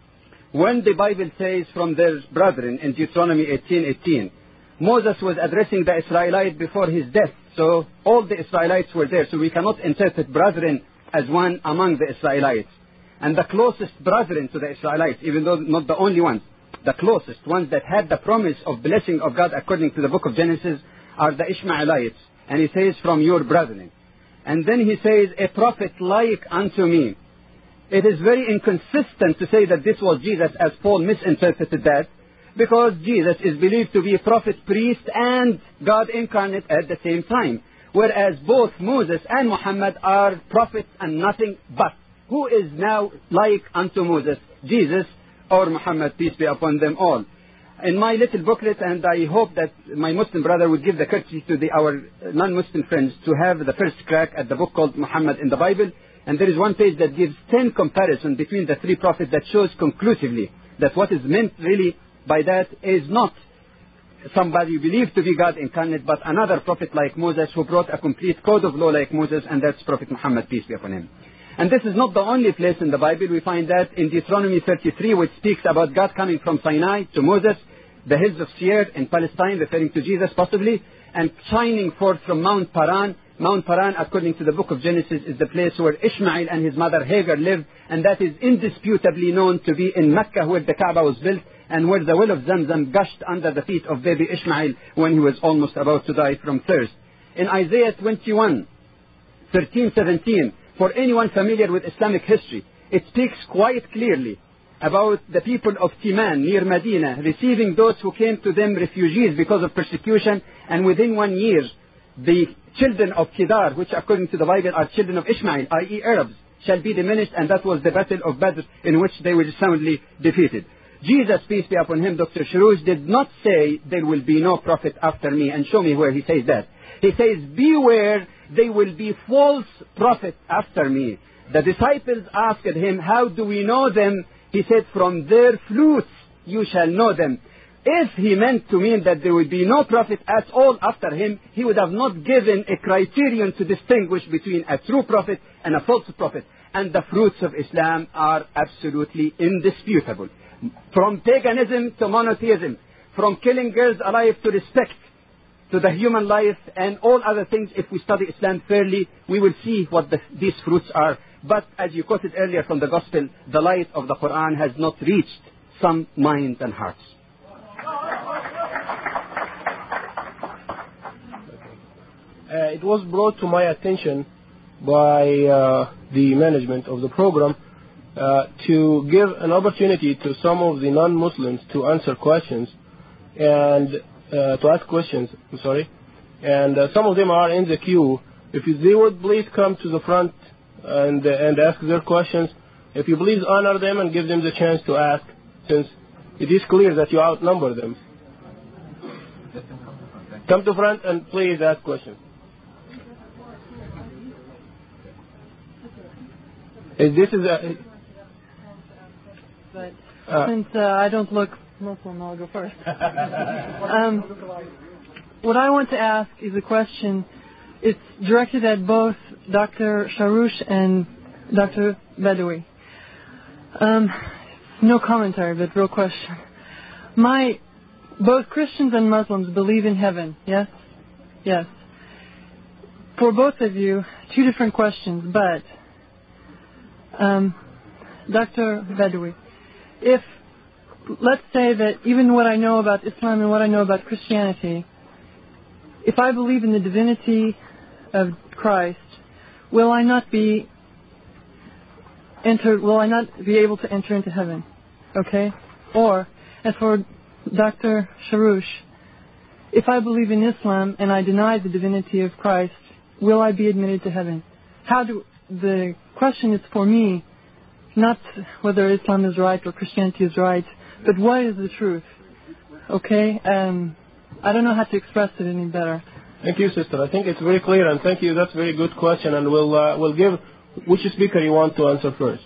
when the Bible says from their brethren in Deuteronomy eighteen eighteen, Moses was addressing the Israelites before his death. So all the Israelites were there. So we cannot interpret brethren as one among the Israelites. And the closest brethren to the Israelites, even though not the only ones, the closest ones that had the promise of blessing of God according to the book of Genesis are the Ishmaelites. And he says, from your brethren. And then he says, a prophet like unto me. It is very inconsistent to say that this was Jesus, as Paul misinterpreted that, because Jesus is believed to be a prophet, priest, and God incarnate at the same time. Whereas both Moses and Muhammad are prophets and nothing but. Who is now like unto Moses? Jesus or Muhammad, peace be upon them all. In my little booklet, and I hope that my Muslim brother would give the courtesy to the, our non-Muslim friends to have the first crack at the book called Muhammad in the Bible. And there is one page that gives ten comparisons between the three prophets that shows conclusively that what is meant really by that is not somebody believed to be God incarnate, but another prophet like Moses who brought a complete code of law like Moses, and that's Prophet Muhammad, peace be upon him. And this is not the only place in the Bible. We find that in Deuteronomy thirty-three, which speaks about God coming from Sinai to Moses, the hills of Seir in Palestine, referring to Jesus possibly, and shining forth from Mount Paran. Mount Paran, according to the book of Genesis, is the place where Ishmael and his mother Hagar lived, and that is indisputably known to be in Mecca, where the Kaaba was built, and where the well of Zamzam gushed under the feet of baby Ishmael when he was almost about to die from thirst. In Isaiah twenty-one, thirteen, seventeen, for anyone familiar with Islamic history, it speaks quite clearly about the people of Timan near Medina receiving those who came to them refugees because of persecution, and within one year the children of Kedar, which according to the Bible are children of Ishmael, that is Arabs, shall be diminished, and that was the battle of Badr in which they were soundly defeated. Jesus, peace be upon him, Doctor Shiroosh, did not say there will be no prophet after me, and show me where he says that. He says, beware, there will be false prophets after me. The disciples asked him, how do we know them? He said, from their fruits you shall know them. If he meant to mean that there would be no prophet at all after him, he would have not given a criterion to distinguish between a true prophet and a false prophet. And the fruits of Islam are absolutely indisputable. From paganism to monotheism, from killing girls alive to respect to the human life and all other things, if we study Islam fairly, we will see what the, these fruits are. But as you quoted earlier from the Gospel, the light of the Quran has not reached some minds and hearts. Uh, it was brought to my attention by uh, the management of the program uh, to give an opportunity to some of the non-Muslims to answer questions and uh, to ask questions. I'm sorry, and uh, some of them are in the queue. If they would please come to the front and uh, and ask their questions. If you please honor them and give them the chance to ask, since it is clear that you outnumber them. Come to front and please ask questions. Is this is a... But Uh, since uh, I don't look Muslim, I'll go first. um, what I want to ask is a question. It's directed at both Doctor Shiroosh and Doctor Badawi. Um, no commentary, but real question. My, both Christians and Muslims believe in heaven, yes? Yes. for both of you, two different questions, but um, Doctor Badawi, if, let's say that even what I know about Islam and what I know about Christianity, if I believe in the divinity of Christ, will I not be enter, will I not be able to enter into heaven? Okay? Or, and for Doctor Sharoush, if I believe in Islam and I deny the divinity of Christ, will I be admitted to heaven? How do, the question is for me, not whether Islam is right or Christianity is right, but what is the truth? Okay? Um, I don't know how to express it any better. Thank you, sister. I think it's very clear, and thank you. That's a very good question, and we'll uh, we'll give which speaker you want to answer first.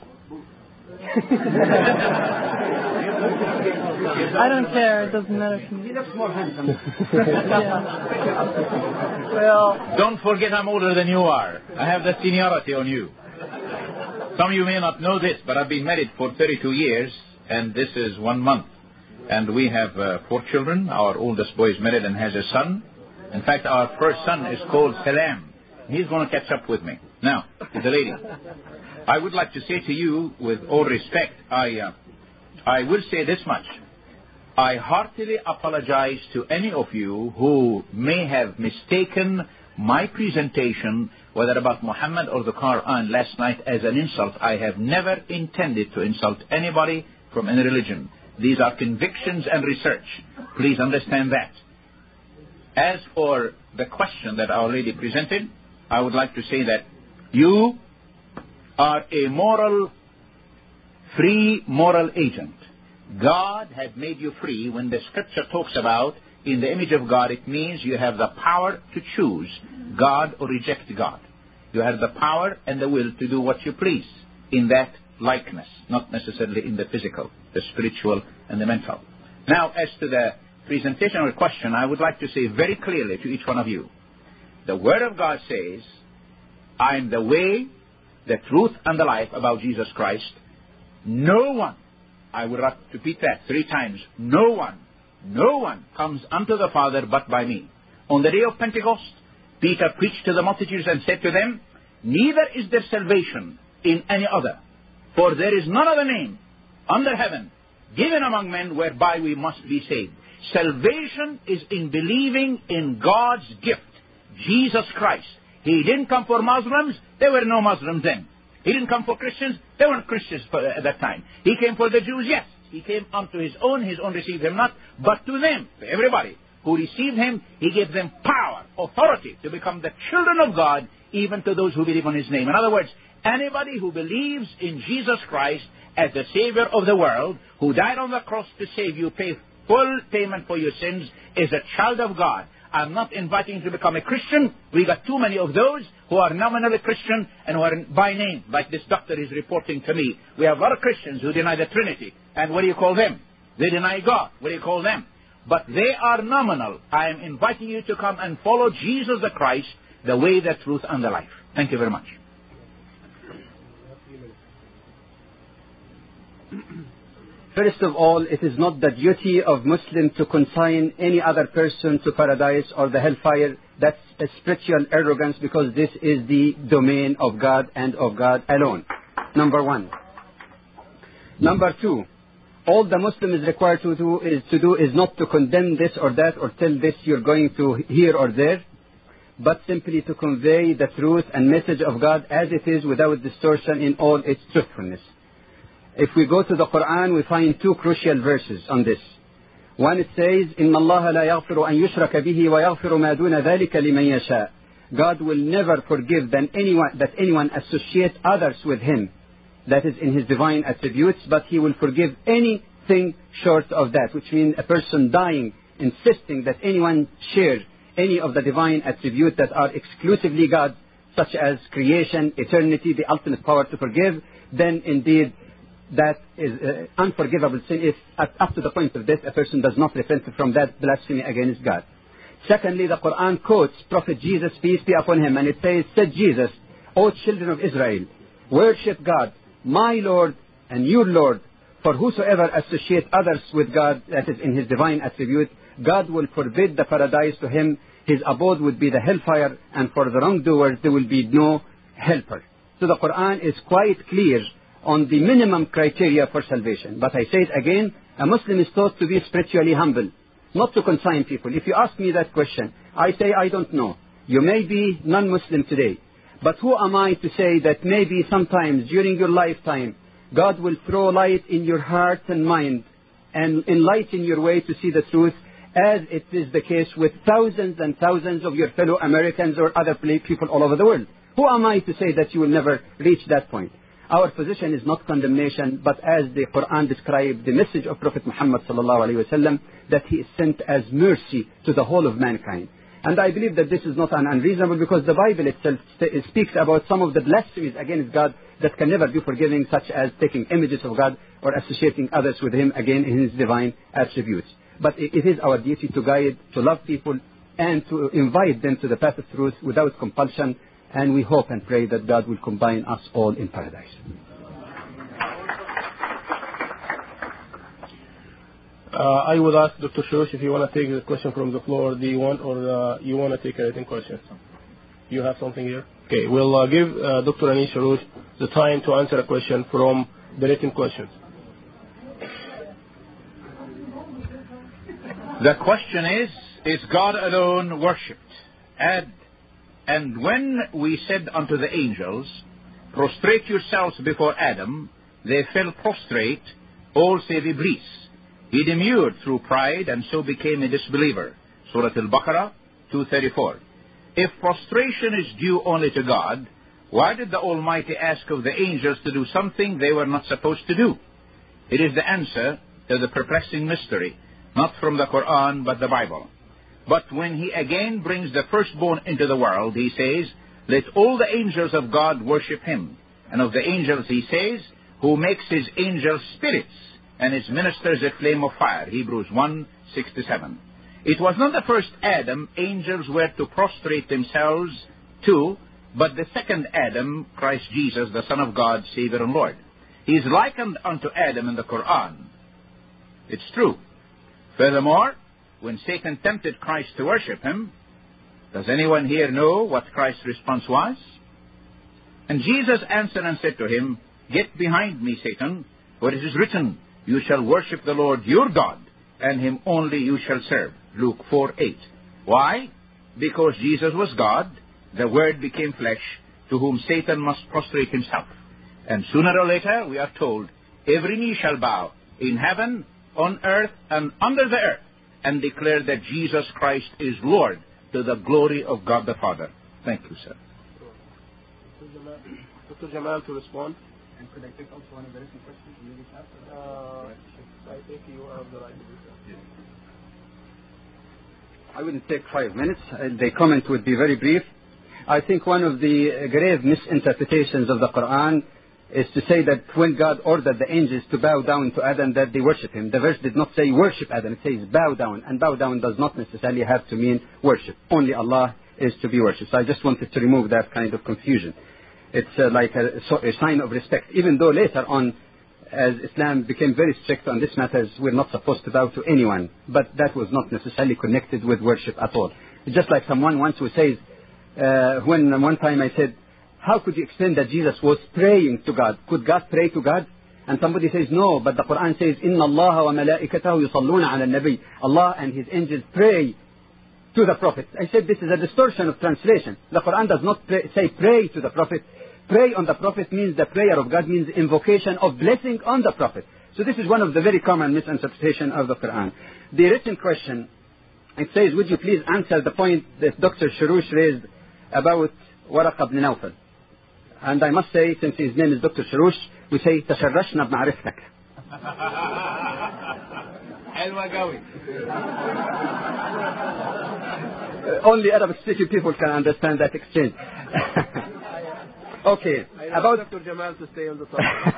I don't care. It doesn't matter to me. He looks more handsome. Yeah. Well, don't forget I'm older than you are. I have the seniority on you. Some of you may not know this, but I've been married for thirty-two years, and this is one month. And we have uh, four children. Our oldest boy is married and has a son. In fact, our first son is called Salam. He's going to catch up with me. Now, to the lady. I would like to say to you, with all respect, I, uh, I will say this much. I heartily apologize to any of you who may have mistaken my presentation, whether about Muhammad or the Quran last night, as an insult. I have never intended to insult anybody from any religion. These are convictions and research. Please understand that. As for the question that Our Lady presented, I would like to say that you are a moral, free moral agent. God had made you free. When the scripture talks about in the image of God, it means you have the power to choose God or reject God. You have the power and the will to do what you please in that likeness, not necessarily in the physical, the spiritual and the mental. Now, as to the presentation or question, I would like to say very clearly to each one of you, the Word of God says, I am the way, the truth, and the life about Jesus Christ. No one, I would repeat that three times, no one, no one comes unto the Father but by me. On the day of Pentecost, Peter preached to the multitudes and said to them, neither is there salvation in any other, for there is none other name under heaven given among men whereby we must be saved. Salvation is in believing in God's gift, Jesus Christ. He didn't come for Muslims. There were no Muslims then. He didn't come for Christians. There weren't Christians for, at that time. He came for the Jews, yes. He came unto his own. His own received him not. But to them, to everybody who received him, he gave them power, authority to become the children of God, even to those who believe on his name. In other words, anybody who believes in Jesus Christ as the Savior of the world, who died on the cross to save you, pay full payment for your sins, is a child of God. I'm not inviting you to become a Christian. We got too many of those who are nominally Christian and who are by name, like this doctor is reporting to me. We have a lot of Christians who deny the Trinity. And what do you call them? They deny God. What do you call them? But they are nominal. I am inviting you to come and follow Jesus the Christ, the way, the truth, and the life. Thank you very much. First of all, it is not the duty of Muslim to consign any other person to paradise or the hellfire. That's a spiritual arrogance, because this is the domain of God and of God alone. Number one. Number two, all the Muslim is required to do is, to do is not to condemn this or that or tell this you're going to here or there, but simply to convey the truth and message of God as it is, without distortion, in all its truthfulness. If we go to the Quran, we find two crucial verses on this. One, it says, إِنَّ اللَّهَ لَا يَغْفِرُ أَن يُشْرَكَ بِهِ وَيَغْفِرُ مَا دُونَ ذَلِكَ لِمَن يَشَاءُ. God will never forgive that anyone, that anyone associate others with him, that is in his divine attributes, but he will forgive anything short of that, which means a person dying, insisting that anyone share any of the divine attributes that are exclusively God's, such as creation, eternity, the ultimate power to forgive, then indeed that is uh, unforgivable sin if at, up to the point of death a person does not repent from that blasphemy against God. Secondly, the Quran quotes Prophet Jesus, peace be upon him, and it says, said Jesus, O children of Israel, worship God, my Lord and your Lord, for whosoever associate others with God, that is in his divine attribute, God will forbid the paradise to him his abode would be the hellfire, and for the wrongdoers there will be no helper. So the Quran is quite clear on the minimum criteria for salvation. But I say it again, a Muslim is taught to be spiritually humble, not to consign people. If you ask me that question, I say I don't know. You may be non-Muslim today, but who am I to say that maybe sometimes during your lifetime God will throw light in your heart and mind and enlighten your way to see the truth, as it is the case with thousands and thousands of your fellow Americans or other people all over the world. Who am I to say that you will never reach that point? Our position is not condemnation, but as the Quran described the message of Prophet Muhammad sallallahu alaihi wasallam, that he is sent as mercy to the whole of mankind. And I believe that this is not an unreasonable, because the Bible itself speaks about some of the blasphemies against God that can never be forgiven, such as taking images of God or associating others with him, again in his divine attributes. But it is our duty to guide, to love people, and to invite them to the path of truth without compulsion. And we hope and pray that God will combine us all in paradise. Uh, I would ask Doctor Shoush if you want to take the question from the floor. Do you want, or uh, you want to take a written question? You have something here? Okay, we'll uh, give uh, Doctor Anish Shoush the time to answer a question from the written questions. The question is, is God alone worshipped? And, and when we said unto the angels, prostrate yourselves before Adam, they fell prostrate, all save Iblis. He demurred through pride and so became a disbeliever. Surah Al-Baqarah two thirty-four. If prostration is due only to God, why did the Almighty ask of the angels to do something they were not supposed to do? It is the answer to the perplexing mystery, not from the Quran but the Bible. But when he again brings the firstborn into the world, he says, let all the angels of God worship him. And of the angels he says, who makes his angels spirits and his ministers a flame of fire. Hebrews one sixty-seven. It was not the first Adam angels were to prostrate themselves to, but the second Adam, Christ Jesus, the Son of God, Savior and Lord. He is likened unto Adam in the Quran. It's true. Furthermore, when Satan tempted Christ to worship him, does anyone here know what Christ's response was? And Jesus answered and said to him, get behind me, Satan, for it is written, you shall worship the Lord your God, and him only you shall serve. Luke four eight. Why? Because Jesus was God, the Word became flesh, to whom Satan must prostrate himself. And sooner or later, we are told, every knee shall bow, in heaven, on earth, and under the earth, and declare that Jesus Christ is Lord, to the glory of God the Father. Thank you, sir. Doctor Jamal to respond. And could I take also one of the written questions you maybe have? Uh, I think you have the right to do so. I wouldn't take five minutes. Uh, the comment would be very brief. I think one of the grave misinterpretations of the Quran is to say that when God ordered the angels to bow down to Adam, that they worship him. The verse did not say worship Adam. It says bow down. And bow down does not necessarily have to mean worship. Only Allah is to be worshipped. So I just wanted to remove that kind of confusion. It's uh, like a, a sign of respect. Even though later on, as Islam became very strict on this matters, we're not supposed to bow to anyone. But that was not necessarily connected with worship at all. It's just like someone once who says, uh, when one time I said, how could you explain that Jesus was praying to God? Could God pray to God? And somebody says, no, but the Quran says, إِنَّ اللَّهَ وَمَلَائِكَتَهُ يُصَلُّونَ عَلَى النَّبِيِّ. Allah and his angels pray to the Prophet. I said this is a distortion of translation. The Quran does not pray, say pray to the Prophet. Pray on the Prophet means the prayer of God means invocation of blessing on the Prophet. So this is one of the very common misinterpretation of the Quran. The written question, it says, would you please answer the point that Doctor Shoush raised about Waraq ibn Nawfal? And I must say, since his name is Doctor Shoush, we say تشرشنا بمعرفتك. حلوة قوي. Only Arab-speaking people can understand that exchange. Okay. I about Doctor Jamal to stay on the top.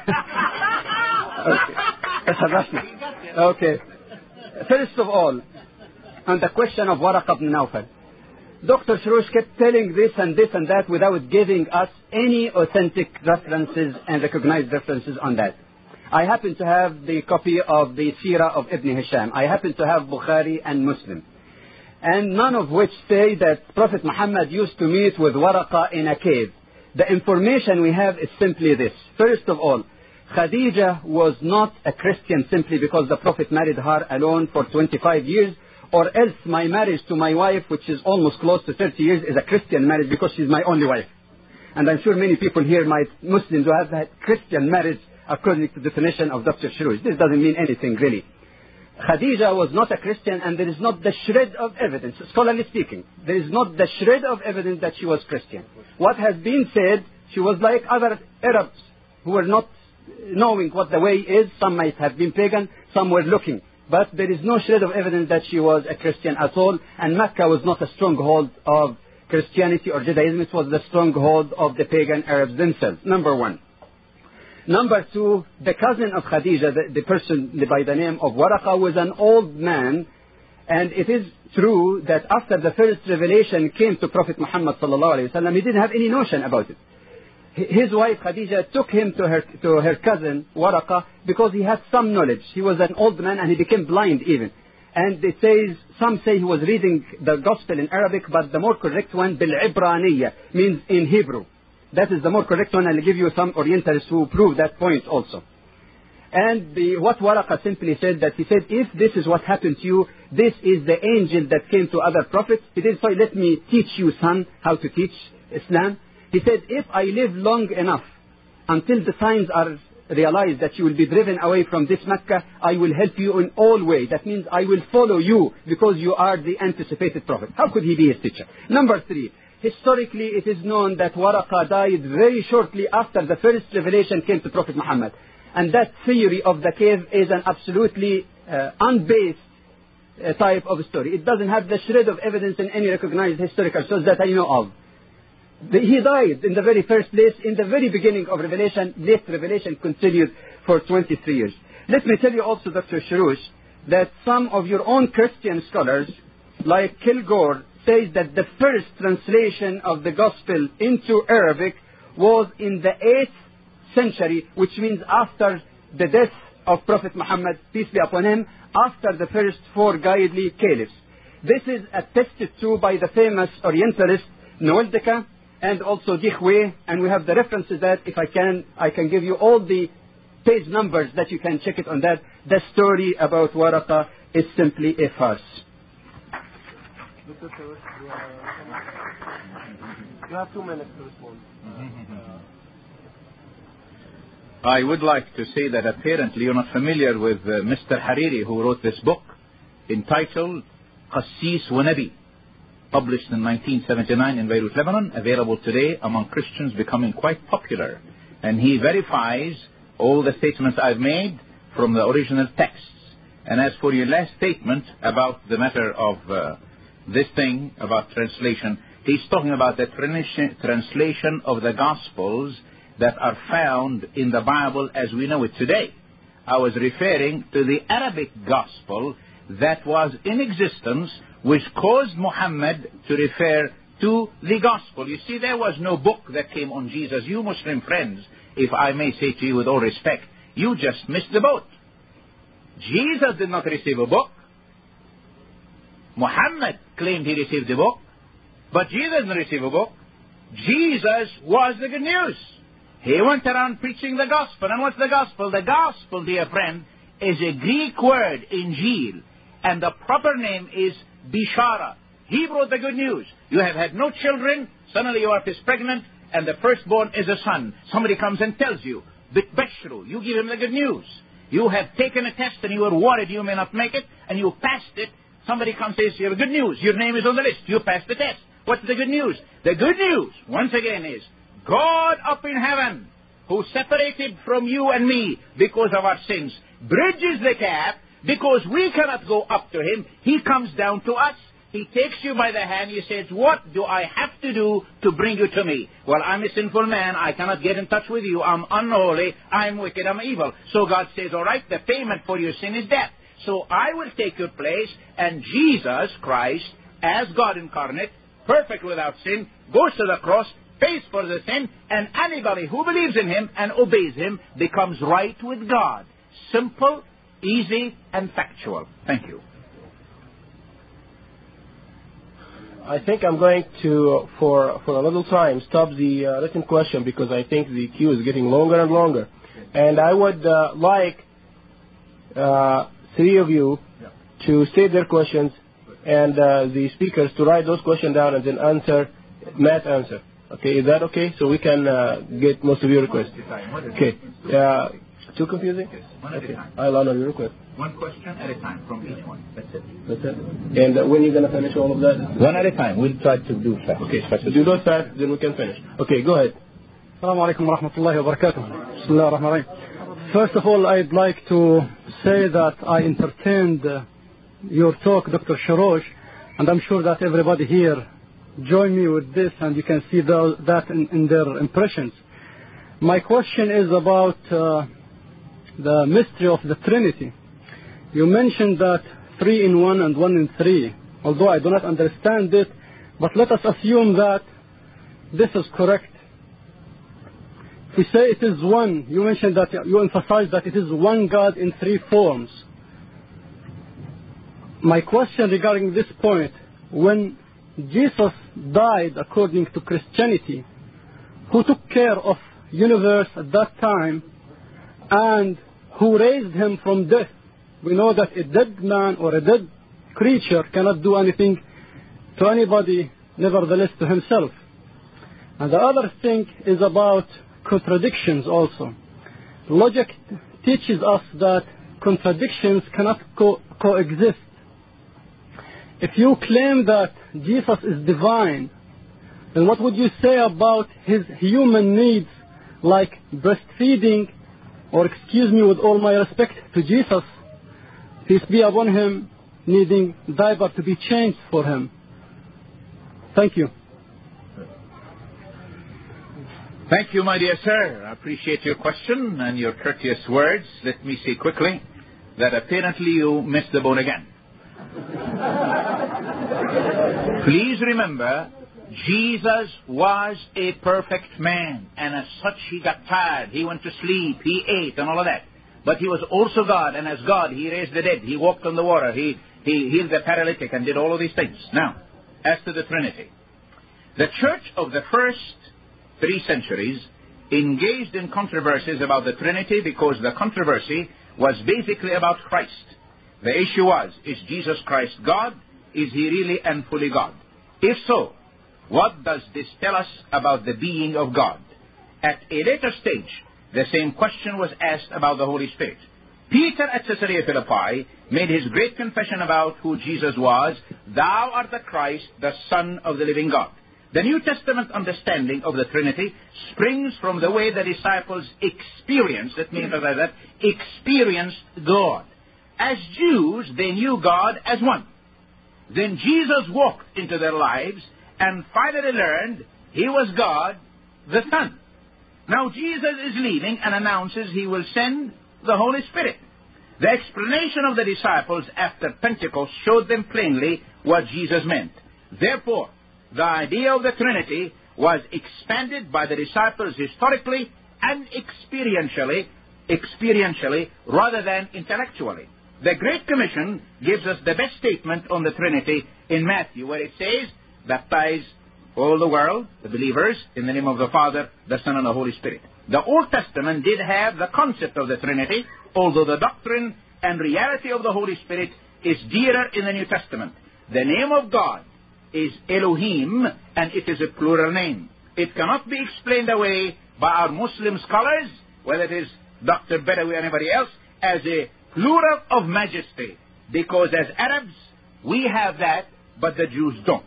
Okay. Okay. First of all, on the question of Waraq ibn Nawfal, Doctor Shoush kept telling this and this and that without giving us any authentic references and recognized references on that. I happen to have the copy of the Seerah of Ibn Hisham. I happen to have Bukhari and Muslim. and none of which say that Prophet Muhammad used to meet with Waraqa in a cave. The information we have is simply this. First of all, Khadija was not a Christian simply because the Prophet married her alone for twenty-five years, or else my marriage to my wife, which is almost close to thirty years, is a Christian marriage because she's my only wife. And I'm sure many people here, might Muslims, who have had Christian marriage according to the definition of Doctor Shruj. This doesn't mean anything really. Khadija was not a Christian, and there is not the shred of evidence, scholarly speaking, there is not the shred of evidence that she was Christian. What has been said, she was like other Arabs who were not knowing what the way is. Some might have been pagan, some were looking. But there is no shred of evidence that she was a Christian at all, and Mecca was not a stronghold of Christianity or Judaism. It was the stronghold of the pagan Arabs themselves, number one. Number two, the cousin of Khadija, the, the person by the name of Waraqa, was an old man, and it is true that after the first revelation came to Prophet Muhammad sallallahu alaihi wasallam, he didn't have any notion about it. His wife Khadija took him to her to her cousin Waraqa because he had some knowledge. He was an old man and he became blind even. And it says, some say he was reading the gospel in Arabic, but the more correct one, bil-Ibraniyya, means in Hebrew. That is the more correct one. I'll give you some Orientalists who prove that point also. And the, what Waraqa simply said, that he said, if this is what happened to you, this is the angel that came to other prophets. He did say, let me teach you, son, how to teach Islam. He said, if I live long enough until the signs are realized that you will be driven away from this Mecca, I will help you in all ways. That means I will follow you because you are the anticipated prophet. How could he be his teacher? Number three, historically it is known that Waraqa died very shortly after the first revelation came to Prophet Muhammad. And that theory of the cave is an absolutely uh, unbased uh, type of story. It doesn't have the shred of evidence in any recognized historical source that I know of. The, he died in the very first place, in the very beginning of Revelation. Late Revelation continued for twenty-three years. Let me tell you also, Doctor Shruj, that some of your own Christian scholars, like Kilgore, says that the first translation of the Gospel into Arabic was in the eighth century, which means after the death of Prophet Muhammad, peace be upon him, after the first four godly caliphs. This is attested to by the famous Orientalist Noeldeka and also Dichwe, and we have the references that, if I can, I can give you all the page numbers that you can check it on that. The story about Waraqa is simply a farce. You have two minutes to respond. I would like to say that apparently you're not familiar with uh, Mister Hariri, who wrote this book entitled Qassis wa Nabi, published in nineteen seventy-nine in Beirut, Lebanon, available today among Christians, becoming quite popular. And he verifies all the statements I've made from the original texts. And as for your last statement about the matter of uh, this thing, about translation, he's talking about the translation of the Gospels that are found in the Bible as we know it today. I was referring to the Arabic Gospel that was in existence, which caused Muhammad to refer to the Gospel. You see, there was no book that came on Jesus. You Muslim friends, if I may say to you with all respect, you just missed the boat. Jesus did not receive a book. Muhammad claimed he received a book, but Jesus didn't receive a book. Jesus was the good news. He went around preaching the gospel. And what's the gospel? The gospel, dear friend, is a Greek word, Injil, and the proper name is Bishara. He brought the good news. You have had no children, suddenly your wife is pregnant, and the firstborn is a son. Somebody comes and tells you, Bitbashru, you give him the good news. You have taken a test and you are worried you may not make it, and you passed it. Somebody comes and says, you have good news. Your name is on the list. You passed the test. What's the good news? The good news, once again, is God up in heaven, who separated from you and me because of our sins, bridges the gap because we cannot go up to him. He comes down to us. He takes you by the hand. He says, what do I have to do to bring you to me? Well, I'm a sinful man. I cannot get in touch with you. I'm unholy. I'm wicked. I'm evil. So God says, all right, the payment for your sin is death. So I will take your place, and Jesus Christ, as God incarnate, perfect without sin, goes to the cross, pays for the sin, and anybody who believes in him and obeys him becomes right with God. Simple, easy, and factual. Thank you. I think I'm going to, for for a little time, stop the uh, written question because I think the queue is getting longer and longer. And I would uh, like uh, three of you to state their questions and uh, the speakers to write those questions down and then answer, mass answer. Okay, is that okay? So we can uh, get most of your requests. Okay. Uh, too confusing? Yes, one at okay. a time. I'll honor your request. One question at a time from each one. That's it. That's it. And uh, when are you going to finish all of that? One at a time. We'll try to do fast. Okay, fast. Do those fast, then we can finish. Okay, go ahead. Assalamu alaikum wa rahmatullahi wa barakatuh. Bismillah ar-Rahman ar-Rahim. First of all, I'd like to say that I entertained uh, your talk, Doctor Shorrosh, and I'm sure that everybody here join me with this, and you can see the, that in, in their impressions. My question is about uh, the mystery of the Trinity. You mentioned that three in one and one in three, although I do not understand it, but let us assume that this is correct. If we say it is one, you mentioned that you emphasize that it is one God in three forms. My question regarding this point, when Jesus died according to Christianity, who took care of universe at that time and who raised him from death? We know that a dead man or a dead creature cannot do anything to anybody, nevertheless to himself. And the other thing is about contradictions also. Logic teaches us that contradictions cannot co- coexist. If you claim that Jesus is divine, then what would you say about his human needs like breastfeeding, or excuse me with all my respect to Jesus, peace be upon him, needing diaper to be changed for him? Thank you. Thank you, my dear sir. I appreciate your question and your courteous words. Let me say quickly that apparently you missed the boat again. Please remember, Jesus was a perfect man, and as such he got tired, he went to sleep, he ate and all of that. But he was also God, and as God he raised the dead, he walked on the water, he, he healed the paralytic and did all of these things. Now, as to the Trinity, the church of the first three centuries engaged in controversies about the Trinity because the controversy was basically about Christ. The issue was, is Jesus Christ God? Is he really and fully God? If so, what does this tell us about the being of God? At a later stage, the same question was asked about the Holy Spirit. Peter at Caesarea Philippi made his great confession about who Jesus was. Thou art the Christ, the Son of the living God. The New Testament understanding of the Trinity springs from the way the disciples experienced, let me emphasize that, experienced God. As Jews, they knew God as one. Then Jesus walked into their lives and finally learned he was God, the Son. Now Jesus is leaving and announces he will send the Holy Spirit. The explanation of the disciples after Pentecost showed them plainly what Jesus meant. Therefore, the idea of the Trinity was expanded by the disciples historically and experientially, experientially rather than intellectually. The Great Commission gives us the best statement on the Trinity in Matthew, where it says, baptize all the world, the believers, in the name of the Father, the Son, and the Holy Spirit. The Old Testament did have the concept of the Trinity, although the doctrine and reality of the Holy Spirit is dearer in the New Testament. The name of God is Elohim, and it is a plural name. It cannot be explained away by our Muslim scholars, whether it is Doctor Badawi or anybody else, as a plural of majesty, because as Arabs, we have that, but the Jews don't.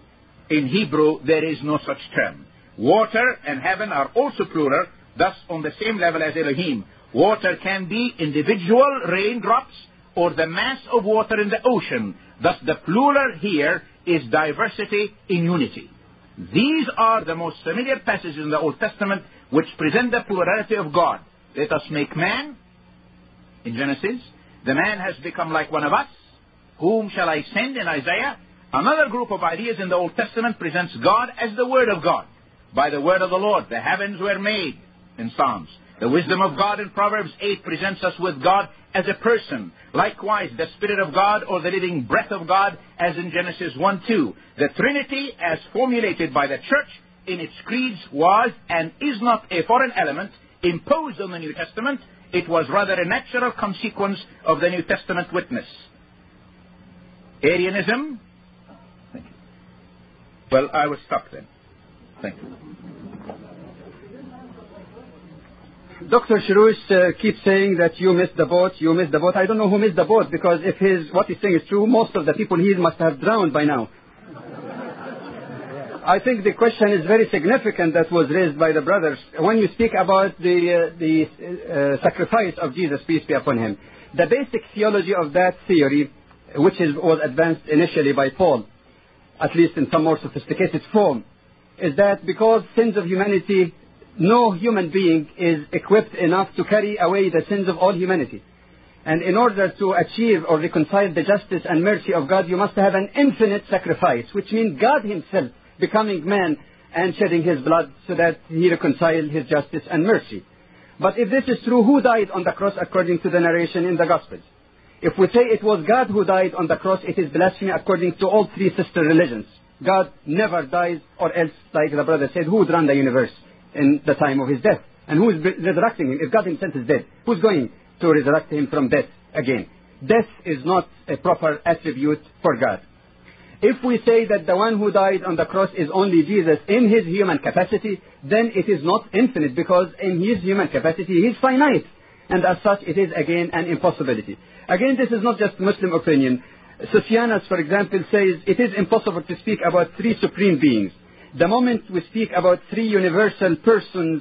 In Hebrew, there is no such term. Water and heaven are also plural, thus on the same level as Elohim. Water can be individual raindrops or the mass of water in the ocean. Thus the plural here is diversity in unity. These are the most familiar passages in the Old Testament which present the plurality of God. Let us make man, in Genesis. The man has become like one of us. Whom shall I send, in Isaiah? Another group of ideas in the Old Testament presents God as the Word of God. By the word of the Lord, the heavens were made, in Psalms. The wisdom of God in Proverbs eight presents us with God as a person. Likewise, the Spirit of God or the living breath of God as in Genesis one two. The Trinity as formulated by the Church in its creeds was and is not a foreign element imposed on the New Testament. It was rather a natural consequence of the New Testament witness. Arianism? Thank you. Well, I was stuck then. Thank you. Doctor Shiroosh uh, keeps saying that you missed the boat, you missed the boat. I don't know who missed the boat, because if his what he's saying is true, most of the people here must have drowned by now. I think the question is very significant that was raised by the brothers. When you speak about the, uh, the uh, sacrifice of Jesus, peace be upon him, the basic theology of that theory, which is, was advanced initially by Paul, at least in some more sophisticated form, is that because sins of humanity, no human being is equipped enough to carry away the sins of all humanity. And in order to achieve or reconcile the justice and mercy of God, you must have an infinite sacrifice, which means God himself becoming man and shedding his blood so that he reconciled his justice and mercy. But if this is true, who died on the cross according to the narration in the Gospels? If we say it was God who died on the cross, it is blasphemy according to all three sister religions. God never dies, or else, like the brother said, who would run the universe in the time of his death? And who is resurrecting him? If God himself is dead, who's going to resurrect him from death again? Death is not a proper attribute for God. If we say that the one who died on the cross is only Jesus in his human capacity, then it is not infinite, because in his human capacity he is finite. And as such, it is again an impossibility. Again, this is not just Muslim opinion. Sufyanus, for example, says it is impossible to speak about three supreme beings. The moment we speak about three universal persons,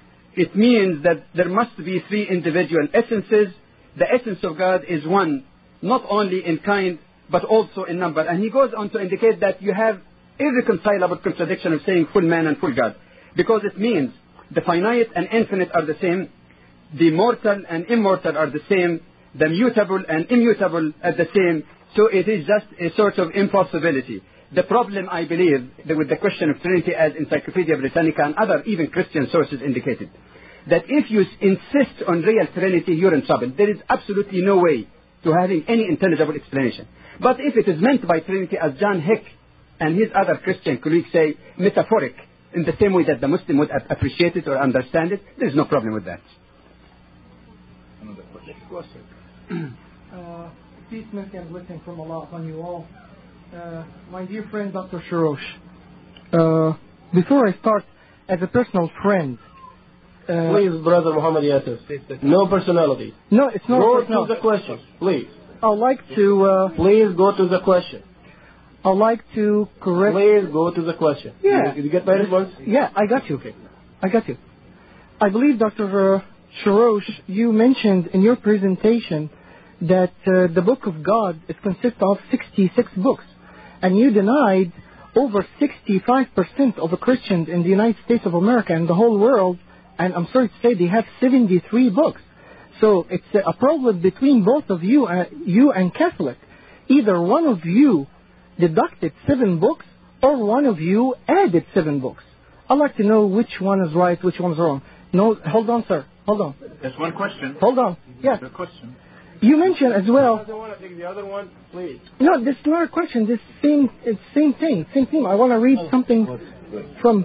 it means that there must be three individual essences. The essence of God is one, not only in kind, but also in number. And he goes on to indicate that you have irreconcilable contradiction of saying full man and full God, because it means the finite and infinite are the same, the mortal and immortal are the same, the mutable and immutable are the same. So it is just a sort of impossibility. The problem, I believe, with the question of Trinity, as Encyclopedia Britannica and other even Christian sources indicated, that if you insist on real Trinity, you're in trouble. There is absolutely no way to having any intelligible explanation. But if it is meant by Trinity, as John Hick and his other Christian colleagues say, metaphoric, in the same way that the Muslim would appreciate it or understand it, there is no problem with that. Another question. uh, peace, mercy, and blessing from Allah upon you all. Uh, my dear friend, Doctor Shiroosh, uh, before I start, as a personal friend, uh, please, Brother Muhammad Yasser, no personality. No, it's not Go personal. to the question, please. I'd like to... Uh, please go to the question. I'd like to correct... Please go to the question. Yeah. Did you get my response? Yeah, I got you. Okay. I got you. I believe, Doctor Uh, Shiroosh, you mentioned in your presentation that uh, the Book of God is consists of sixty-six books. And you denied over sixty-five percent of the Christians in the United States of America and the whole world, and I'm sorry to say they have seventy-three books. So it's a problem between both of you, uh, you and Catholic. Either one of you deducted seven books, or one of you added seven books. I'd like to know which one is right, which one is wrong. No, hold on, sir. Hold on. That's one question. Hold on. Yes. The question. You mentioned as well. I don't want to take the other one, please. No, this is not a question. This same, it's same thing, same thing. I want to read oh, something from.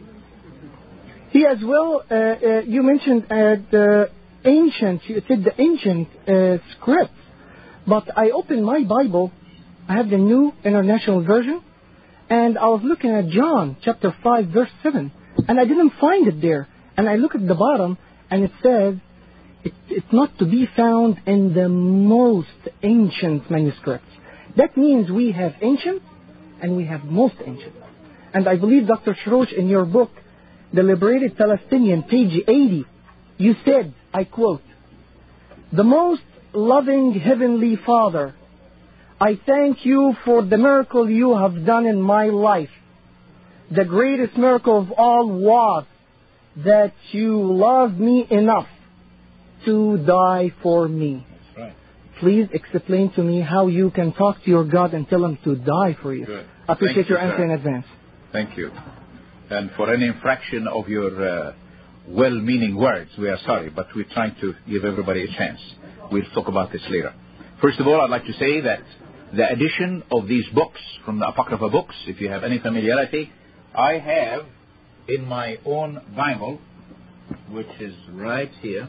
He as well. Uh, uh, you mentioned uh, the ancient. You said the ancient uh, scripts, but I opened my Bible. I have the New International Version, and I was looking at John chapter five, verse seven, and I didn't find it there. And I look at the bottom, and it says, It, it's not to be found in the most ancient manuscripts. That means we have ancient and we have most ancient. And I believe, Doctor Shiroosh, in your book, The Liberated Palestinian, page eighty, you said, I quote, "The most loving Heavenly Father, I thank you for the miracle you have done in my life. The greatest miracle of all was that you loved me enough to die for me." That's right. Please explain to me how you can talk to your God and tell him to die for you. Good. I appreciate Thank you, your answer sir. in advance. Thank you. And for any infraction of your uh, well-meaning words. We are sorry, but we're trying to give everybody a chance. We'll talk about this later. First of all, I'd like to say that the addition of these books from the Apocrypha books, if you have any familiarity, I have in my own Bible, which is right here,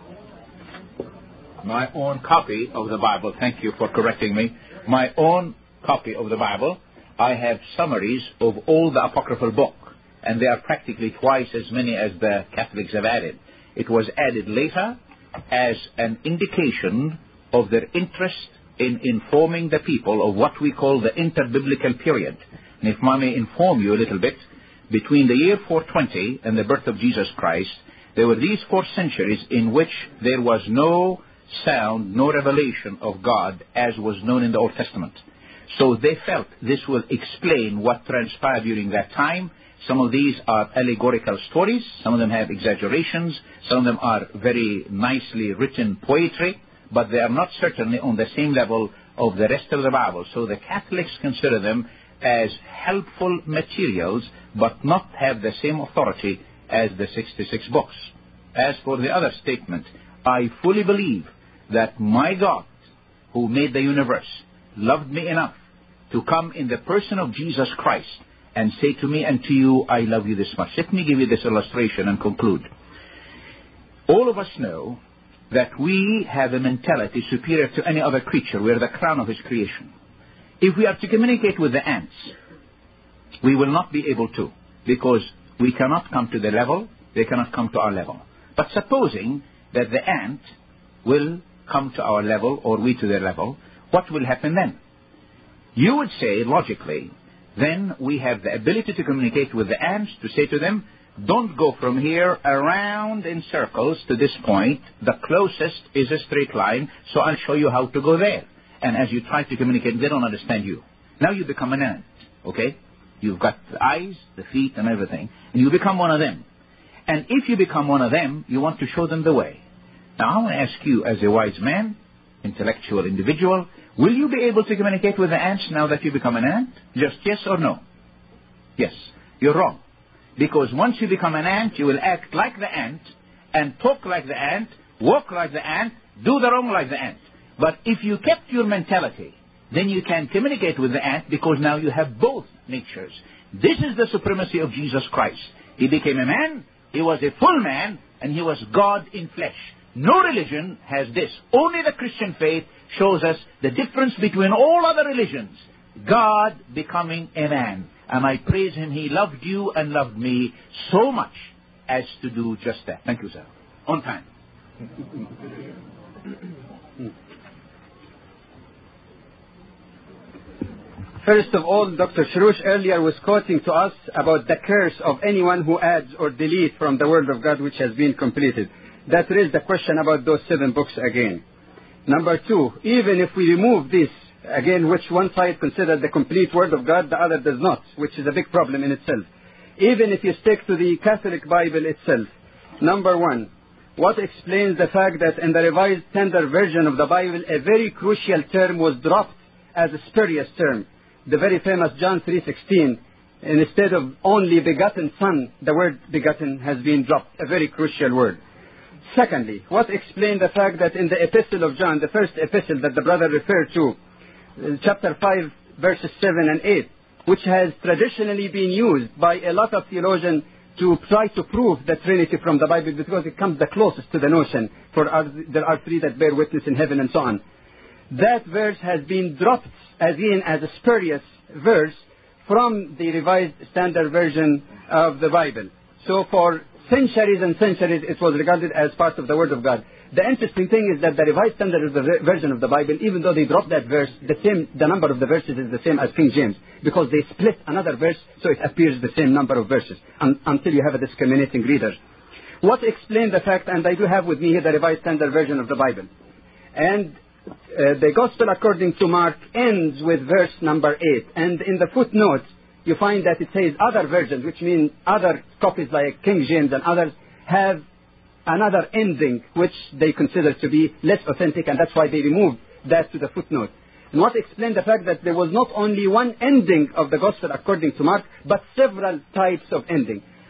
my own copy of the Bible. Thank you for correcting me. My own copy of the Bible. I have summaries of all the apocryphal book, and they are practically twice as many as the Catholics have added. It was added later as an indication of their interest in informing the people of what we call the interbiblical period. And if I may inform you a little bit, between the year four twenty and the birth of Jesus Christ, there were these four centuries in which there was no sound, no revelation of God as was known in the Old Testament. So they felt this will explain what transpired during that time. Some of these are allegorical stories. Some of them have exaggerations. Some of them are very nicely written poetry. But they are not certainly on the same level of the rest of the Bible. So the Catholics consider them as helpful materials, but not have the same authority as the sixty-six books. As for the other statement, I fully believe that my God, who made the universe, loved me enough to come in the person of Jesus Christ and say to me and to you, I love you this much. Let me give you this illustration and conclude. All of us know that we have a mentality superior to any other creature. We are the crown of His creation. If we are to communicate with the ants, we will not be able to, because we cannot come to their level, they cannot come to our level. But supposing that the ant will come to our level, or we to their level, what will happen then? You would say, logically, then we have the ability to communicate with the ants, to say to them, don't go from here around in circles to this point. The closest is a straight line, so I'll show you how to go there. And as you try to communicate, they don't understand you. Now you become an ant, okay? You've got the eyes, the feet, and everything, and you become one of them. And if you become one of them, you want to show them the way. Now I want to ask you, as a wise man, intellectual individual, will you be able to communicate with the ants now that you become an ant? Just yes or no? Yes. You're wrong. Because once you become an ant, you will act like the ant, and talk like the ant, walk like the ant, do the wrong like the ant. But if you kept your mentality, then you can communicate with the ant, because now you have both natures. This is the supremacy of Jesus Christ. He became a man, He was a full man, and He was God in flesh. No religion has this. Only the Christian faith shows us the difference between all other religions. God becoming a man. And I praise Him, He loved you and loved me so much as to do just that. Thank you, sir. On time. First of all, Doctor Shrush earlier was quoting to us about the curse of anyone who adds or deletes from the Word of God which has been completed. That raised the question about those seven books again. Number two, even if we remove this, again, which one side considers the complete Word of God, the other does not, which is a big problem in itself. Even if you stick to the Catholic Bible itself, number one, what explains the fact that in the Revised Standard Version of the Bible, a very crucial term was dropped as a spurious term. The very famous John three sixteen, instead of only begotten Son, the word begotten has been dropped, a very crucial word. Secondly, what explains the fact that in the Epistle of John, the first epistle that the brother referred to, chapter five, verses seven and eight, which has traditionally been used by a lot of theologians to try to prove the Trinity from the Bible, because it comes the closest to the notion, for our, there are three that bear witness in heaven and so on. That verse has been dropped as in as a spurious verse from the Revised Standard Version of the Bible. So for centuries and centuries it was regarded as part of the Word of God. The interesting thing is that the Revised Standard Version of the Bible, even though they dropped that verse, the same, the number of the verses is the same as King James, because they split another verse so it appears the same number of verses un until you have a discriminating reader. What explains the fact, and I do have with me here the Revised Standard Version of the Bible, and uh, the Gospel according to Mark ends with verse number eight, and in the footnotes you find that it says other versions, which means other copies like King James and others have another ending which they consider to be less authentic, and that's why they removed that to the footnote. And what explained the fact that there was not only one ending of the Gospel according to Mark, but several types of ending.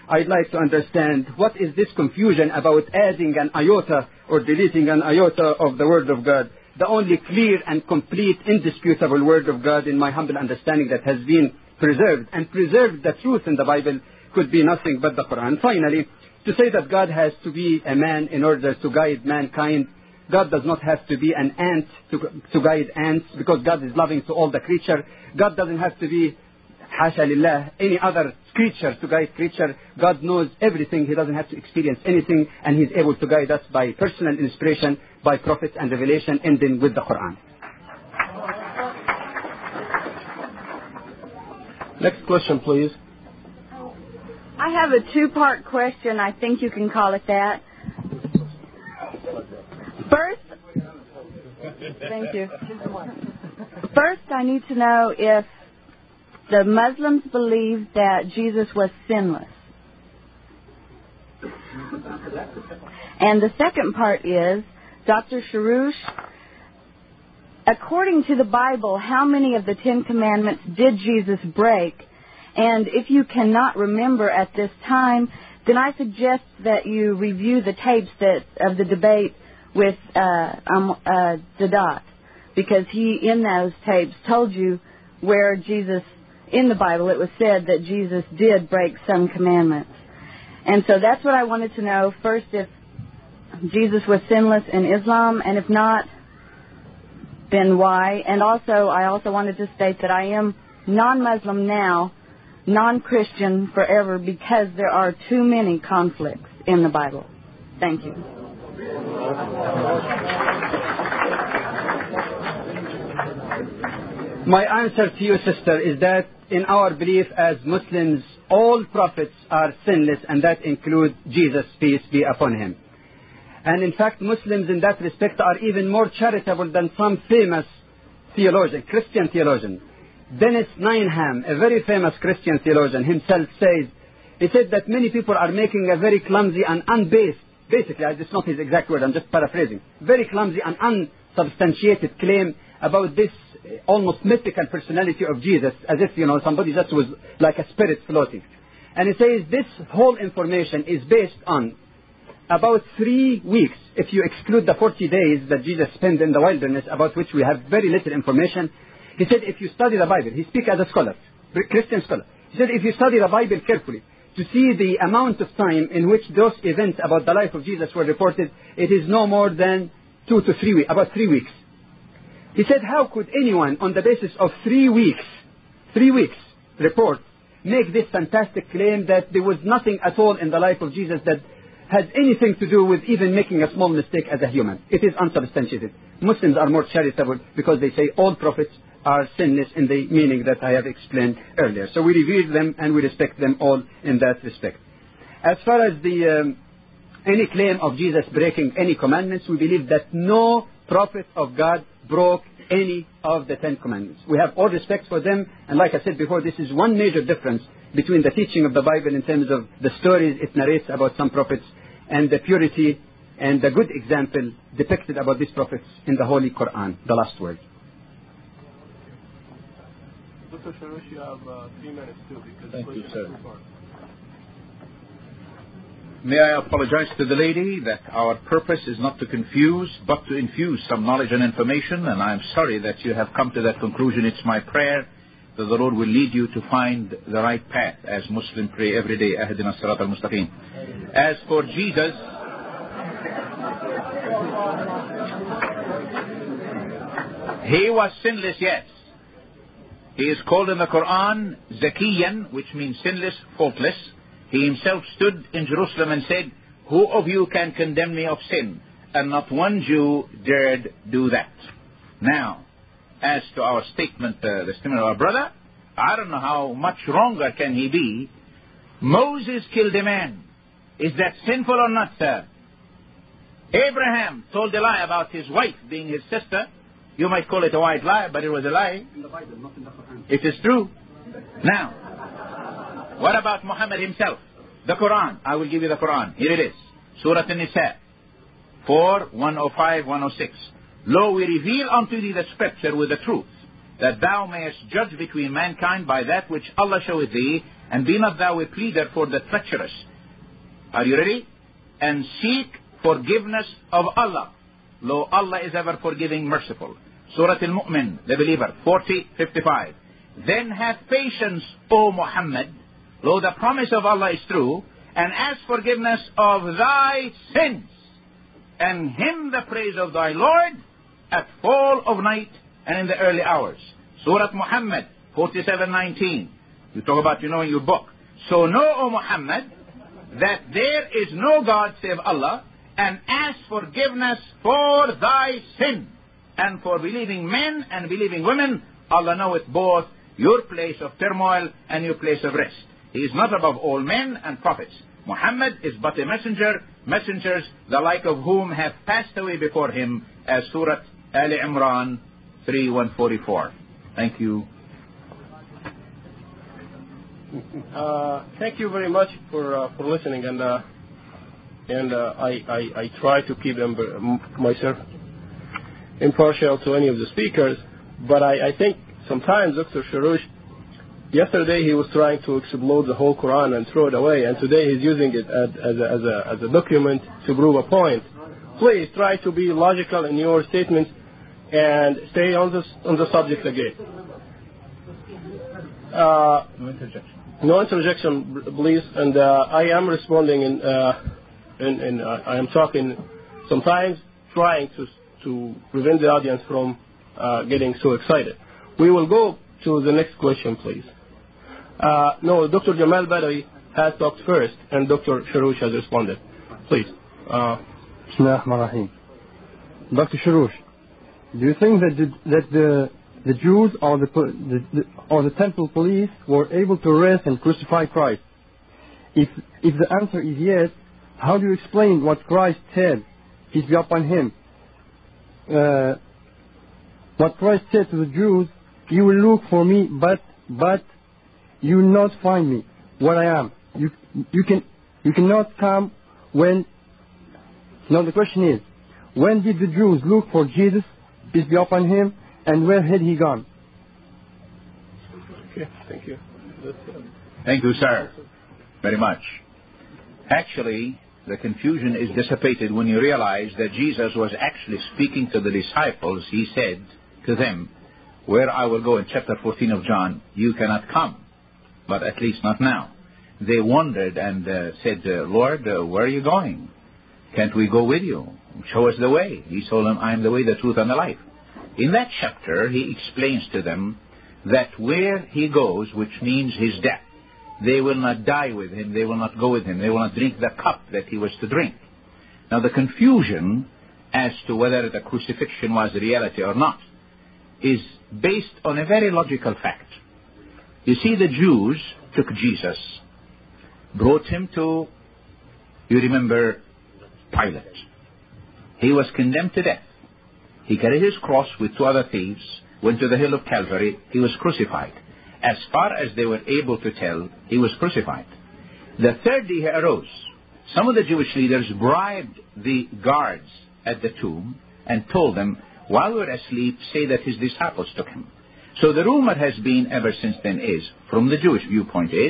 I'd like to understand what is this confusion about adding an iota or deleting an iota of the Word of God. The only clear and complete, indisputable Word of God, in my humble understanding, that has been preserved and preserved the truth in the Bible could be nothing but the Quran. Finally, to say that God has to be a man in order to guide mankind, God does not have to be an ant to, to guide ants, because God is loving to all the creature. God doesn't have to be, hasha lillah, any other creature to guide creature. God knows everything. He doesn't have to experience anything, and He's able to guide us by personal inspiration, by prophets and revelation, ending with the Quran. Next question, please. I have a two-part question. I think you can call it that. First, thank you. First, I need to know if the Muslims believe that Jesus was sinless. And the second part is, Doctor Sharoush, according to the Bible, how many of the Ten Commandments did Jesus break? And if you cannot remember at this time, then I suggest that you review the tapes that of the debate with uh, um, uh, Sadat, because he, in those tapes, told you where Jesus, in the Bible, it was said that Jesus did break some commandments. And so that's what I wanted to know. First, if Jesus was sinless in Islam, and if not, then why? And also, I also wanted to state that I am non-Muslim now, non-Christian forever, because there are too many conflicts in the Bible. Thank you. My answer to you, sister, is that in our belief as Muslims, all prophets are sinless, and that includes Jesus, peace be upon him. And in fact, Muslims in that respect are even more charitable than some famous theologian, Christian theologian. Dennis Nineham, a very famous Christian theologian, himself says, he said that many people are making a very clumsy and unbased, basically, it's not his exact word, I'm just paraphrasing, very clumsy and unsubstantiated claim about this almost mythical personality of Jesus, as if, you know, somebody just was like a spirit floating. And he says this whole information is based on about three weeks, if you exclude the forty days that Jesus spent in the wilderness, about which we have very little information. He said if you study the Bible, he speaks as a scholar, Christian scholar. He said if you study the Bible carefully, to see the amount of time in which those events about the life of Jesus were reported, it is no more than two to three weeks, about three weeks. He said, how could anyone on the basis of three weeks, three weeks report, make this fantastic claim that there was nothing at all in the life of Jesus that has anything to do with even making a small mistake as a human? It is unsubstantiated. Muslims are more charitable because they say all prophets are sinless in the meaning that I have explained earlier. So we revere them and we respect them all in that respect. As far as the um, any claim of Jesus breaking any commandments, we believe that no prophet of God broke any of the Ten Commandments. We have all respect for them, and like I said before, this is one major difference between the teaching of the Bible in terms of the stories it narrates about some prophets and the purity and the good example depicted about these prophets in the Holy Quran, the last word. Doctor Sharoush, you have uh, three minutes too, because Thank you, sir. too far. May I apologize to the lady that our purpose is not to confuse, but to infuse some knowledge and information, and I'm sorry that you have come to that conclusion. It's my prayer that the Lord will lead you to find the right path, as Muslims pray every day, Ahdina Sirat al-Mustaqim. As for Jesus, he was sinless, yes. He is called in the Quran Zakiyan, which means sinless, faultless. He himself stood in Jerusalem and said, who of you can condemn me of sin? And not one Jew dared do that. Now, as to our statement, uh, the statement of our brother, I don't know how much wronger can he be. Moses killed a man. Is that sinful or not, sir? Abraham told a lie about his wife being his sister. You might call it a white lie, but it was a lie. In the Bible, not in the Quran. It is true. Now, what about Muhammad himself? The Quran. I will give you the Quran. Here it is. Surah An-Nisa. four, one oh five, one oh six. Lo, we reveal unto thee the scripture with the truth, that thou mayest judge between mankind by that which Allah showeth thee, and be not thou a pleader for the treacherous. Are you ready? And seek forgiveness of Allah. Lo, Allah is ever forgiving, merciful. Surah Al-Mu'min, the believer, forty fifty-five. Then have patience, O Muhammad. Lo, the promise of Allah is true. And ask forgiveness of thy sins. And him the praise of thy Lord at fall of night and in the early hours. Surah Muhammad, forty-seven nineteen. You talk about, you know, in your book. So know, O Muhammad, that there is no God save Allah, and ask forgiveness for thy sin. And for believing men and believing women, Allah knoweth both your place of turmoil and your place of rest. He is not above all men and prophets. Muhammad is but a messenger, messengers the like of whom have passed away before him, as Surah Ali Imran three one forty-four. Thank you. Uh, thank you very much for uh, for listening, and uh, and uh, I, I I try to keep them, myself impartial to any of the speakers, but I, I think sometimes Doctor Shorrosh, yesterday he was trying to explode the whole Quran and throw it away, and today he's using it as, as, a, as, a, as a document to prove a point. Please try to be logical in your statements and stay on this on the subject again. Uh, no interjection. No interjection, please. And uh, I am responding, in, uh, in, in uh, I am talking, sometimes trying to to prevent the audience from uh, getting so excited. We will go to the next question, please. Uh, no, Doctor Jamal Badawi has talked first, and Doctor Shorrosh has responded. Please. Uh, Bismillahirrahmanirrahim. Doctor Shorrosh, do you think that the, that the the Jews or the, the, the or the temple police were able to arrest and crucify Christ? If if the answer is yes, how do you explain what Christ said, peace be upon him? Uh, what Christ said to the Jews, you will look for me, but but you will not find me where I am. You you can you cannot come when. Now the question is, when did the Jews look for Jesus, peace be upon him, and where had he gone? Okay, thank you. Thank you, sir, very much. Actually, the confusion is dissipated when you realize that Jesus was actually speaking to the disciples. He said to them, where I will go in chapter fourteen of John, you cannot come, but at least not now. They wondered and uh, said, uh, Lord, uh, where are you going? Can't we go with you? Show us the way. He told them, I am the way, the truth, and the life. In that chapter, he explains to them that where he goes, which means his death, they will not die with him, they will not go with him, they will not drink the cup that he was to drink. Now the confusion as to whether the crucifixion was a reality or not is based on a very logical fact. You see, the Jews took Jesus, brought him to, you remember, Pilate. He was condemned to death. He carried his cross with two other thieves, went to the hill of Calvary, he was crucified. As far as they were able to tell, he was crucified. The third day he arose. Some of the Jewish leaders bribed the guards at the tomb and told them, while we were asleep, say that his disciples took him. So the rumor has been ever since then is, from the Jewish viewpoint is,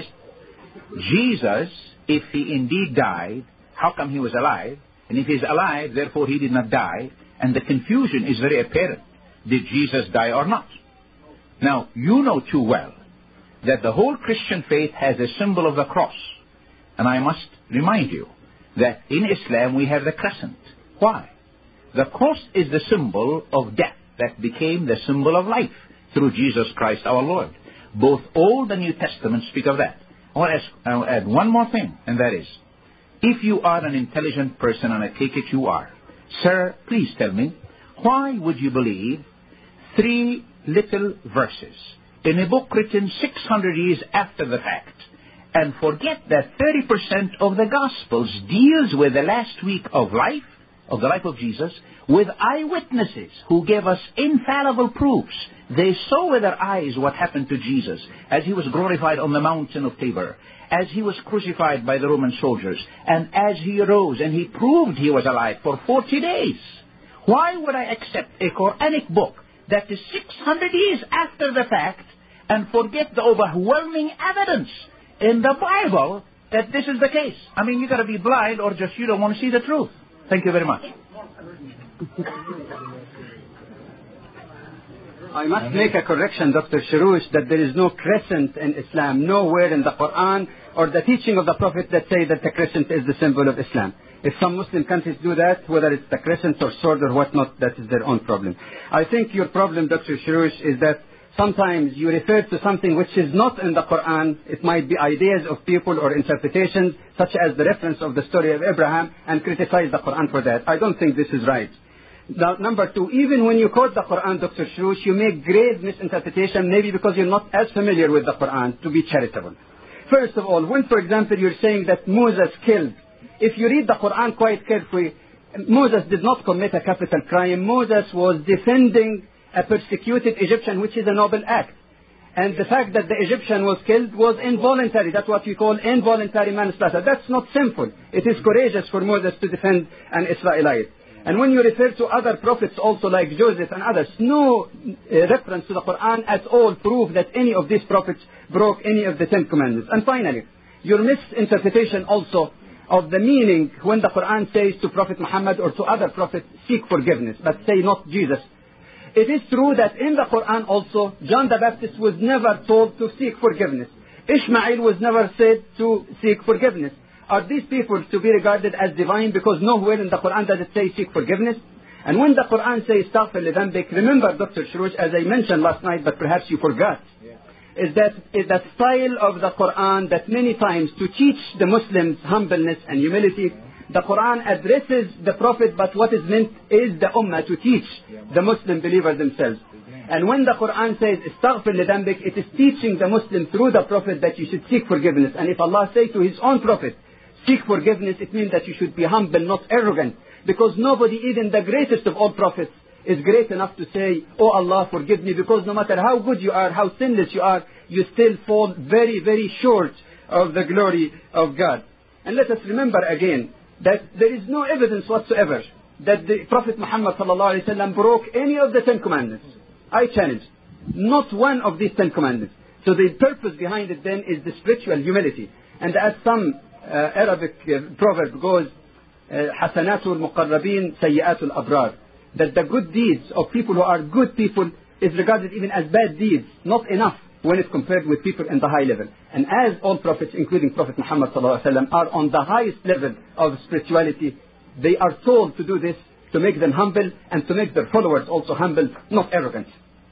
Jesus, if he indeed died, how come he was alive? And if he's alive, therefore he did not die. And the confusion is very apparent. Did Jesus die or not? Now, you know too well that the whole Christian faith has a symbol of the cross. And I must remind you that in Islam we have the crescent. Why? The cross is the symbol of death that became the symbol of life through Jesus Christ our Lord. Both Old and New Testament speak of that. I want to ask, I want to add one more thing, and that is, if you are an intelligent person, and I take it you are, sir, please tell me, why would you believe three little verses in a book written six hundred years after the fact, and forget that thirty percent of the Gospels deals with the last week of life, of the life of Jesus, with eyewitnesses who gave us infallible proofs. They saw with their eyes what happened to Jesus as he was glorified on the mountain of Tabor, as he was crucified by the Roman soldiers, and as he arose and he proved he was alive for forty days. Why would I accept a Quranic book that is six hundred years after the fact and forget the overwhelming evidence in the Bible that this is the case. I mean, you got to be blind or just you don't want to see the truth. Thank you very much. I must make a correction, Doctor Sharoush, that there is no crescent in Islam. Nowhere in the Quran or the teaching of the Prophet that say that the crescent is the symbol of Islam. If some Muslim countries do that, whether it's the crescent or sword or whatnot, that is their own problem. I think your problem, Doctor Sharoush, is that sometimes you refer to something which is not in the Quran. It might be ideas of people or interpretations, such as the reference of the story of Abraham, and criticize the Quran for that. I don't think this is right. Now, number two, even when you quote the Quran, Doctor Sharoush, you make grave misinterpretation, maybe because you're not as familiar with the Quran, to be charitable. First of all, when, for example, you're saying that Moses killed, if you read the Quran quite carefully, Moses did not commit a capital crime. Moses was defending a persecuted Egyptian, which is a noble act. And the fact that the Egyptian was killed was involuntary. That's what we call involuntary manslaughter. That's not sinful. It is courageous for Moses to defend an Israelite. And when you refer to other prophets also like Joseph and others, no uh, reference to the Quran at all prove that any of these prophets broke any of the Ten Commandments. And finally, your misinterpretation also of the meaning when the Quran says to Prophet Muhammad or to other prophets, seek forgiveness, but say not Jesus. It is true that in the Quran also, John the Baptist was never told to seek forgiveness. Ishmael was never said to seek forgiveness. Are these people to be regarded as divine because nowhere in the Quran does it say seek forgiveness? And when the Quran says astaghfir li dhanbik, remember, Doctor Sharoush, as I mentioned last night, but perhaps you forgot, yeah. is that is that style of the Quran that many times to teach the Muslims humbleness and humility, the Quran addresses the Prophet, but what is meant is the Ummah to teach the Muslim believers themselves. And when the Quran says astaghfir li dhanbik, it is teaching the Muslim through the Prophet that you should seek forgiveness. And if Allah say to His own Prophet, seek forgiveness, it means that you should be humble, not arrogant. Because nobody, even the greatest of all prophets, is great enough to say, oh Allah, forgive me. Because no matter how good you are, how sinless you are, you still fall very, very short of the glory of God. And let us remember again that there is no evidence whatsoever that the Prophet Muhammad sallallahu alaihi wasallam broke any of the Ten Commandments. I challenge. Not one of these Ten Commandments. So the purpose behind it then is the spiritual humility. And as some Uh, Arabic uh, proverb goes, Hasanatul Muqarrabin, Sayyiatul Abrar, that the good deeds of people who are good people is regarded even as bad deeds, not enough when it's compared with people in the high level. And as all prophets, including Prophet Muhammad sallallahu alaihi wasallam, are on the highest level of spirituality, they are told to do this to make them humble and to make their followers also humble, not arrogant.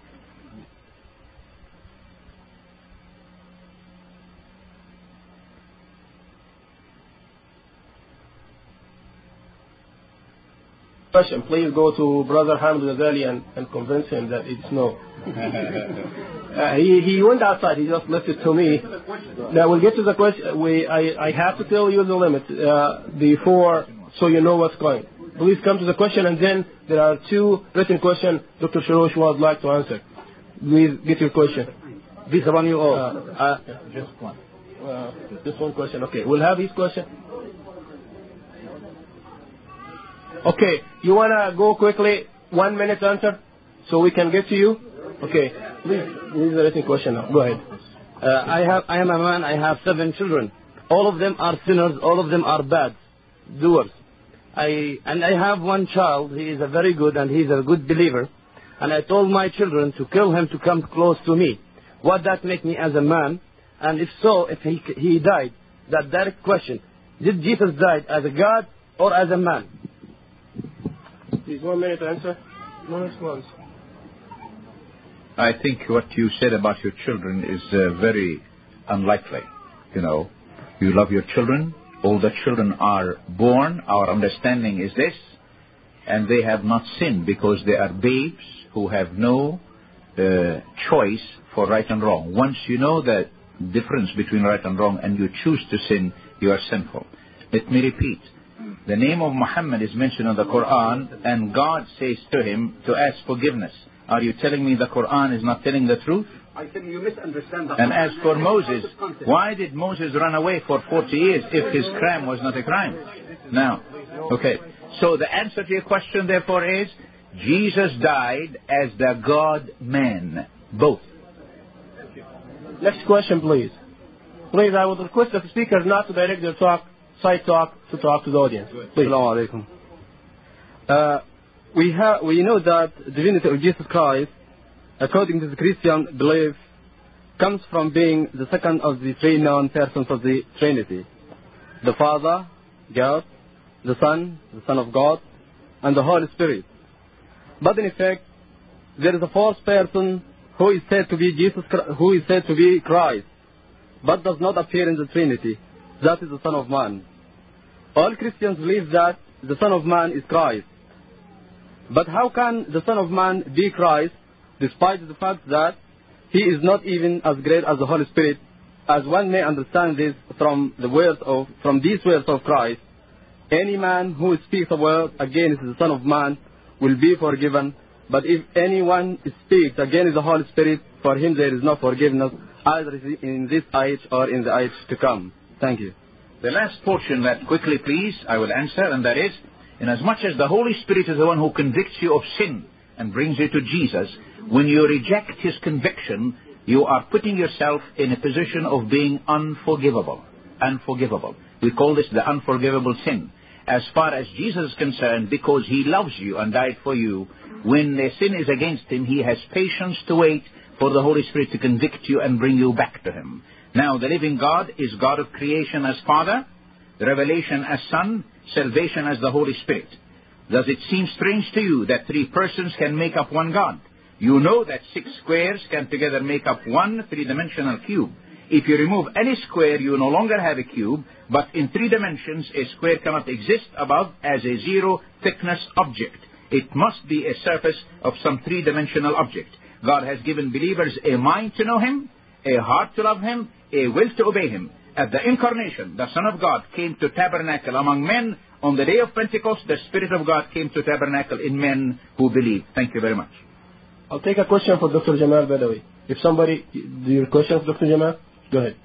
Question. Please go to Brother Hamid Ghazali and, and convince him that it's no. uh, he, he went outside. He just left it to me. Now we'll get to the question. We, I, I have to tell you the limit uh, before, so you know what's going. Please come to the question, and then there are two written questions Doctor Sharoush would like to answer. Please get your question. This one you all. Uh, uh, just one. Uh, just one question. Okay. We'll have his question. Okay, you want to go quickly, one minute answer, so we can get to you? Okay, please, this is a written question now. Go ahead. Uh, I have, I am a man, I have seven children. All of them are sinners, all of them are bad doers. I, and I have one child, he is a very good and he is a good believer. And I told my children to kill him to come close to me. What that make me as a man? And if so, if he, he died, that direct question, did Jesus die as a God or as a man? Please, one minute answer. No response. I think what you said about your children is uh, very unlikely. You know, you love your children. All the children are born. Our understanding is this. And they have not sinned because they are babes who have no uh, choice for right and wrong. Once you know the difference between right and wrong and you choose to sin, you are sinful. Let me repeat. The name of Muhammad is mentioned in the Quran, and God says to him to ask forgiveness. Are you telling me the Quran is not telling the truth? I think you misunderstand the And as for Moses, why did Moses run away for forty years if his crime was not a crime? Now, okay. So the answer to your question, therefore, is Jesus died as the God-man. Both. Next question, please. Please, I would request the speakers not to direct their talk, side talk, to talk to the audience. Please. Assalamu alaikum. Uh, we, ha- we know that the divinity of Jesus Christ, according to the Christian belief, comes from being the second of the three known persons of the Trinity. The Father, God, the Son, the Son of God, and the Holy Spirit. But in effect, there is a fourth person who is said to be Jesus, who is said to be Christ, but does not appear in the Trinity. That is the Son of Man. All Christians believe that the Son of Man is Christ. But how can the Son of Man be Christ, despite the fact that he is not even as great as the Holy Spirit, as one may understand this from the words of from these words of Christ? Any man who speaks a word against the Son of Man will be forgiven, but if anyone speaks against the Holy Spirit, for him there is no forgiveness, either in this age or in the age to come. Thank you. The last portion, that quickly please, I will answer, and that is, inasmuch as the Holy Spirit is the one who convicts you of sin and brings you to Jesus, when you reject his conviction, you are putting yourself in a position of being unforgivable. Unforgivable. We call this the unforgivable sin. As far as Jesus is concerned, because he loves you and died for you, when a sin is against him, he has patience to wait for the Holy Spirit to convict you and bring you back to him. Now, the living God is God of creation as Father, revelation as Son, salvation as the Holy Spirit. Does it seem strange to you that three persons can make up one God? You know that six squares can together make up one three-dimensional cube. If you remove any square, you no longer have a cube, but in three dimensions, a square cannot exist above as a zero-thickness object. It must be a surface of some three-dimensional object. God has given believers a mind to know him, a heart to love him, a will to obey him. At the incarnation, the Son of God came to tabernacle among men. On the day of Pentecost, the Spirit of God came to tabernacle in men who believe. Thank you very much. I'll take a question for Doctor Jamal Badawi. If somebody, do your questions, Doctor Jamal? Go ahead.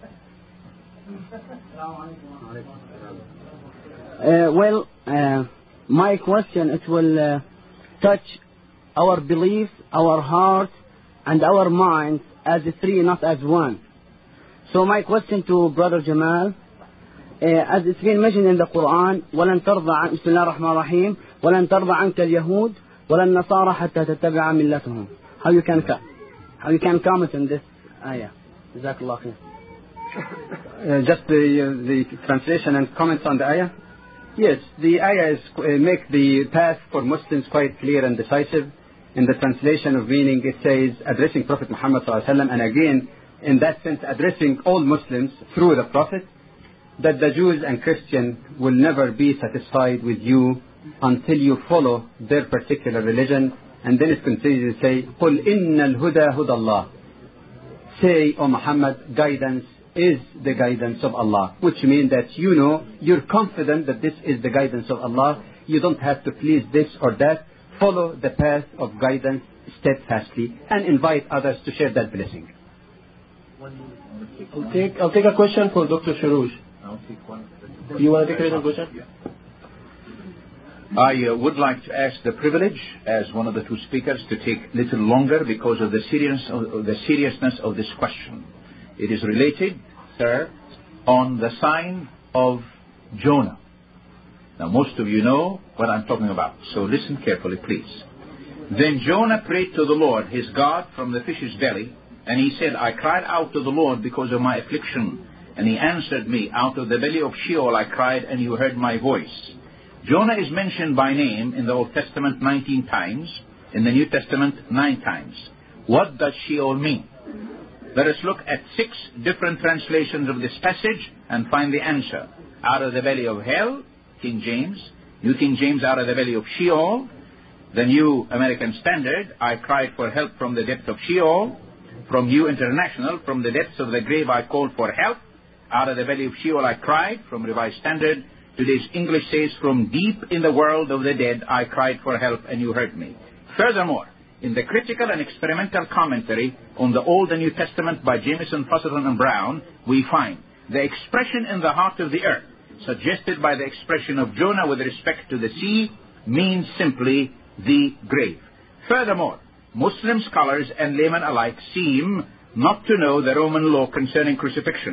Uh, well, uh, my question, it will uh, touch our beliefs, our hearts, and our minds as three, not as one. So my question to Brother Jamal, uh, as it's been mentioned in the Quran, وَلَن تَرْضَ عن بسم الله الرحمن الرحيم وَلَن تَرْضَ عَنْكَ اليهود وَلَا النَّصَارَى حتى تتبع ملتهم. How you can how you can comment on this ayah? جزاك الله خير. Uh, just the, uh, the translation and comments on the ayah? Yes, the ayah is, uh, make the path for Muslims quite clear and decisive. In the translation of meaning, it says, addressing Prophet Muhammad sallallahu alaihi wasallam, and again, in that sense, addressing all Muslims through the Prophet, that the Jews and Christians will never be satisfied with you until you follow their particular religion. And then it continues to say, قُلْ إِنَّ الْهُدَى هُدَى اللَّهِ. Say, O Muhammad, guidance is the guidance of Allah, which means that you know, you're confident that this is the guidance of Allah. You don't have to please this or that. Follow the path of guidance steadfastly and invite others to share that blessing. I'll take, I'll take a question for Doctor Sharoush. Do you want to take a written question? I uh, would like to ask the privilege, as one of the two speakers, to take a little longer because of the, serious, of the seriousness of this question. It is related, sir, on the sign of Jonah. Now, most of you know what I'm talking about, so listen carefully, please. Then Jonah prayed to the Lord, his God, from the fish's belly, and he said, I cried out to the Lord because of my affliction, and he answered me. Out of the belly of Sheol I cried, and you heard my voice. Jonah is mentioned by name in the Old Testament nineteen times, in the New Testament nine times. What does Sheol mean? Let us look at six different translations of this passage and find the answer. Out of the belly of hell, King James. New King James, out of the belly of Sheol. The New American Standard, I cried for help from the depth of Sheol. From New International, from the depths of the grave I called for help. Out of the belly of Sheol I cried, from Revised Standard. Today's English says, from deep in the world of the dead I cried for help and you heard me. Furthermore, in the critical and experimental commentary on the Old and New Testament by Jameson, Fusselton and Brown, we find the expression in the heart of the earth, suggested by the expression of Jonah with respect to the sea, means simply the grave. Furthermore, Muslim scholars and laymen alike seem not to know the Roman law concerning crucifixion,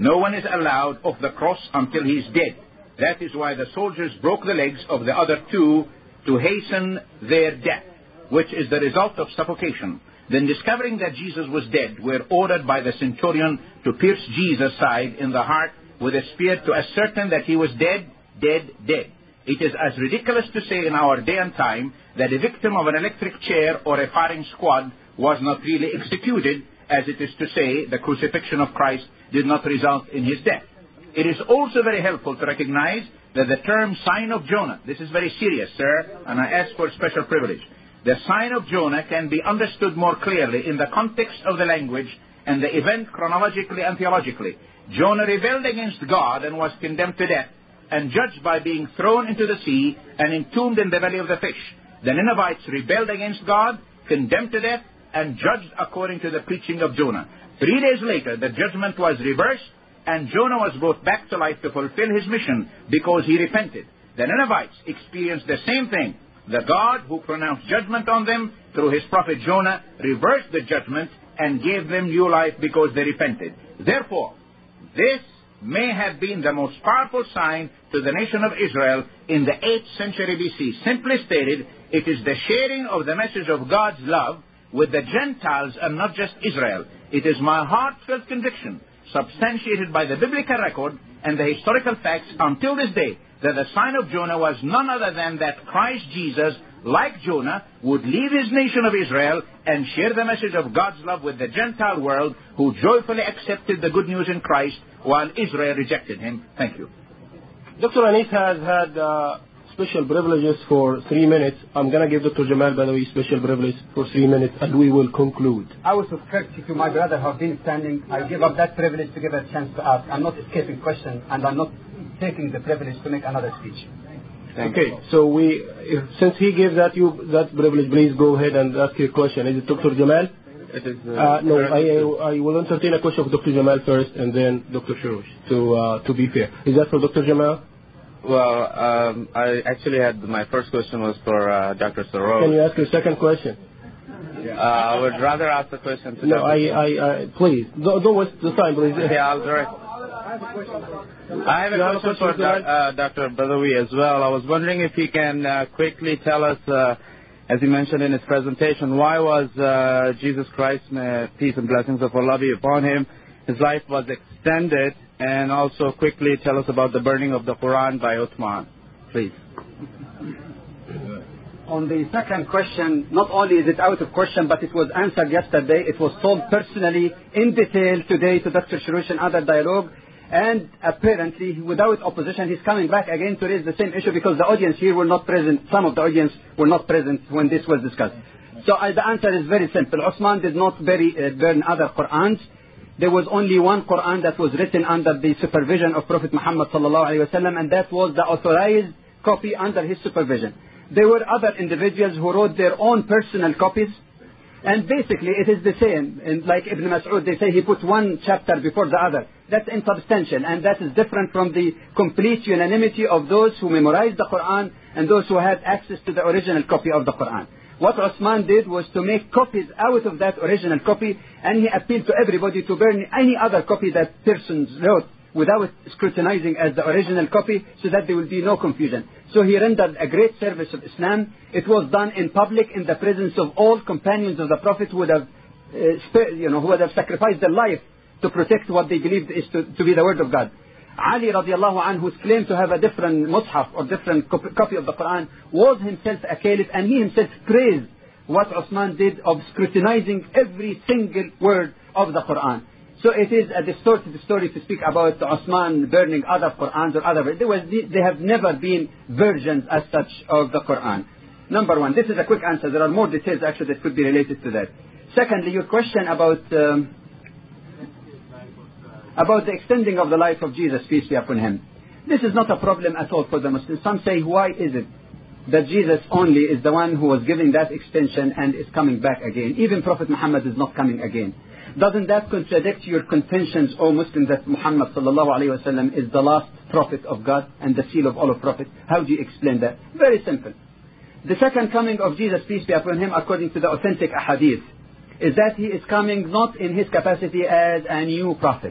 No one is allowed off the cross until he is dead. That is why the soldiers broke the legs of the other two to hasten their death, which is the result of suffocation. Then, discovering that Jesus was dead, were ordered by the centurion to pierce Jesus' side in the heart with a spear to ascertain that he was dead, dead, dead. It is as ridiculous to say in our day and time that a victim of an electric chair or a firing squad was not really executed, as it is to say the crucifixion of Christ did not result in his death. It is also very helpful to recognize that the term sign of Jonah, this is very serious, sir, and I ask for special privilege. The sign of Jonah can be understood more clearly in the context of the language and the event chronologically and theologically. Jonah rebelled against God and was condemned to death and judged by being thrown into the sea and entombed in the belly of the fish. The Ninevites rebelled against God, condemned to death, and judged according to the preaching of Jonah. Three days later, the judgment was reversed, and Jonah was brought back to life to fulfill his mission because he repented. The Ninevites experienced the same thing. The God who pronounced judgment on them through his prophet Jonah reversed the judgment and gave them new life because they repented. Therefore, this may have been the most powerful sign to the nation of Israel in the eighth century B C. Simply stated, it is the sharing of the message of God's love with the Gentiles and not just Israel. It is my heartfelt conviction, substantiated by the biblical record and the historical facts until this day, that the sign of Jonah was none other than that Christ Jesus, like Jonah, would leave his nation of Israel and share the message of God's love with the Gentile world, who joyfully accepted the good news in Christ while Israel rejected him. Thank you. Doctor Anis has had uh, special privileges for three minutes. I'm going to give Doctor Jamal Badawi special privilege for three minutes, and we will conclude. Out of courtesy to my brother who has been standing, I give up that privilege to give a chance to ask. I'm not escaping questions, and I'm not taking the privilege to make another speech. Thank okay, you. So we, if, since he gave that you that privilege, please go ahead and ask your question. Is it Doctor Jamal? It is. Uh, uh, no, I, I I will entertain a question of Doctor Jamal first, and then Doctor Shiroosh. To uh, to be fair, is that for Doctor Jamal? Well, um, I actually had my first question was for uh, Doctor Shiroosh. Can you ask your second question? Uh, I would rather ask the question to no, Doctor I, I, I, please don't, don't waste the time, please. Yeah, I'll direct. I have a you question have a for uh, Doctor Badawi as well. I was wondering if he can uh, quickly tell us, uh, as he mentioned in his presentation, why was uh, Jesus Christ, may peace and blessings of Allah be upon him, his life was extended, and also quickly tell us about the burning of the Quran by Uthman, please. On the second question, not only is it out of question, but it was answered yesterday. It was told personally in detail today to Doctor Shiroosh and other dialogue. And apparently, without opposition, he's coming back again to raise the same issue because the audience here were not present. Some of the audience were not present when this was discussed. So uh, the answer is very simple. Uthman did not bury, uh, burn other Qur'ans. There was only one Qur'an that was written under the supervision of Prophet Muhammad sallallahu alaihi wasallam, and that was the authorized copy under his supervision. There were other individuals who wrote their own personal copies. And basically, it is the same. And like Ibn Mas'ud, they say he put one chapter before the other. That's insubstantial, and that is different from the complete unanimity of those who memorized the Quran and those who had access to the original copy of the Quran. What Uthman did was to make copies out of that original copy, and he appealed to everybody to burn any other copy that persons wrote without scrutinizing as the original copy, so that there will be no confusion. So he rendered a great service of Islam. It was done in public in the presence of all companions of the Prophet who would have, uh, you know, who would have sacrificed their life to protect what they believed is to, to be the word of God. Ali radiallahu anhu, who's claimed to have a different mushaf or different copy of the Quran, was himself a caliph, and he himself praised what Uthman did of scrutinizing every single word of the Quran. So it is a distorted story to speak about Uthman burning other Qur'ans or other. There was, they have never been versions as such of the Qur'an. Number one, this is a quick answer. There are more details actually that could be related to that. Secondly, your question about um, about the extending of the life of Jesus, peace be upon him. This is not a problem at all for the Muslims. Some say, why is it that Jesus only is the one who was giving that extension and is coming back again? Even Prophet Muhammad is not coming again. Doesn't that contradict your contentions, O Muslims, that Muhammad sallallahu alayhi wa sallam is the last prophet of God and the seal of all of prophets? How do you explain that? Very simple. The second coming of Jesus, peace be upon him, according to the authentic ahadith, is that he is coming not in his capacity as a new prophet,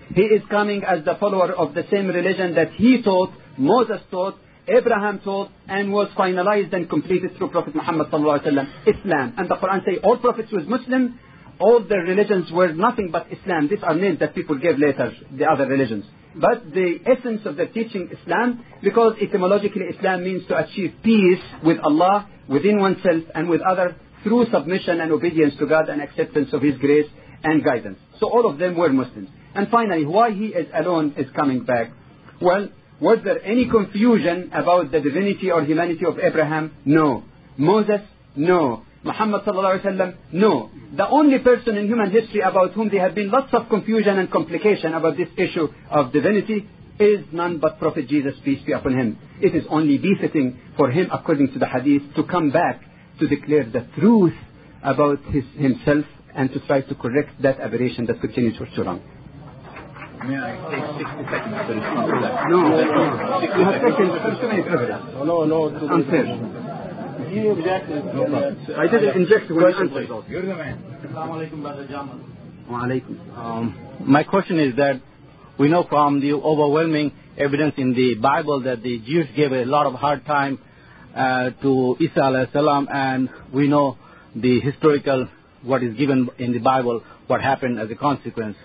He is coming as the follower of the same religion that he taught, Moses taught, Abraham taught, and was finalized and completed through Prophet Muhammad sallallahu alaihi wasallam, Islam. And the Quran says all prophets was Muslim, all their religions were nothing but Islam. These are names that people gave later, the other religions. But the essence of the teaching Islam, because etymologically Islam means to achieve peace with Allah, within oneself and with others, through submission and obedience to God and acceptance of His grace and guidance. So all of them were Muslims. And finally, why he is alone is coming back. Well, was there any confusion about the divinity or humanity of Abraham? No. Moses? No. Muhammad sallallahu alaihi wasallam? No. The only person in human history about whom there have been lots of confusion and complication about this issue of divinity is none but Prophet Jesus, peace be upon him. It is only befitting for him, according to the hadith, to come back to declare the truth about his, himself and to try to correct that aberration that continues to run. May I take sixty seconds to respond to that? No, no. You have taken too many evidence. No, no, no. Unfair. He objected. No, I didn't inject when you answered. You're the man. Assalamu alaikum, Brother Jamal. Wa alaikum. Um, my question is that we know from the overwhelming evidence in the Bible that the Jews gave a lot of hard time uh, to Isa alayhi salam, and we know the historical, what is given in the Bible, what happened as a consequence.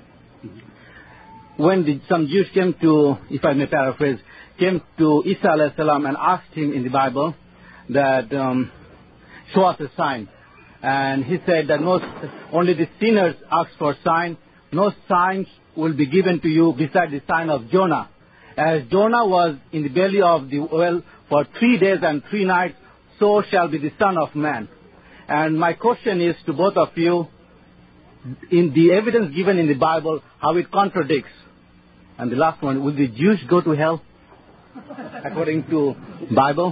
When the, some Jews came to, if I may paraphrase, came to Isa alayhi salam and asked him in the Bible that um, show us a sign. And he said that no, only the sinners ask for sign. No signs will be given to you beside the sign of Jonah. As Jonah was in the belly of the whale for three days and three nights, so shall be the Son of Man. And my question is to both of you, in the evidence given in the Bible, how it contradicts. And the last one, will the Jews go to hell according to Bible?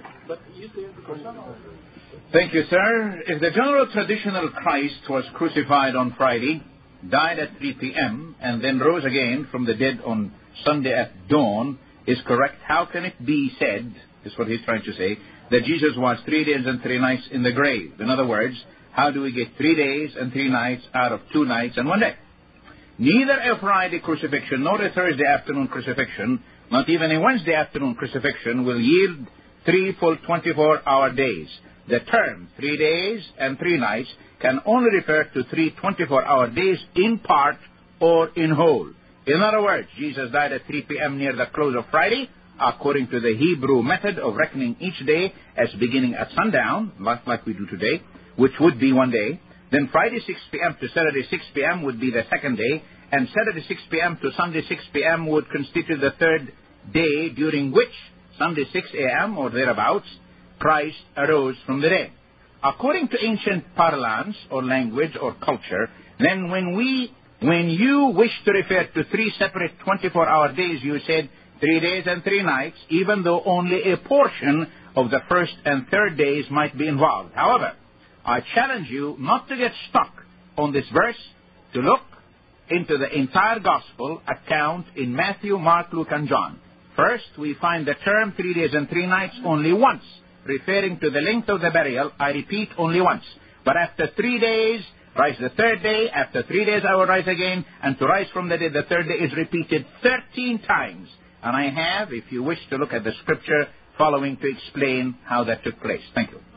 Thank you, sir. If the general traditional Christ was crucified on Friday, died at three p.m., and then rose again from the dead on Sunday at dawn, is correct, how can it be said, is what he's trying to say, that Jesus was three days and three nights in the grave? In other words, how do we get three days and three nights out of two nights and one day? Neither a Friday crucifixion nor a Thursday afternoon crucifixion, not even a Wednesday afternoon crucifixion, will yield three full twenty-four hour days. The term three days and three nights can only refer to three twenty-four hour days in part or in whole. In other words, Jesus died at three p.m. near the close of Friday, according to the Hebrew method of reckoning each day as beginning at sundown, like we do today, which would be one day. Then Friday six p.m. to Saturday six p.m. would be the second day, and Saturday six p.m. to Sunday six p.m. would constitute the third day, during which, Sunday six a.m. or thereabouts, Christ arose from the dead. According to ancient parlance or language or culture, then when we, when you wish to refer to three separate twenty-four hour days, you said three days and three nights, even though only a portion of the first and third days might be involved. However, I challenge you not to get stuck on this verse, to look into the entire gospel account in Matthew, Mark, Luke, and John. First, we find the term three days and three nights only once, referring to the length of the burial, I repeat, only once. But after three days, rise the third day. After three days, I will rise again. And to rise from the dead, the third day is repeated thirteen times. And I have, if you wish to look at the scripture following, to explain how that took place. Thank you.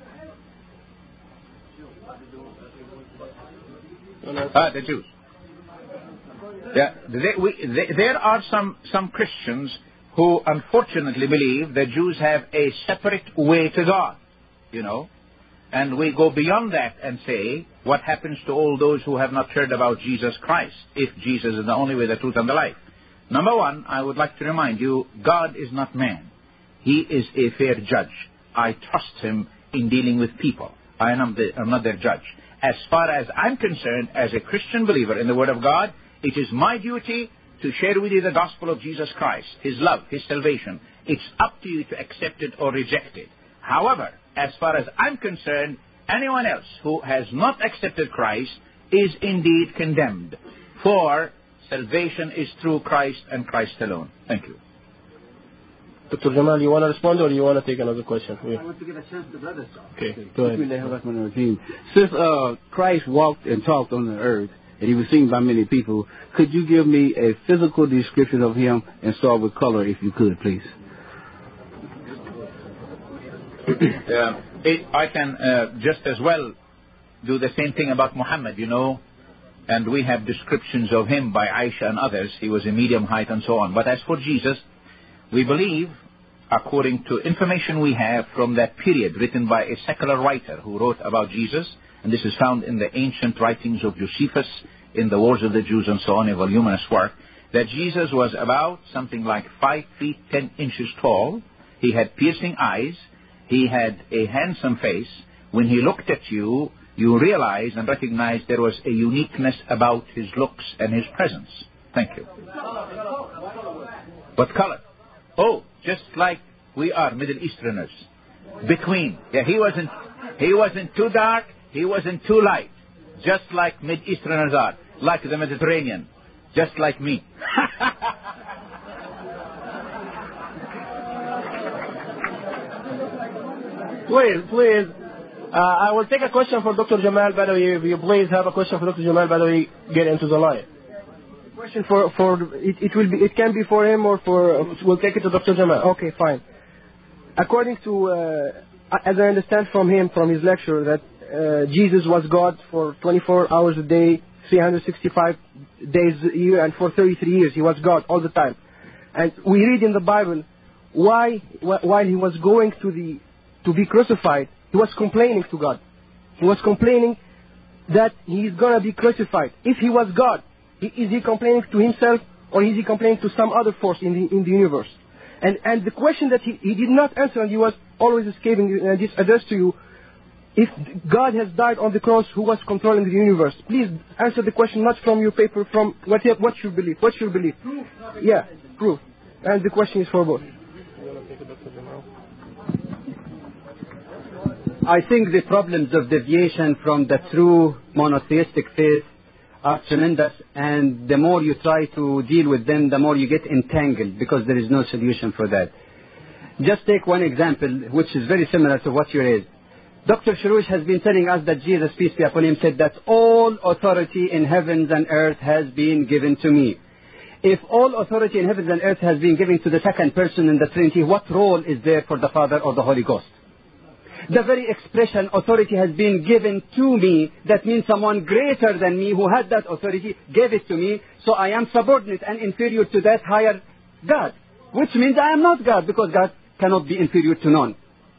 Ah, the Jews. Yeah, they, we, they, there are some, some Christians who unfortunately believe that Jews have a separate way to God, you know. And we go beyond that and say, what happens to all those who have not heard about Jesus Christ, if Jesus is the only way, the truth, and the life? Number one, I would like to remind you, God is not man. He is a fair judge. I trust him in dealing with people. I am the, I'm not their judge. As far as I'm concerned, as a Christian believer in the Word of God, it is my duty to share with you the gospel of Jesus Christ, His love, His salvation. It's up to you to accept it or reject it. However, as far as I'm concerned, anyone else who has not accepted Christ is indeed condemned. For salvation is through Christ and Christ alone. Thank you. Doctor Jamal, you want to respond or you want to take another question? I want to give a chance to brothers. Okay, go ahead. Since uh, Christ walked and talked on the earth, and he was seen by many people. Could you give me a physical description of him and start with color, if you could, please? uh, it, I can uh, just as well do the same thing about Muhammad, you know, and we have descriptions of him by Aisha and others. He was a medium height and so on. But as for Jesus, we believe, according to information we have from that period, written by a secular writer who wrote about Jesus, and this is found in the ancient writings of Josephus, in the Wars of the Jews and so on, a voluminous work, that Jesus was about something like five feet ten inches tall. He had piercing eyes. He had a handsome face. When he looked at you, you realize and recognize there was a uniqueness about his looks and his presence. Thank you. What color? Oh, just like we are Middle Easterners. Between. Yeah, he wasn't, he wasn't too dark, he wasn't too light. Just like Middle Easterners are. Like the Mediterranean. Just like me. Please, please. Uh, I will take a question for Doctor Jamal Badawi. If you please have a question for Doctor Jamal Badawi, get into the line. Question for for it, it will be it can be for him or for uh, we'll take it to Doctor Jamal. Okay, fine. According to uh, as I understand from him from his lecture that uh, Jesus was God for twenty-four hours a day, three hundred sixty-five days a year, and for thirty-three years he was God all the time. And we read in the Bible why while he was going to the to be crucified, he was complaining to God. He was complaining that he is going to be crucified. If he was God, is he complaining to himself or is he complaining to some other force in the in the universe? And and the question that he, he did not answer, and he was always escaping, and this addressed to you, if God has died on the cross, who was controlling the universe? Please answer the question not from your paper, from what you, what you believe. What's your belief? Proof. Yeah, proof. And the question is for both. I think the problems of deviation from the true monotheistic faith are tremendous, and the more you try to deal with them, the more you get entangled, because there is no solution for that. Just take one example, which is very similar to what you raised. Doctor Shuroosh has been telling us that Jesus, peace be upon him, said that all authority in heavens and earth has been given to me. If all authority in heavens and earth has been given to the second person in the Trinity, what role is there for the Father or the Holy Ghost? The very expression authority has been given to me, that means someone greater than me who had that authority gave it to me, so I am subordinate and inferior to that higher God, which means I am not God, because God cannot be inferior to none.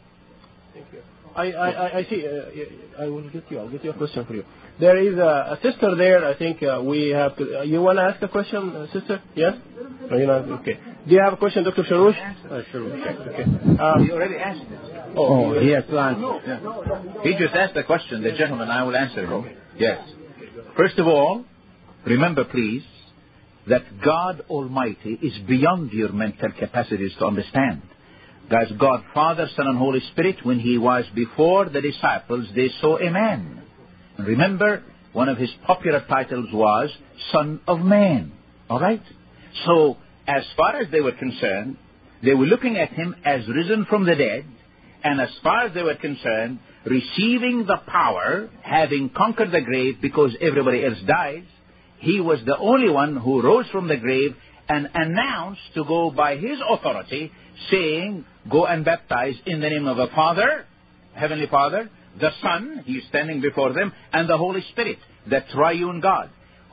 Thank you. I, I, I see, uh, I will get you, I'll get you a question for you. There is a, a sister there, I think uh, we have to, uh, you want to ask a question, uh, sister? Yes? No, you're not, okay. Do you have a question, Doctor Shuroosh? Uh, sure. Okay. Um, he already asked it. Oh, oh he has to answer. Yeah. He just asked the question, the gentleman, I will answer him. Yes. First of all, remember please, that God Almighty is beyond your mental capacities to understand. As God, Father, Son, and Holy Spirit, when He was before the disciples, they saw a man. And remember, one of His popular titles was Son of Man. All right? So, as far as they were concerned, they were looking at Him as risen from the dead, and as far as they were concerned, receiving the power, having conquered the grave because everybody else dies, He was the only one who rose from the grave and announced to go by His authority, saying, go and baptize in the name of the Father, Heavenly Father, the Son, He is standing before them, and the Holy Spirit, the triune God.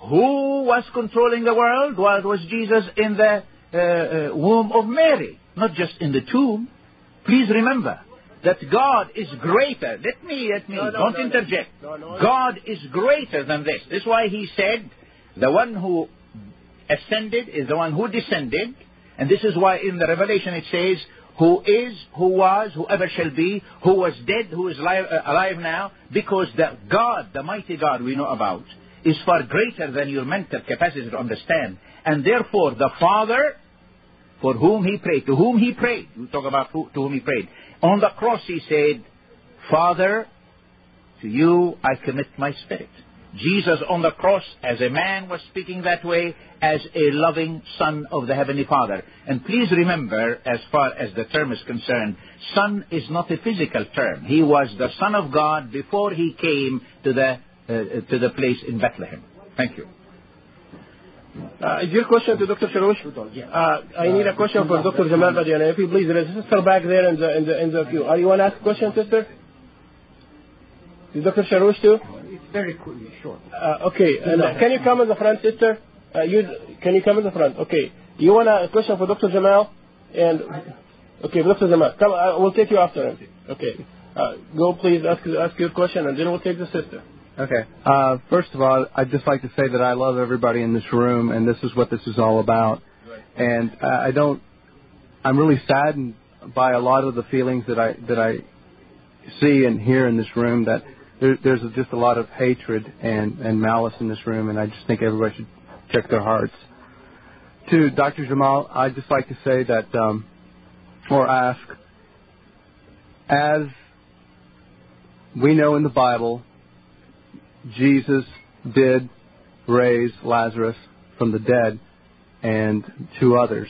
Who was controlling the world? Well, it was Jesus in the uh, uh, womb of Mary, not just in the tomb. Please remember that God is greater. Let me, let me, no, no, don't no, interject. No, no, no. God is greater than this. This is why He said, the one who ascended is the one who descended. And this is why in the Revelation it says, who is, who was, whoever shall be, who was dead, who is alive, uh, alive now. Because the God, the mighty God we know about, is far greater than your mental capacity to understand. And therefore the Father, for whom He prayed, to whom He prayed, we talk about who, to whom He prayed. On the cross He said, Father, to you I commit my spirit. Jesus on the cross, as a man, was speaking that way, as a loving Son of the Heavenly Father. And please remember, as far as the term is concerned, Son is not a physical term. He was the Son of God before He came to the uh, to the place in Bethlehem. Thank you. Uh, is your question to Doctor Sharoush? Uh, I need a question for Doctor Jamal Badiana. If you please, there is a sister back there in the in the in the queue. Are you want to ask a question, sister? Is Doctor Sharoush too? It's very cool, short. Uh, okay, and uh, can you come in the front, sister? Uh, you can you come in the front? Okay. You want a question for Doctor Jamal? And okay, Doctor Jamal, come. Uh, we'll take you after him. Okay. Uh, go, please ask ask your question, and then we'll take the sister. Okay. Uh, first of all, I'd just like to say that I love everybody in this room, and this is what this is all about. And uh, I don't. I'm really saddened by a lot of the feelings that I that I see and hear in this room. That there, there's just a lot of hatred and and malice in this room, and I just think everybody should check their hearts. To Doctor Jamal, I'd just like to say that, um, or ask, as we know in the Bible, Jesus did raise Lazarus from the dead and two others.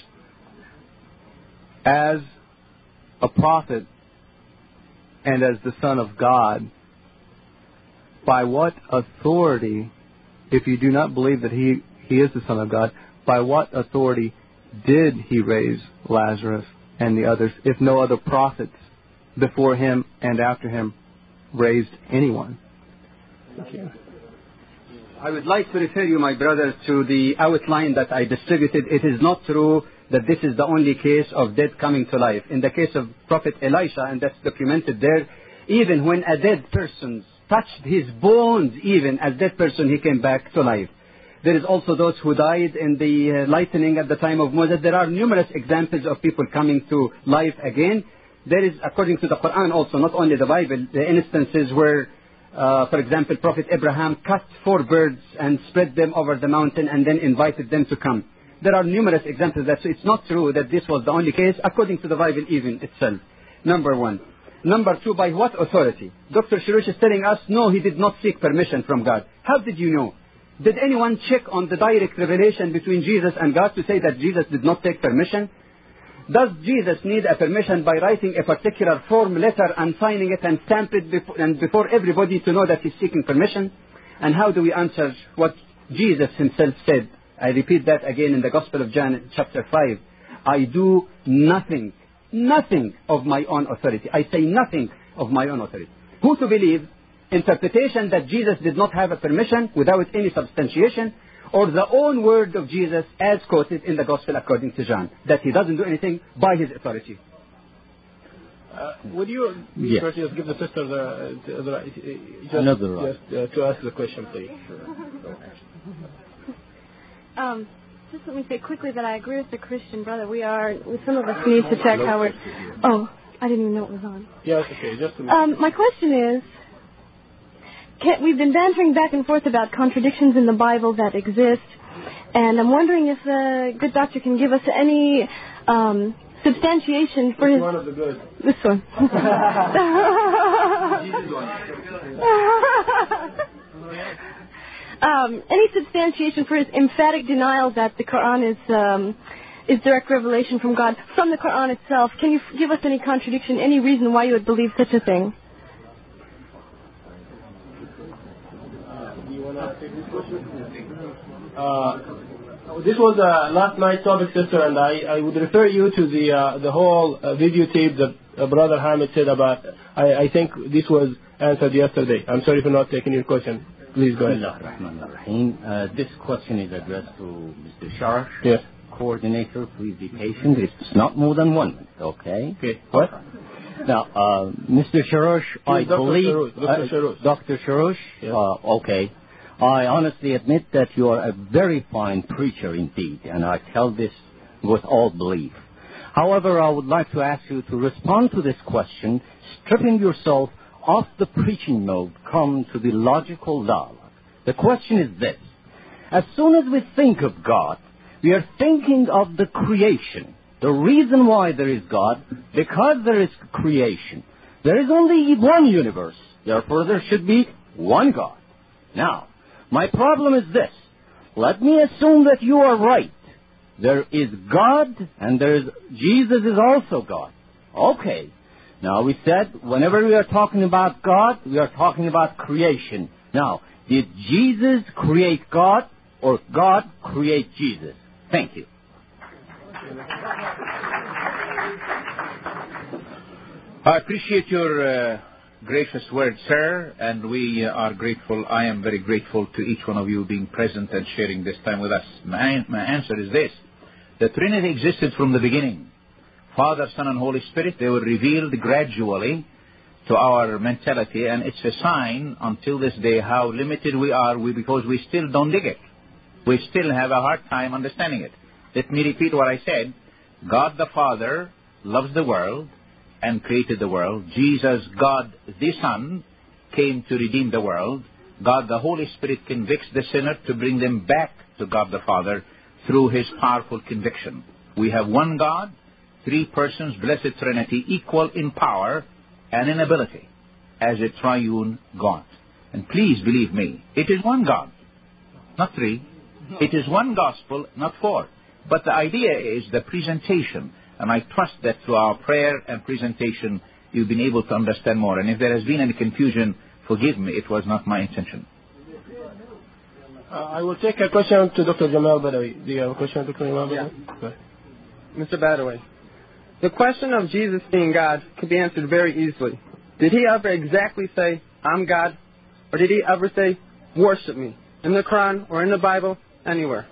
As a prophet and as the Son of God, by what authority, if you do not believe that he, he is the Son of God, by what authority did he raise Lazarus and the others, if no other prophets before him and after him raised anyone? Thank you. I would like to refer you, my brother, to the outline that I distributed. It is not true that this is the only case of dead coming to life. In the case of Prophet Elisha, and that's documented there, even when a dead person touched his bones, even as dead person, he came back to life. There is also those who died in the uh, lightning at the time of Moses. There are numerous examples of people coming to life again. There is, according to the Quran also, not only the Bible, the instances where, uh, for example, Prophet Abraham cut four birds and spread them over the mountain and then invited them to come. There are numerous examples of that. So it's not true that this was the only case, according to the Bible even itself. Number one. Number two, by what authority? Doctor Sharoush is telling us, no, he did not seek permission from God. How did you know? Did anyone check on the direct revelation between Jesus and God to say that Jesus did not take permission? Does Jesus need a permission by writing a particular form letter and signing it and stamp it before, and before everybody to know that he's seeking permission? And how do we answer what Jesus himself said? I repeat that again in the Gospel of John chapter five. I do nothing, nothing of my own authority. I say nothing of my own authority. Who to believe? Interpretation that Jesus did not have a permission without any substantiation, or the own word of Jesus as quoted in the Gospel according to John, that he doesn't do anything by his authority. Uh, would you yes. just give the sister the, the, the just, Another right. just, uh, to ask the question, please? Um, just let me say quickly that I agree with the Christian brother. We are, some of us need to check how we're... Oh, I didn't even know it was on. Yes, okay, just a minute. Um, my question is, can, we've been bantering back and forth about contradictions in the Bible that exist, and I'm wondering if the good doctor can give us any um, substantiation for Which his... one of the good? This one. um, any substantiation for his emphatic denial that the Quran is um, is direct revelation from God from the Quran itself. Can you give us any contradiction, any reason why you would believe such a thing? Uh, this was uh, last night's topic, sister, and I, I would refer you to the uh, the whole uh, videotape that uh, Brother Hamid said about. I, I think this was answered yesterday. I'm sorry for not taking your question. Please go ahead. Uh, this question is addressed to Mister Sharoush. Yes. Coordinator, please be patient. It's not more than one minute, okay? Okay. What? Now, uh, Mister Sharoush, I Doctor believe... Sharoush. Doctor Sharoush. Uh, Doctor Sharoush? Yes. Uh, okay. I honestly admit that you are a very fine preacher indeed, and I tell this with all belief. However, I would like to ask you to respond to this question, stripping yourself off the preaching mode, come to the logical dialogue. The question is this. As soon as we think of God, we are thinking of the creation. The reason why there is God, because there is creation. There is only one universe. Therefore, there should be one God. Now, my problem is this. Let me assume that you are right. There is God, and there is Jesus is also God. Okay. Now, we said whenever we are talking about God, we are talking about creation. Now, did Jesus create God or God create Jesus? Thank you. I appreciate your uh, gracious words, sir, and we are grateful. I am very grateful to each one of you being present and sharing this time with us. My, my answer is this. The Trinity existed from the beginning. Father, Son, and Holy Spirit, they were revealed gradually to our mentality, and it's a sign until this day how limited we are we, because we still don't dig it. We still have a hard time understanding it. Let me repeat what I said. God the Father loves the world and created the world. Jesus, God the Son, came to redeem the world. God the Holy Spirit convicts the sinner to bring them back to God the Father through His powerful conviction. We have one God, three persons, blessed Trinity, equal in power and in ability as a triune God. And please believe me, it is one God, not three. It is one gospel, not four. But the idea is the presentation. And I trust that through our prayer and presentation, you've been able to understand more. And if there has been any confusion, forgive me, it was not my intention. Uh, I will take a question to Doctor Jamal Badawi. Do you have a question, Doctor Jamal Badawi? Yeah. Mister Badawi, the question of Jesus being God can be answered very easily. Did He ever exactly say, I'm God? Or did He ever say, worship me? In the Quran or in the Bible? Anywhere?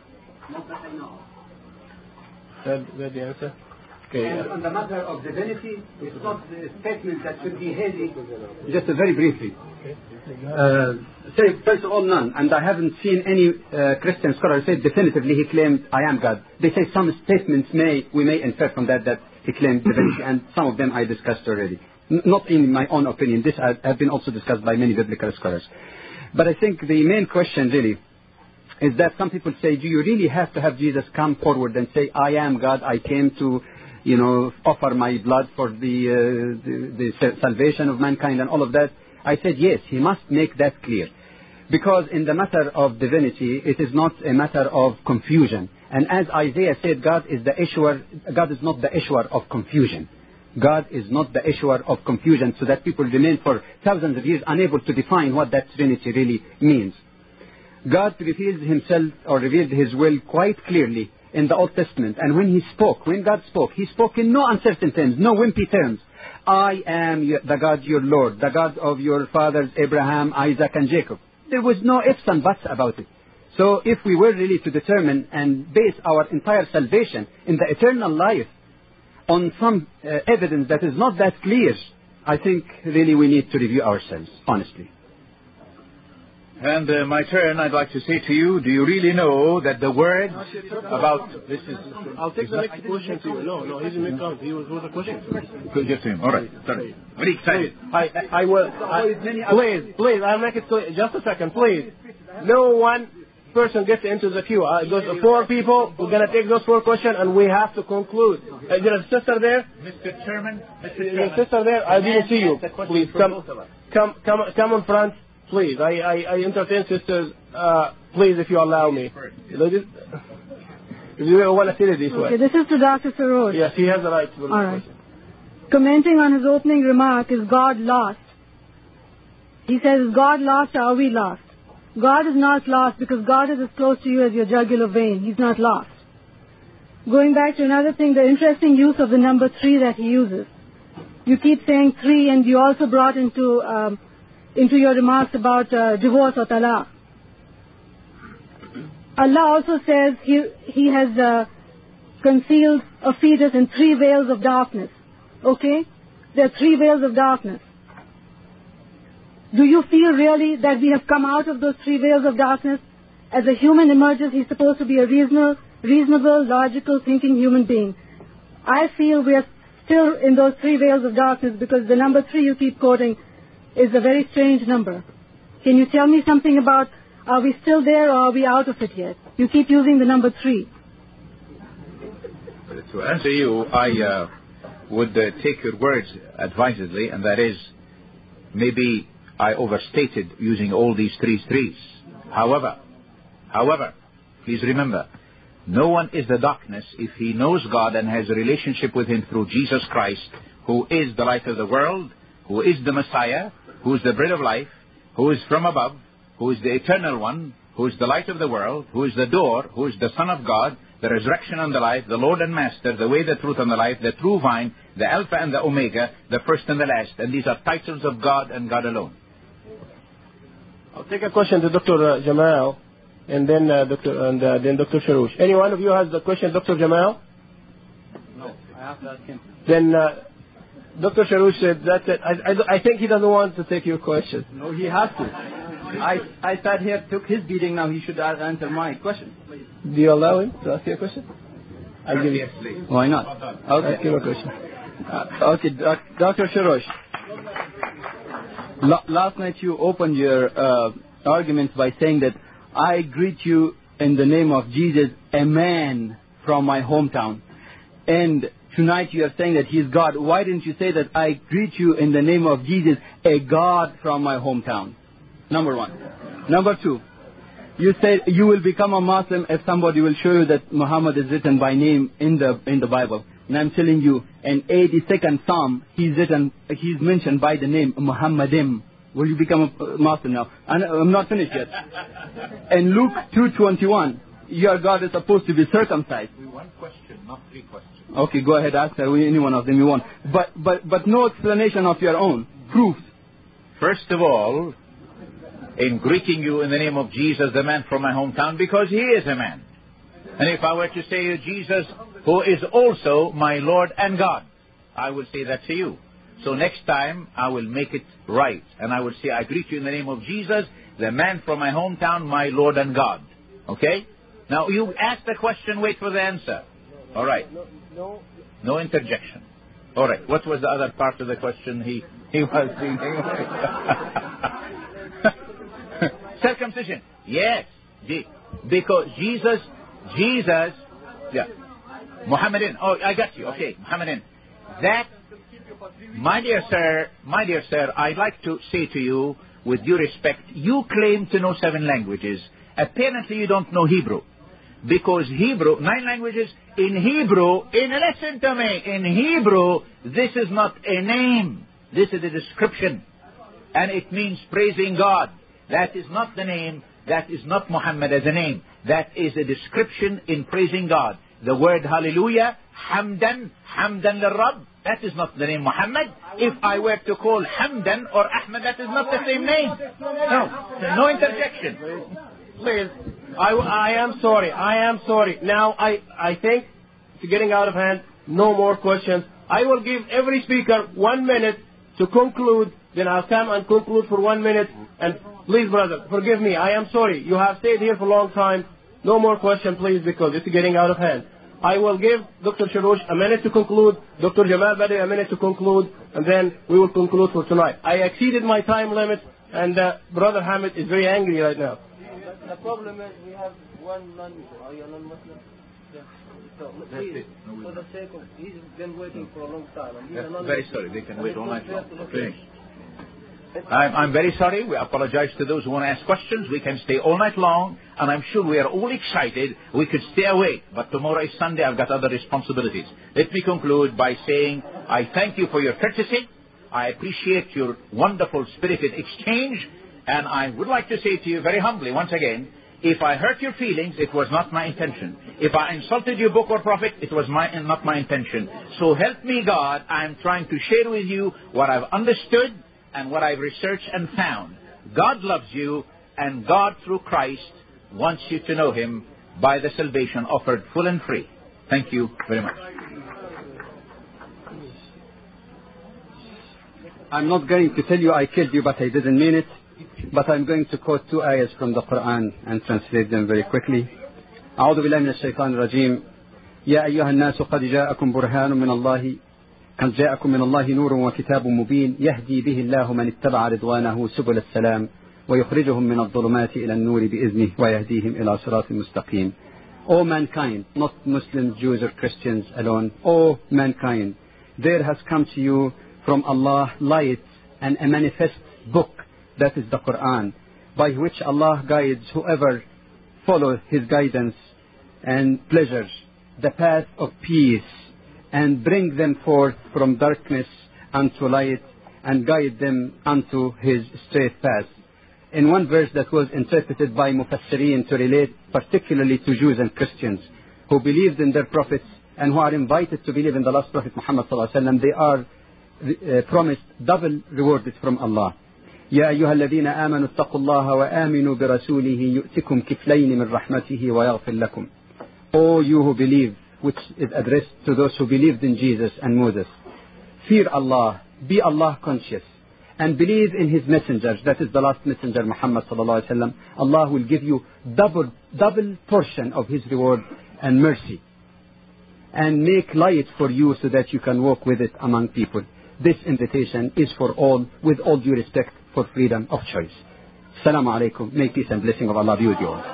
That, that the answer? Okay. And on the matter of divinity, it's not a statement that should be hazy. Just uh, very briefly. Uh, say, first of all, none. And I haven't seen any uh, Christian scholar say definitively he claimed, I am God. They say some statements may, we may infer from that that he claimed divinity, and some of them I discussed already. N- not in my own opinion. This has been also discussed by many biblical scholars. But I think the main question really is that some people say, do you really have to have Jesus come forward and say, I am God, I came to, you know, offer my blood for the, uh, the, the salvation of mankind and all of that? I said, yes, he must make that clear. Because in the matter of divinity, it is not a matter of confusion. And as Isaiah said, God is the issuer, God is not the issuer of confusion. God is not the issuer of confusion, so that people remain for thousands of years unable to define what that Trinity really means. God revealed Himself or revealed His will quite clearly in the Old Testament. And when He spoke, when God spoke, He spoke in no uncertain terms, no wimpy terms. I am the God your Lord, the God of your fathers Abraham, Isaac, and Jacob. There was no ifs and buts about it. So if we were really to determine and base our entire salvation in the eternal life on some uh, evidence that is not that clear, I think really we need to review ourselves, honestly. And uh, my turn, I'd like to say to you, do you really know that the words about... This is... I'll take the next question to you. No, no, he's in mid-count. He was with a question. Good, just him. All right, sorry. Very excited. I, I will... I, please, please, I'll make it clear. Just a second, please. No one person gets into the queue. Uh, there's four people. We're going to take those four questions, and we have to conclude. Uh, is there a sister there? Mister Chairman? Mister Chairman. Is there a sister there? I didn't see you. Please, come, come, come, come in front. Please, I, I, I entertain sisters. Uh, please, if you allow me. Ladies, if you want to sit it this way. Okay, this is to Doctor Saroj. Yes, he has the right to. All right. Commenting on his opening remark, is God lost? He says, is God lost or are we lost? God is not lost because God is as close to you as your jugular vein. He's not lost. Going back to another thing, the interesting use of the number three that he uses. You keep saying three, and you also brought into um, into your remarks about uh, divorce or talaq. Allah also says He, he has uh, concealed a fetus in three veils of darkness. Okay? There are three veils of darkness. Do you feel really that we have come out of those three veils of darkness? As a human emerges, he's supposed to be a reasonable, reasonable, logical, thinking human being. I feel we are still in those three veils of darkness because the number three you keep quoting is a very strange number. Can you tell me something about, are we still there or are we out of it yet? You keep using the number three. To answer you, I uh, would uh, take your words advisedly, and that is, maybe I overstated using all these three threes. However, however, please remember, no one is the darkness if he knows God and has a relationship with Him through Jesus Christ, who is the light of the world, who is the Messiah, who is the bread of life, who is from above, who is the eternal one, who is the light of the world, who is the door, who is the Son of God, the resurrection and the life, the Lord and Master, the way, the truth, and the life, the true vine, the Alpha and the Omega, the first and the last. And these are titles of God and God alone. I'll take a question to Doctor Jamal, and then uh, Doctor and uh, then Doctor Sharoush. Any one of you has the question, Doctor Jamal? No, I have to ask him. Then uh, Doctor Sharoush said that's it. I, I, I think he doesn't want to take your question. No, he has to. I I sat here, took his beating. Now he should answer my question. Do you allow him to ask you a question? I'll give you. Why not? Okay. Ask him a question. Uh, okay, Doctor Sharoush. L- last night you opened your uh, arguments by saying that I greet you in the name of Jesus, a man from my hometown. And tonight you are saying that he is God. Why didn't you say that I greet you in the name of Jesus, a God from my hometown? Number one. Number two, you said you will become a Muslim if somebody will show you that Muhammad is written by name in the in the Bible. And I'm telling you, in eighty-second Psalm, he's written, he's mentioned by the name Muhammadim. Will you become a Muslim now? And I'm not finished yet. In Luke two twenty-one, your God is supposed to be circumcised. One question, not three questions. Okay, go ahead, ask any one of them you want. But but but no explanation of your own. Proof. First of all, in greeting you in the name of Jesus, the man from my hometown, because he is a man. And if I were to say Jesus, who is also my Lord and God, I will say that to you. So next time, I will make it right. And I will say, I greet you in the name of Jesus, the man from my hometown, my Lord and God. Okay? Now, you ask the question, wait for the answer. All right. No interjection. All right. What was the other part of the question he, he was thinking? Circumcision. Yes. Because Jesus, Jesus, yeah. Muhammadan. Oh, I got you. Okay, Muhammadan. That, my dear sir, my dear sir, I'd like to say to you, with due respect, you claim to know seven languages. Apparently you don't know Hebrew. Because Hebrew, nine languages, in Hebrew, in listen to me, in Hebrew, this is not a name. This is a description. And it means praising God. That is not the name. That is not Muhammad as a name. That is a description in praising God. The word hallelujah, hamdan, hamdan lil-Rabb, that is not the name Muhammad. If I were to call Hamdan or Ahmad, that is not the same name. No, no interjection. Please, I, I am sorry. I am sorry. Now, I, I think it's getting out of hand. No more questions. I will give every speaker one minute to conclude. Then I'll come and conclude for one minute. And please, brother, forgive me. I am sorry. You have stayed here for a long time. No more question, please, because it's getting out of hand. I will give Doctor Sharoush a minute to conclude, Doctor Jamal Badawi a minute to conclude, and then we will conclude for tonight. I exceeded my time limit, and uh, Brother Hamid is very angry right now. The problem is we have one non-Muslim. Are you a non-Muslim? Yeah. So, please, for the sake of, he's been waiting for a long time. And he's Yes, a non-Muslim. very sorry. They can wait all night long. Okay. I'm, I'm very sorry. We apologize to those who want to ask questions. We can stay all night long, and I'm sure we are all excited. We could stay awake, but tomorrow is Sunday. I've got other responsibilities. Let me conclude by saying I thank you for your courtesy. I appreciate your wonderful spirited exchange, and I would like to say to you very humbly once again, if I hurt your feelings, it was not my intention. If I insulted your book or prophet, it was my, not my intention. So help me God, I'm trying to share with you what I've understood and what I've researched and found. God loves you, and God through Christ wants you to know Him by the salvation offered full and free. Thank you very much. I'm not going to tell you I killed you, but I didn't mean it. But I'm going to quote two ayahs from the Quran and translate them very quickly. أعوذ بالله من الشيطان الرجيم. يا أيها الناس قد جاءكم برهان من الله قد جاءكم من الله نور وكتاب مبين يهدي به الله من اتبع رضوانه سبل السلام ويخرجهم من الظلمات إلى النور بإذنه ويهديهم إلى صراط مستقيم. O mankind, not Muslims, Jews or Christians alone, O mankind, there has come to you from Allah light and a manifest book, that is the Quran, by which Allah guides whoever follows His guidance and pleasures, the path of peace, and bring them forth from darkness unto light, and guide them unto His straight path. in one verse that was interpreted by Mufassirin to relate particularly to Jews and Christians who believed in their prophets and who are invited to believe in the last Prophet Muhammad sallallahu alaihi wasallam. They are uh, promised double rewarded from Allah. يا أيها الذين آمنوا اتقوا الله وآمنوا برسوله يؤتكم كفلين من رحمته ويغفر لكم. O you who believe, which is addressed to those who believed in Jesus and Moses, fear Allah, be Allah conscious, and believe in His messengers. That is the last messenger, Muhammad sallallahu alaihi wasallam. Allah will give you double double portion of His reward and mercy, and make light for you so that you can walk with it among people. This invitation is for all, with all due respect, for freedom of choice. Assalamu alaikum. May peace and blessing of Allah be with you all.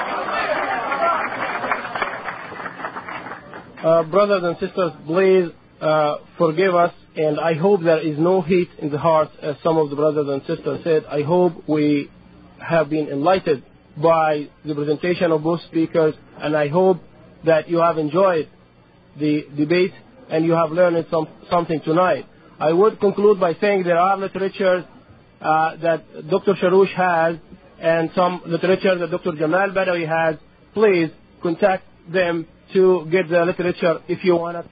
Uh, brothers and sisters, please uh, forgive us, and I hope there is no hate in the heart, as some of the brothers and sisters said. I hope we have been enlightened by the presentation of both speakers, and I hope that you have enjoyed the debate and you have learned some, something tonight. I would conclude by saying there are literatures uh, that Doctor Sharoush has and some literature that Doctor Jamal Badawi has. Please contact them to get the literature if you want it.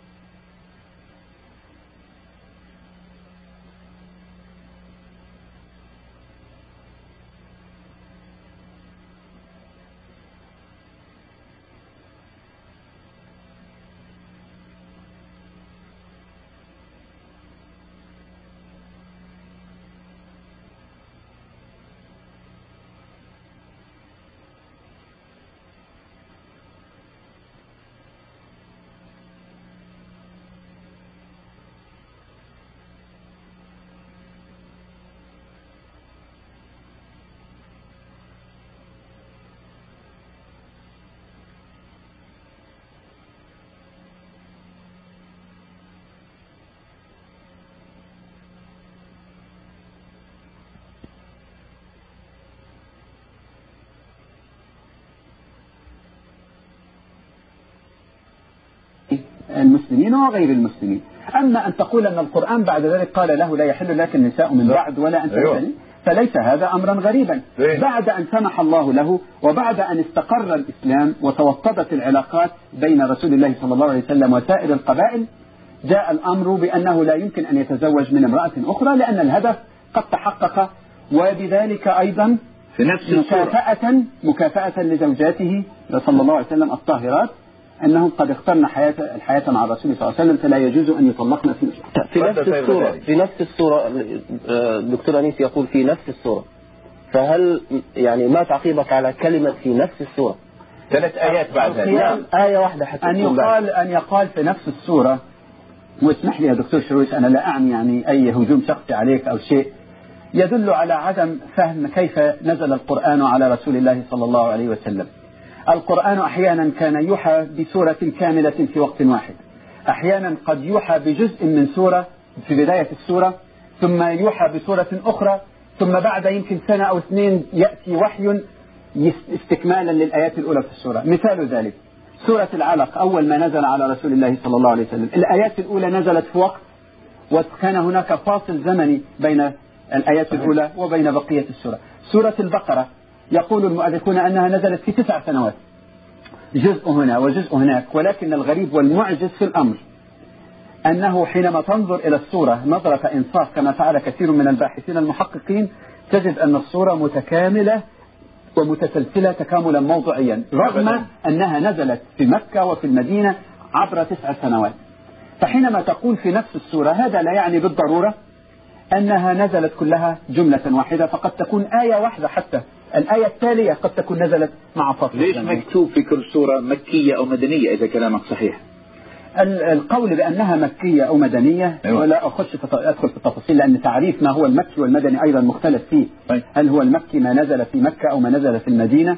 المسلمين وغير المسلمين. أما أن تقول أن القرآن بعد ذلك قال له لا يحل لك النساء من بعد ولا أن تبتلي، فليس هذا أمرا غريبا. بعد أن سمح الله له وبعد أن استقر الإسلام وتوطدت العلاقات بين رسول الله صلى الله عليه وسلم وسائر القبائل، جاء الأمر بأنه لا يمكن أن يتزوج من امرأة أخرى لأن الهدف قد تحقق، وبذلك أيضا في نفس مكافأة مكافأة لزوجاته صلى الله عليه وسلم الطاهرات أنهم قد اخترن حياة الحياة مع الرسول صلى الله عليه وسلم، فلا يجوز أن يطلقن في في نفس السورة. في نفس السورة دكتور أنيس يقول في نفس السورة، فهل يعني ما تعقيبك على كلمة في نفس السورة؟ ثلاث آيات بعد هذه، آية واحدة حتى أن يقال أن يقال في نفس السورة. واسمح لي يا دكتور شرويش، أنا لا أعني يعني أي هجوم شخصي عليك أو شيء، يدل على عدم فهم كيف نزل القرآن على رسول الله صلى الله عليه وسلم. القرآن أحيانا كان يوحى بسورة كاملة في وقت واحد، أحيانا قد يوحى بجزء من سورة في بداية السورة، ثم يوحى بسورة أخرى، ثم بعد يمكن سنة أو اثنين يأتي وحي استكمالا للآيات الأولى في السورة. مثال ذلك سورة العلق أول ما نزل على رسول الله صلى الله عليه وسلم، الآيات الأولى نزلت في وقت وكان هناك فاصل زمني بين الآيات الأولى وبين بقية السورة. سورة البقرة يقول المؤرخون أنها نزلت في تسع سنوات، جزء هنا وجزء هناك، ولكن الغريب والمعجز في الأمر أنه حينما تنظر إلى السورة نظرة إنصاف كما فعل كثير من الباحثين المحققين، تجد أن السورة متكاملة ومتسلسلة تكاملا موضوعيا، رغم أنها نزلت في مكة وفي المدينة عبر تسع سنوات. فحينما تقول في نفس السورة هذا لا يعني بالضرورة أنها نزلت كلها جملة واحدة، فقد تكون آية واحدة، حتى الآية التالية قد تكون نزلت مع فصل. ليش مكتوب في كل سورة مكية أو مدنية إذا كلامك صحيح؟ القول بأنها مكية أو مدنية أيوة. ولا أخش في أدخل في التفاصيل، لأن تعريف ما هو المكي والمدني أيضا مختلف فيه. أيوة. هل هو المكي ما نزل في مكة أو ما نزل في المدينة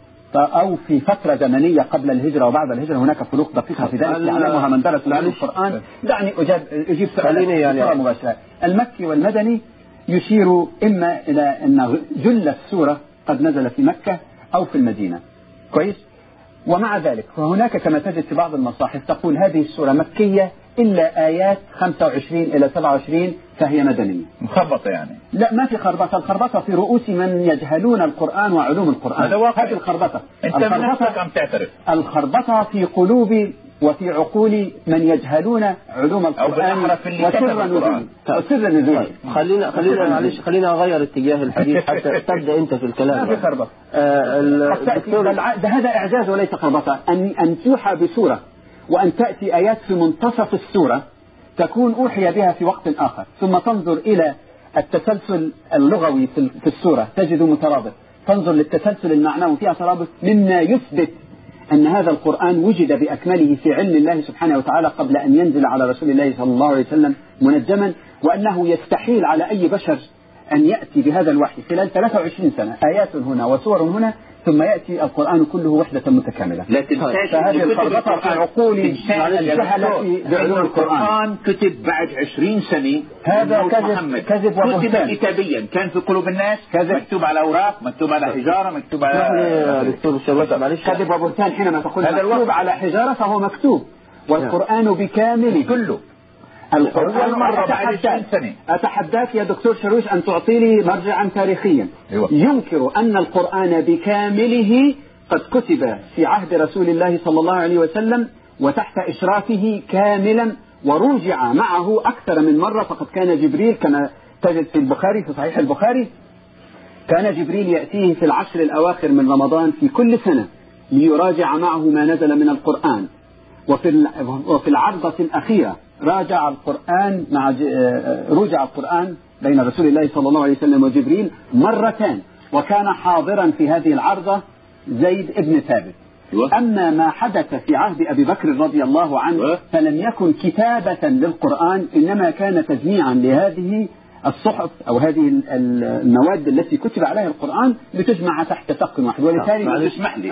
أو في فترة زمنية قبل الهجرة وبعد الهجرة؟ هناك فروق دقيقة في ذلك يعلمها من درس علوم القرآن. دعني أجاب أجيب سؤالين يعني مباشرة. المكي والمدني يشير إما إلى أن جل السورة قد نزل في مكة أو في المدينة، كويس؟ ومع ذلك فهناك كما تجد في بعض المصاحف تقول هذه السورة مكية إلا آيات خمسة وعشرين إلى سبعة وعشرين فهي مدنية. مخبطة يعني؟ لا، ما في خربطة. الخربطة في رؤوس من يجهلون القرآن وعلوم القرآن. هذا واقع. هذه الخربطة. أنت من نفسك عم تعترف. الخربطة في قلوب وفي عقول من يجهلون علوم القرآن وسر نزوله. وسر نزوله. خلينا خلينا معلش خلينا أغير اتجاه الحديث حتى تبدأ أنت في الكلام. ما في خربطة. آه الدكتور هذا إعجاز وليس خربطة. أن أن توحى بسورة وأن تأتي آيات في منتصف السورة تكون أوحي بها في وقت آخر، ثم تنظر إلى التسلسل اللغوي في السورة تجد مترابط، تنظر للتسلسل المعنوي فيها ترابط، مما يثبت أن هذا القرآن وجد بأكمله في علم الله سبحانه وتعالى قبل أن ينزل على رسول الله صلى الله عليه وسلم منجما، وأنه يستحيل على أي بشر أن يأتي بهذا الوحي خلال ثلاثة وعشرين سنة، آيات هنا وسور هنا، ثم يأتي القرآن كله وحدة متكاملة. لا تنساش فهذه الخربطة في عقول الجهلة بعلوم القرآن كتب بعد عشرين سنة. هذا كذب كذب وبهتان. كتابيا كان في قلوب الناس كذب. مكتوب على أوراق، مكتوب على حجارة، مكتوب على دكتور شباب معلش كذب وبهتان. حينما تقول مكتوب على حجارة فهو مكتوب، والقرآن بكامله كله. القرآن مرة أتحداك, أتحداك يا دكتور شروش أن تعطي لي مرجعا تاريخيا ينكر أن القرآن بكامله قد كتب في عهد رسول الله صلى الله عليه وسلم وتحت إشرافه كاملا ورجع معه أكثر من مرة. فقد كان جبريل كما تجد في البخاري في صحيح البخاري كان جبريل يأتيه في العشر الأواخر من رمضان في كل سنة ليراجع معه ما نزل من القرآن. وفي وفي العرضة الأخيرة راجع القرآن مع رجع القرآن بين رسول الله صلى الله عليه وسلم وجبريل مرتان، وكان حاضرا في هذه العرضة زيد ابن ثابت. أما ما حدث في عهد أبي بكر رضي الله عنه فلم يكن كتابة للقرآن، إنما كان تجميعا لهذه الصحف أو هذه المواد التي كتب عليها القرآن لتجمع تحت سقف واحد. ولذلك اسمح لي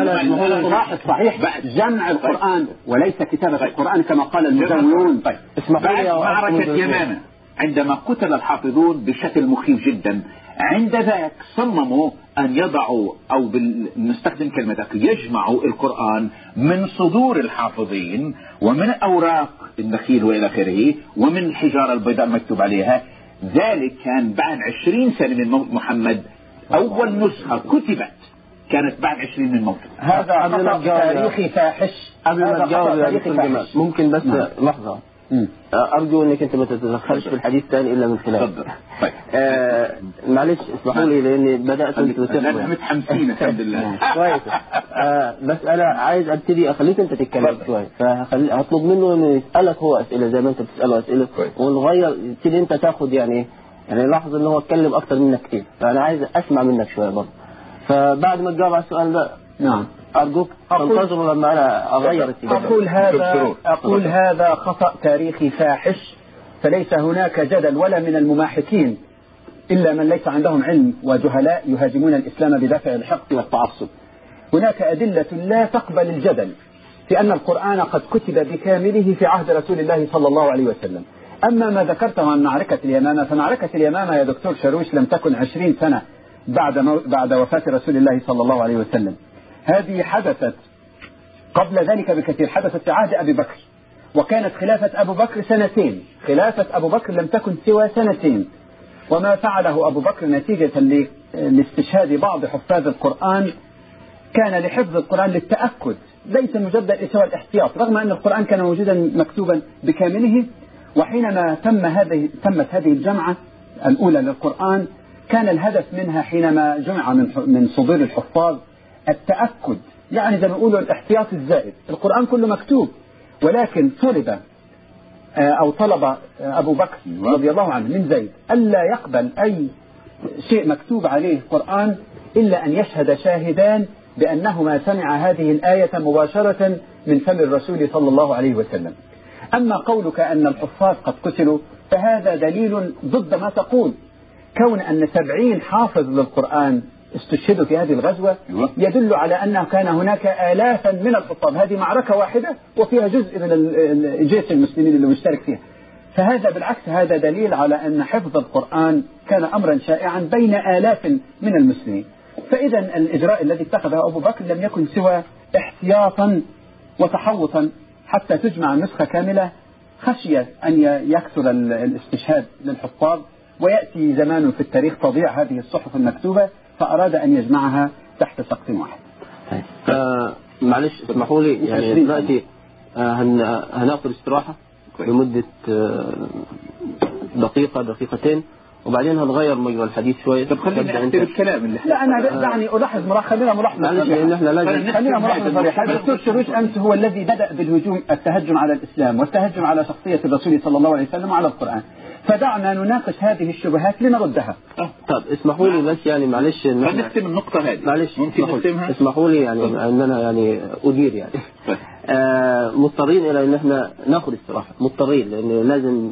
الصلاح الصحيح جمع القرآن وليس كتابة القرآن كما قال المدونون. طيب بعد معركة يمامة عندما قتل الحافظون بشكل مخيف جدا، عند ذاك صمموا أن يضعوا أو نستخدم كلمة يجمعوا القرآن من صدور الحافظين ومن أوراق النخيل وإلى آخره ومن الحجارة البيضاء المكتوب عليها. ذلك كان بعد عشرين سنة من موت محمد. أول نسخة كتبت كانت بعد عشرين من موته. هذا خطأ تاريخي فاحش. هذا خطأ تاريخي فاحش. ممكن بس نعم. لحظة م. أرجو أنك أنت ما تتدخلش في الحديث ثاني إلا من خلال. طيب. آه معلش اسمحوا لي لأني بدأت أنتم متحمسين الحمد لله. كويس. آه بس أنا عايز أبتدي أخليك أنت تتكلم شوي، فهطلب منه إنه يسألك هو أسئلة زي ما أنت بتسأله أسئلة، ونغير تبتدي أنت تاخد يعني يعني لاحظ إنه هو اتكلم أكتر منك كتير، فأنا عايز أسمع منك شوية برضه. فبعد ما تجاوب على السؤال ده نعم أرجوك تنتظروا لما أنا أغير الاتجاه. أقول هذا أقول هذا خطأ تاريخي فاحش، فليس هناك جدل ولا من المماحكين إلا من ليس عندهم علم وجهلاء يهاجمون الإسلام بدافع الحقد والتعصب. هناك أدلة لا تقبل الجدل في أن القرآن قد كتب بكامله في عهد رسول الله صلى الله عليه وسلم. أما ما ذكرته عن معركة اليمامة، فمعركة اليمامة يا دكتور شروش لم تكن عشرين سنة بعد بعد وفاة رسول الله صلى الله عليه وسلم. هذه حدثت قبل ذلك بكثير، حدثت في عهد أبي بكر، وكانت خلافة أبو بكر سنتين. خلافة أبو بكر لم تكن سوى سنتين. وما فعله أبو بكر نتيجة لاستشهاد بعض حفاظ القرآن كان لحفظ القرآن للتأكد، ليس مجرد لسوى الاحتياط، رغم أن القرآن كان موجودا مكتوبا بكامله. وحينما تم هذه تمت هذه الجمعة الأولى للقرآن كان الهدف منها حينما جمع من من صدور الحفاظ التأكد، يعني زي ما يقولوا الاحتياط الزائد. القرآن كله مكتوب، ولكن طلب أو طلب أبو بكر رضي الله عنه من زيد ألا يقبل أي شيء مكتوب عليه القرآن إلا أن يشهد شاهدان بأنهما سمع هذه الآية مباشرة من فم الرسول صلى الله عليه وسلم. أما قولك أن الحفاظ قد قتلوا فهذا دليل ضد ما تقول. كون أن سبعين حافظ للقرآن استشهدوا في هذه الغزوة يدل على أن كان هناك آلافا من الحفاظ. هذه معركة واحدة وفيها جزء من الجيش المسلمين اللي مشترك فيها. فهذا بالعكس هذا دليل على أن حفظ القرآن كان أمرا شائعا بين آلاف من المسلمين. فإذا الإجراء الذي اتخذه أبو بكر لم يكن سوى احتياطا وتحوطا حتى تجمع نسخة كاملة خشي أن يكثر الاستشهاد للحفاظ ويأتي زمان في التاريخ تضيع هذه الصحف المكتوبة، فأراد أن يجمعها تحت سقف واحد. آه معلش اسمحوا لي يعني دلوقتي آه هن هناخد استراحة لمدة آه دقيقة دقيقتين وبعدين هنغير مجرى الحديث شوية. طب خلينا نحترم الكلام اللي لا أنا دعني ألاحظ ملاحظة خلينا ملاحظة معلش لأن احنا لازم خلينا ملاحظة صريحة. الدكتور شروش أمس هو الذي بدأ بالهجوم التهجم على الإسلام والتهجم على شخصية الرسول صلى الله عليه وسلم وعلى القرآن، فدعنا نناقش هذه الشبهات لنردها. طب اسمحوا لي بس يعني معلش نختم النقطة هذه. معلش اسمحوا لي يعني ان انا يعني ادير يعني آه مضطرين الى ان احنا ناخذ استراحة، مضطرين لان لازم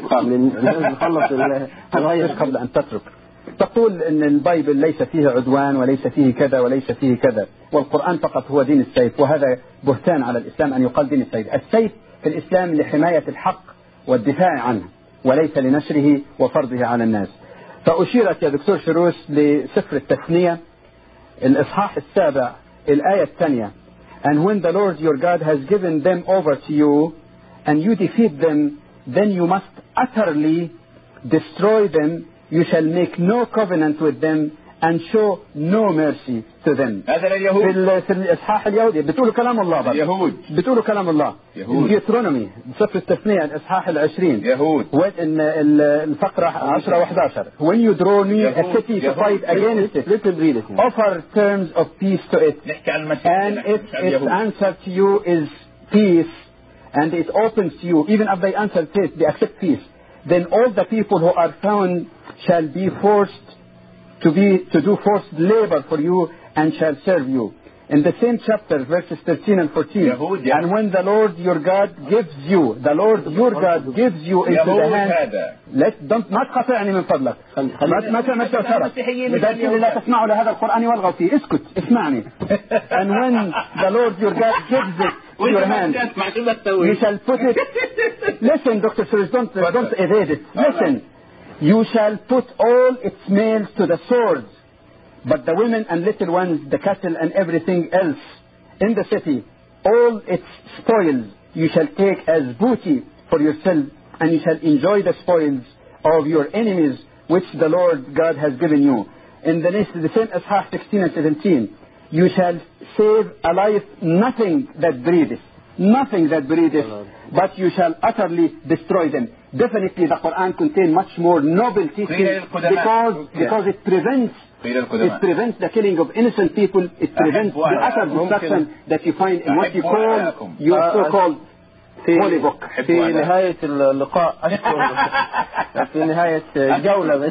من لازم نخلص هنغير قبل ان تترك. تقول ان البايبل ليس فيه عدوان وليس فيه كذا وليس فيه كذا، والقرآن فقط هو دين السيف، وهذا بهتان على الاسلام ان يقال دين السيف. السيف في الاسلام لحماية الحق والدفاع عنه وليس لنشره وفرضه على الناس. فأشيرت يا دكتور شروش لسفر التثنية الإصحاح السابع الآية الثانية and when the Lord your God has given them over to you and you defeat them then you must utterly destroy them, you shall make no covenant with them and show no mercy to them. هذا اليهود في, في الإصحاح اليهودي بتقولوا كلام الله بقى. يهود بتقولوا كلام الله. يهود ديوترونومي سفر التثنية الإصحاح العشرين يهود وإن الفقرة عشرة وأحد عشر when you draw near a city to fight against it offer terms of peace to it and if its answer to you is peace and it opens to you even if they answer peace they accept peace then all the people who are found shall be forced to be to do forced labor for you and shall serve you. In the same chapter, verses thirteen and fourteen, and when the Lord your God gives you, the Lord your God gives you into the hand. Let don't ما تقاطعني من فضلك. ما ما تعمل شرط. إذا لا تسمعوا لهذا القرآن والغوا فيه. اسكت اسمعني. And when the Lord your God gives it to your hand, you shall put it. Listen, Doctor Suresh, don't don't evade it. Listen. You shall put all its males to the swords, but the women and little ones, the cattle and everything else in the city, all its spoils you shall take as booty for yourself, and you shall enjoy the spoils of your enemies, which the Lord God has given you. In the next, the same Ashah sixteen and seventeen, you shall save alive nothing that breatheth, nothing that breatheth, but you shall utterly destroy them. Definitely the Quran contains much more noble teaching because, because it prevents it prevents the killing of innocent people. It prevents the utter destruction that you find in what you call your so-called holy book. في نهاية اللقاء أشكر في نهاية الجولة بس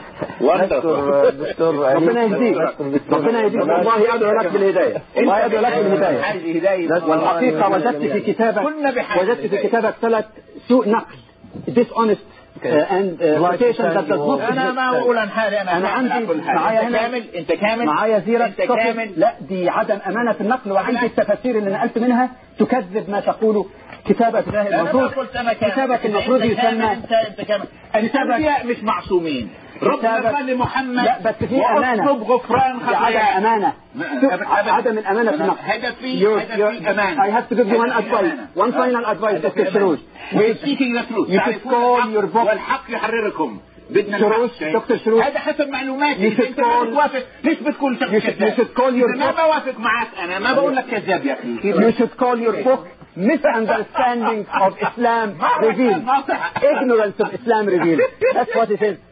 أشكر دكتور ربنا يهديك ربنا يهديك والله أدعو لك بالهداية والله أدعو لك بالهداية. والحقيقة وجدت في كتابك وجدت في كتابك ثلاث سوء نقل dishonest uh, and uh, quotation that does not. أنا ما أقول عن حالي أنا. أنا عندي معايا هنا كامل أنت كامل معايا زيرة أنت كامل. لا دي عدم أمانة في النقل وعندي التفاسير اللي نقلت منها تكذب ما تقوله. كتابك المفروض كتابك المفروض يسمى أنت أنت كامل. الأنبياء مش معصومين. ربنا قال لمحمد لا بس في أمانة غفران خطايا عدم أمانة عدم الأمانة في النقل. هدفي هدفي أمانة. I have to give you one advice one final advice Doctor Shrush. We're seeking the truth. You should call your book والحق يحرركم. بدنا شروش دكتور شروش هذا حسب معلوماتي. انت ما بتوافق ليش بتقول شخص كذاب؟ ما بوافق معك انا ما بقول لك كذاب يا اخي. You should call your book misunderstanding of Islam revealed. Ignorance of Islam revealed. That's what it is.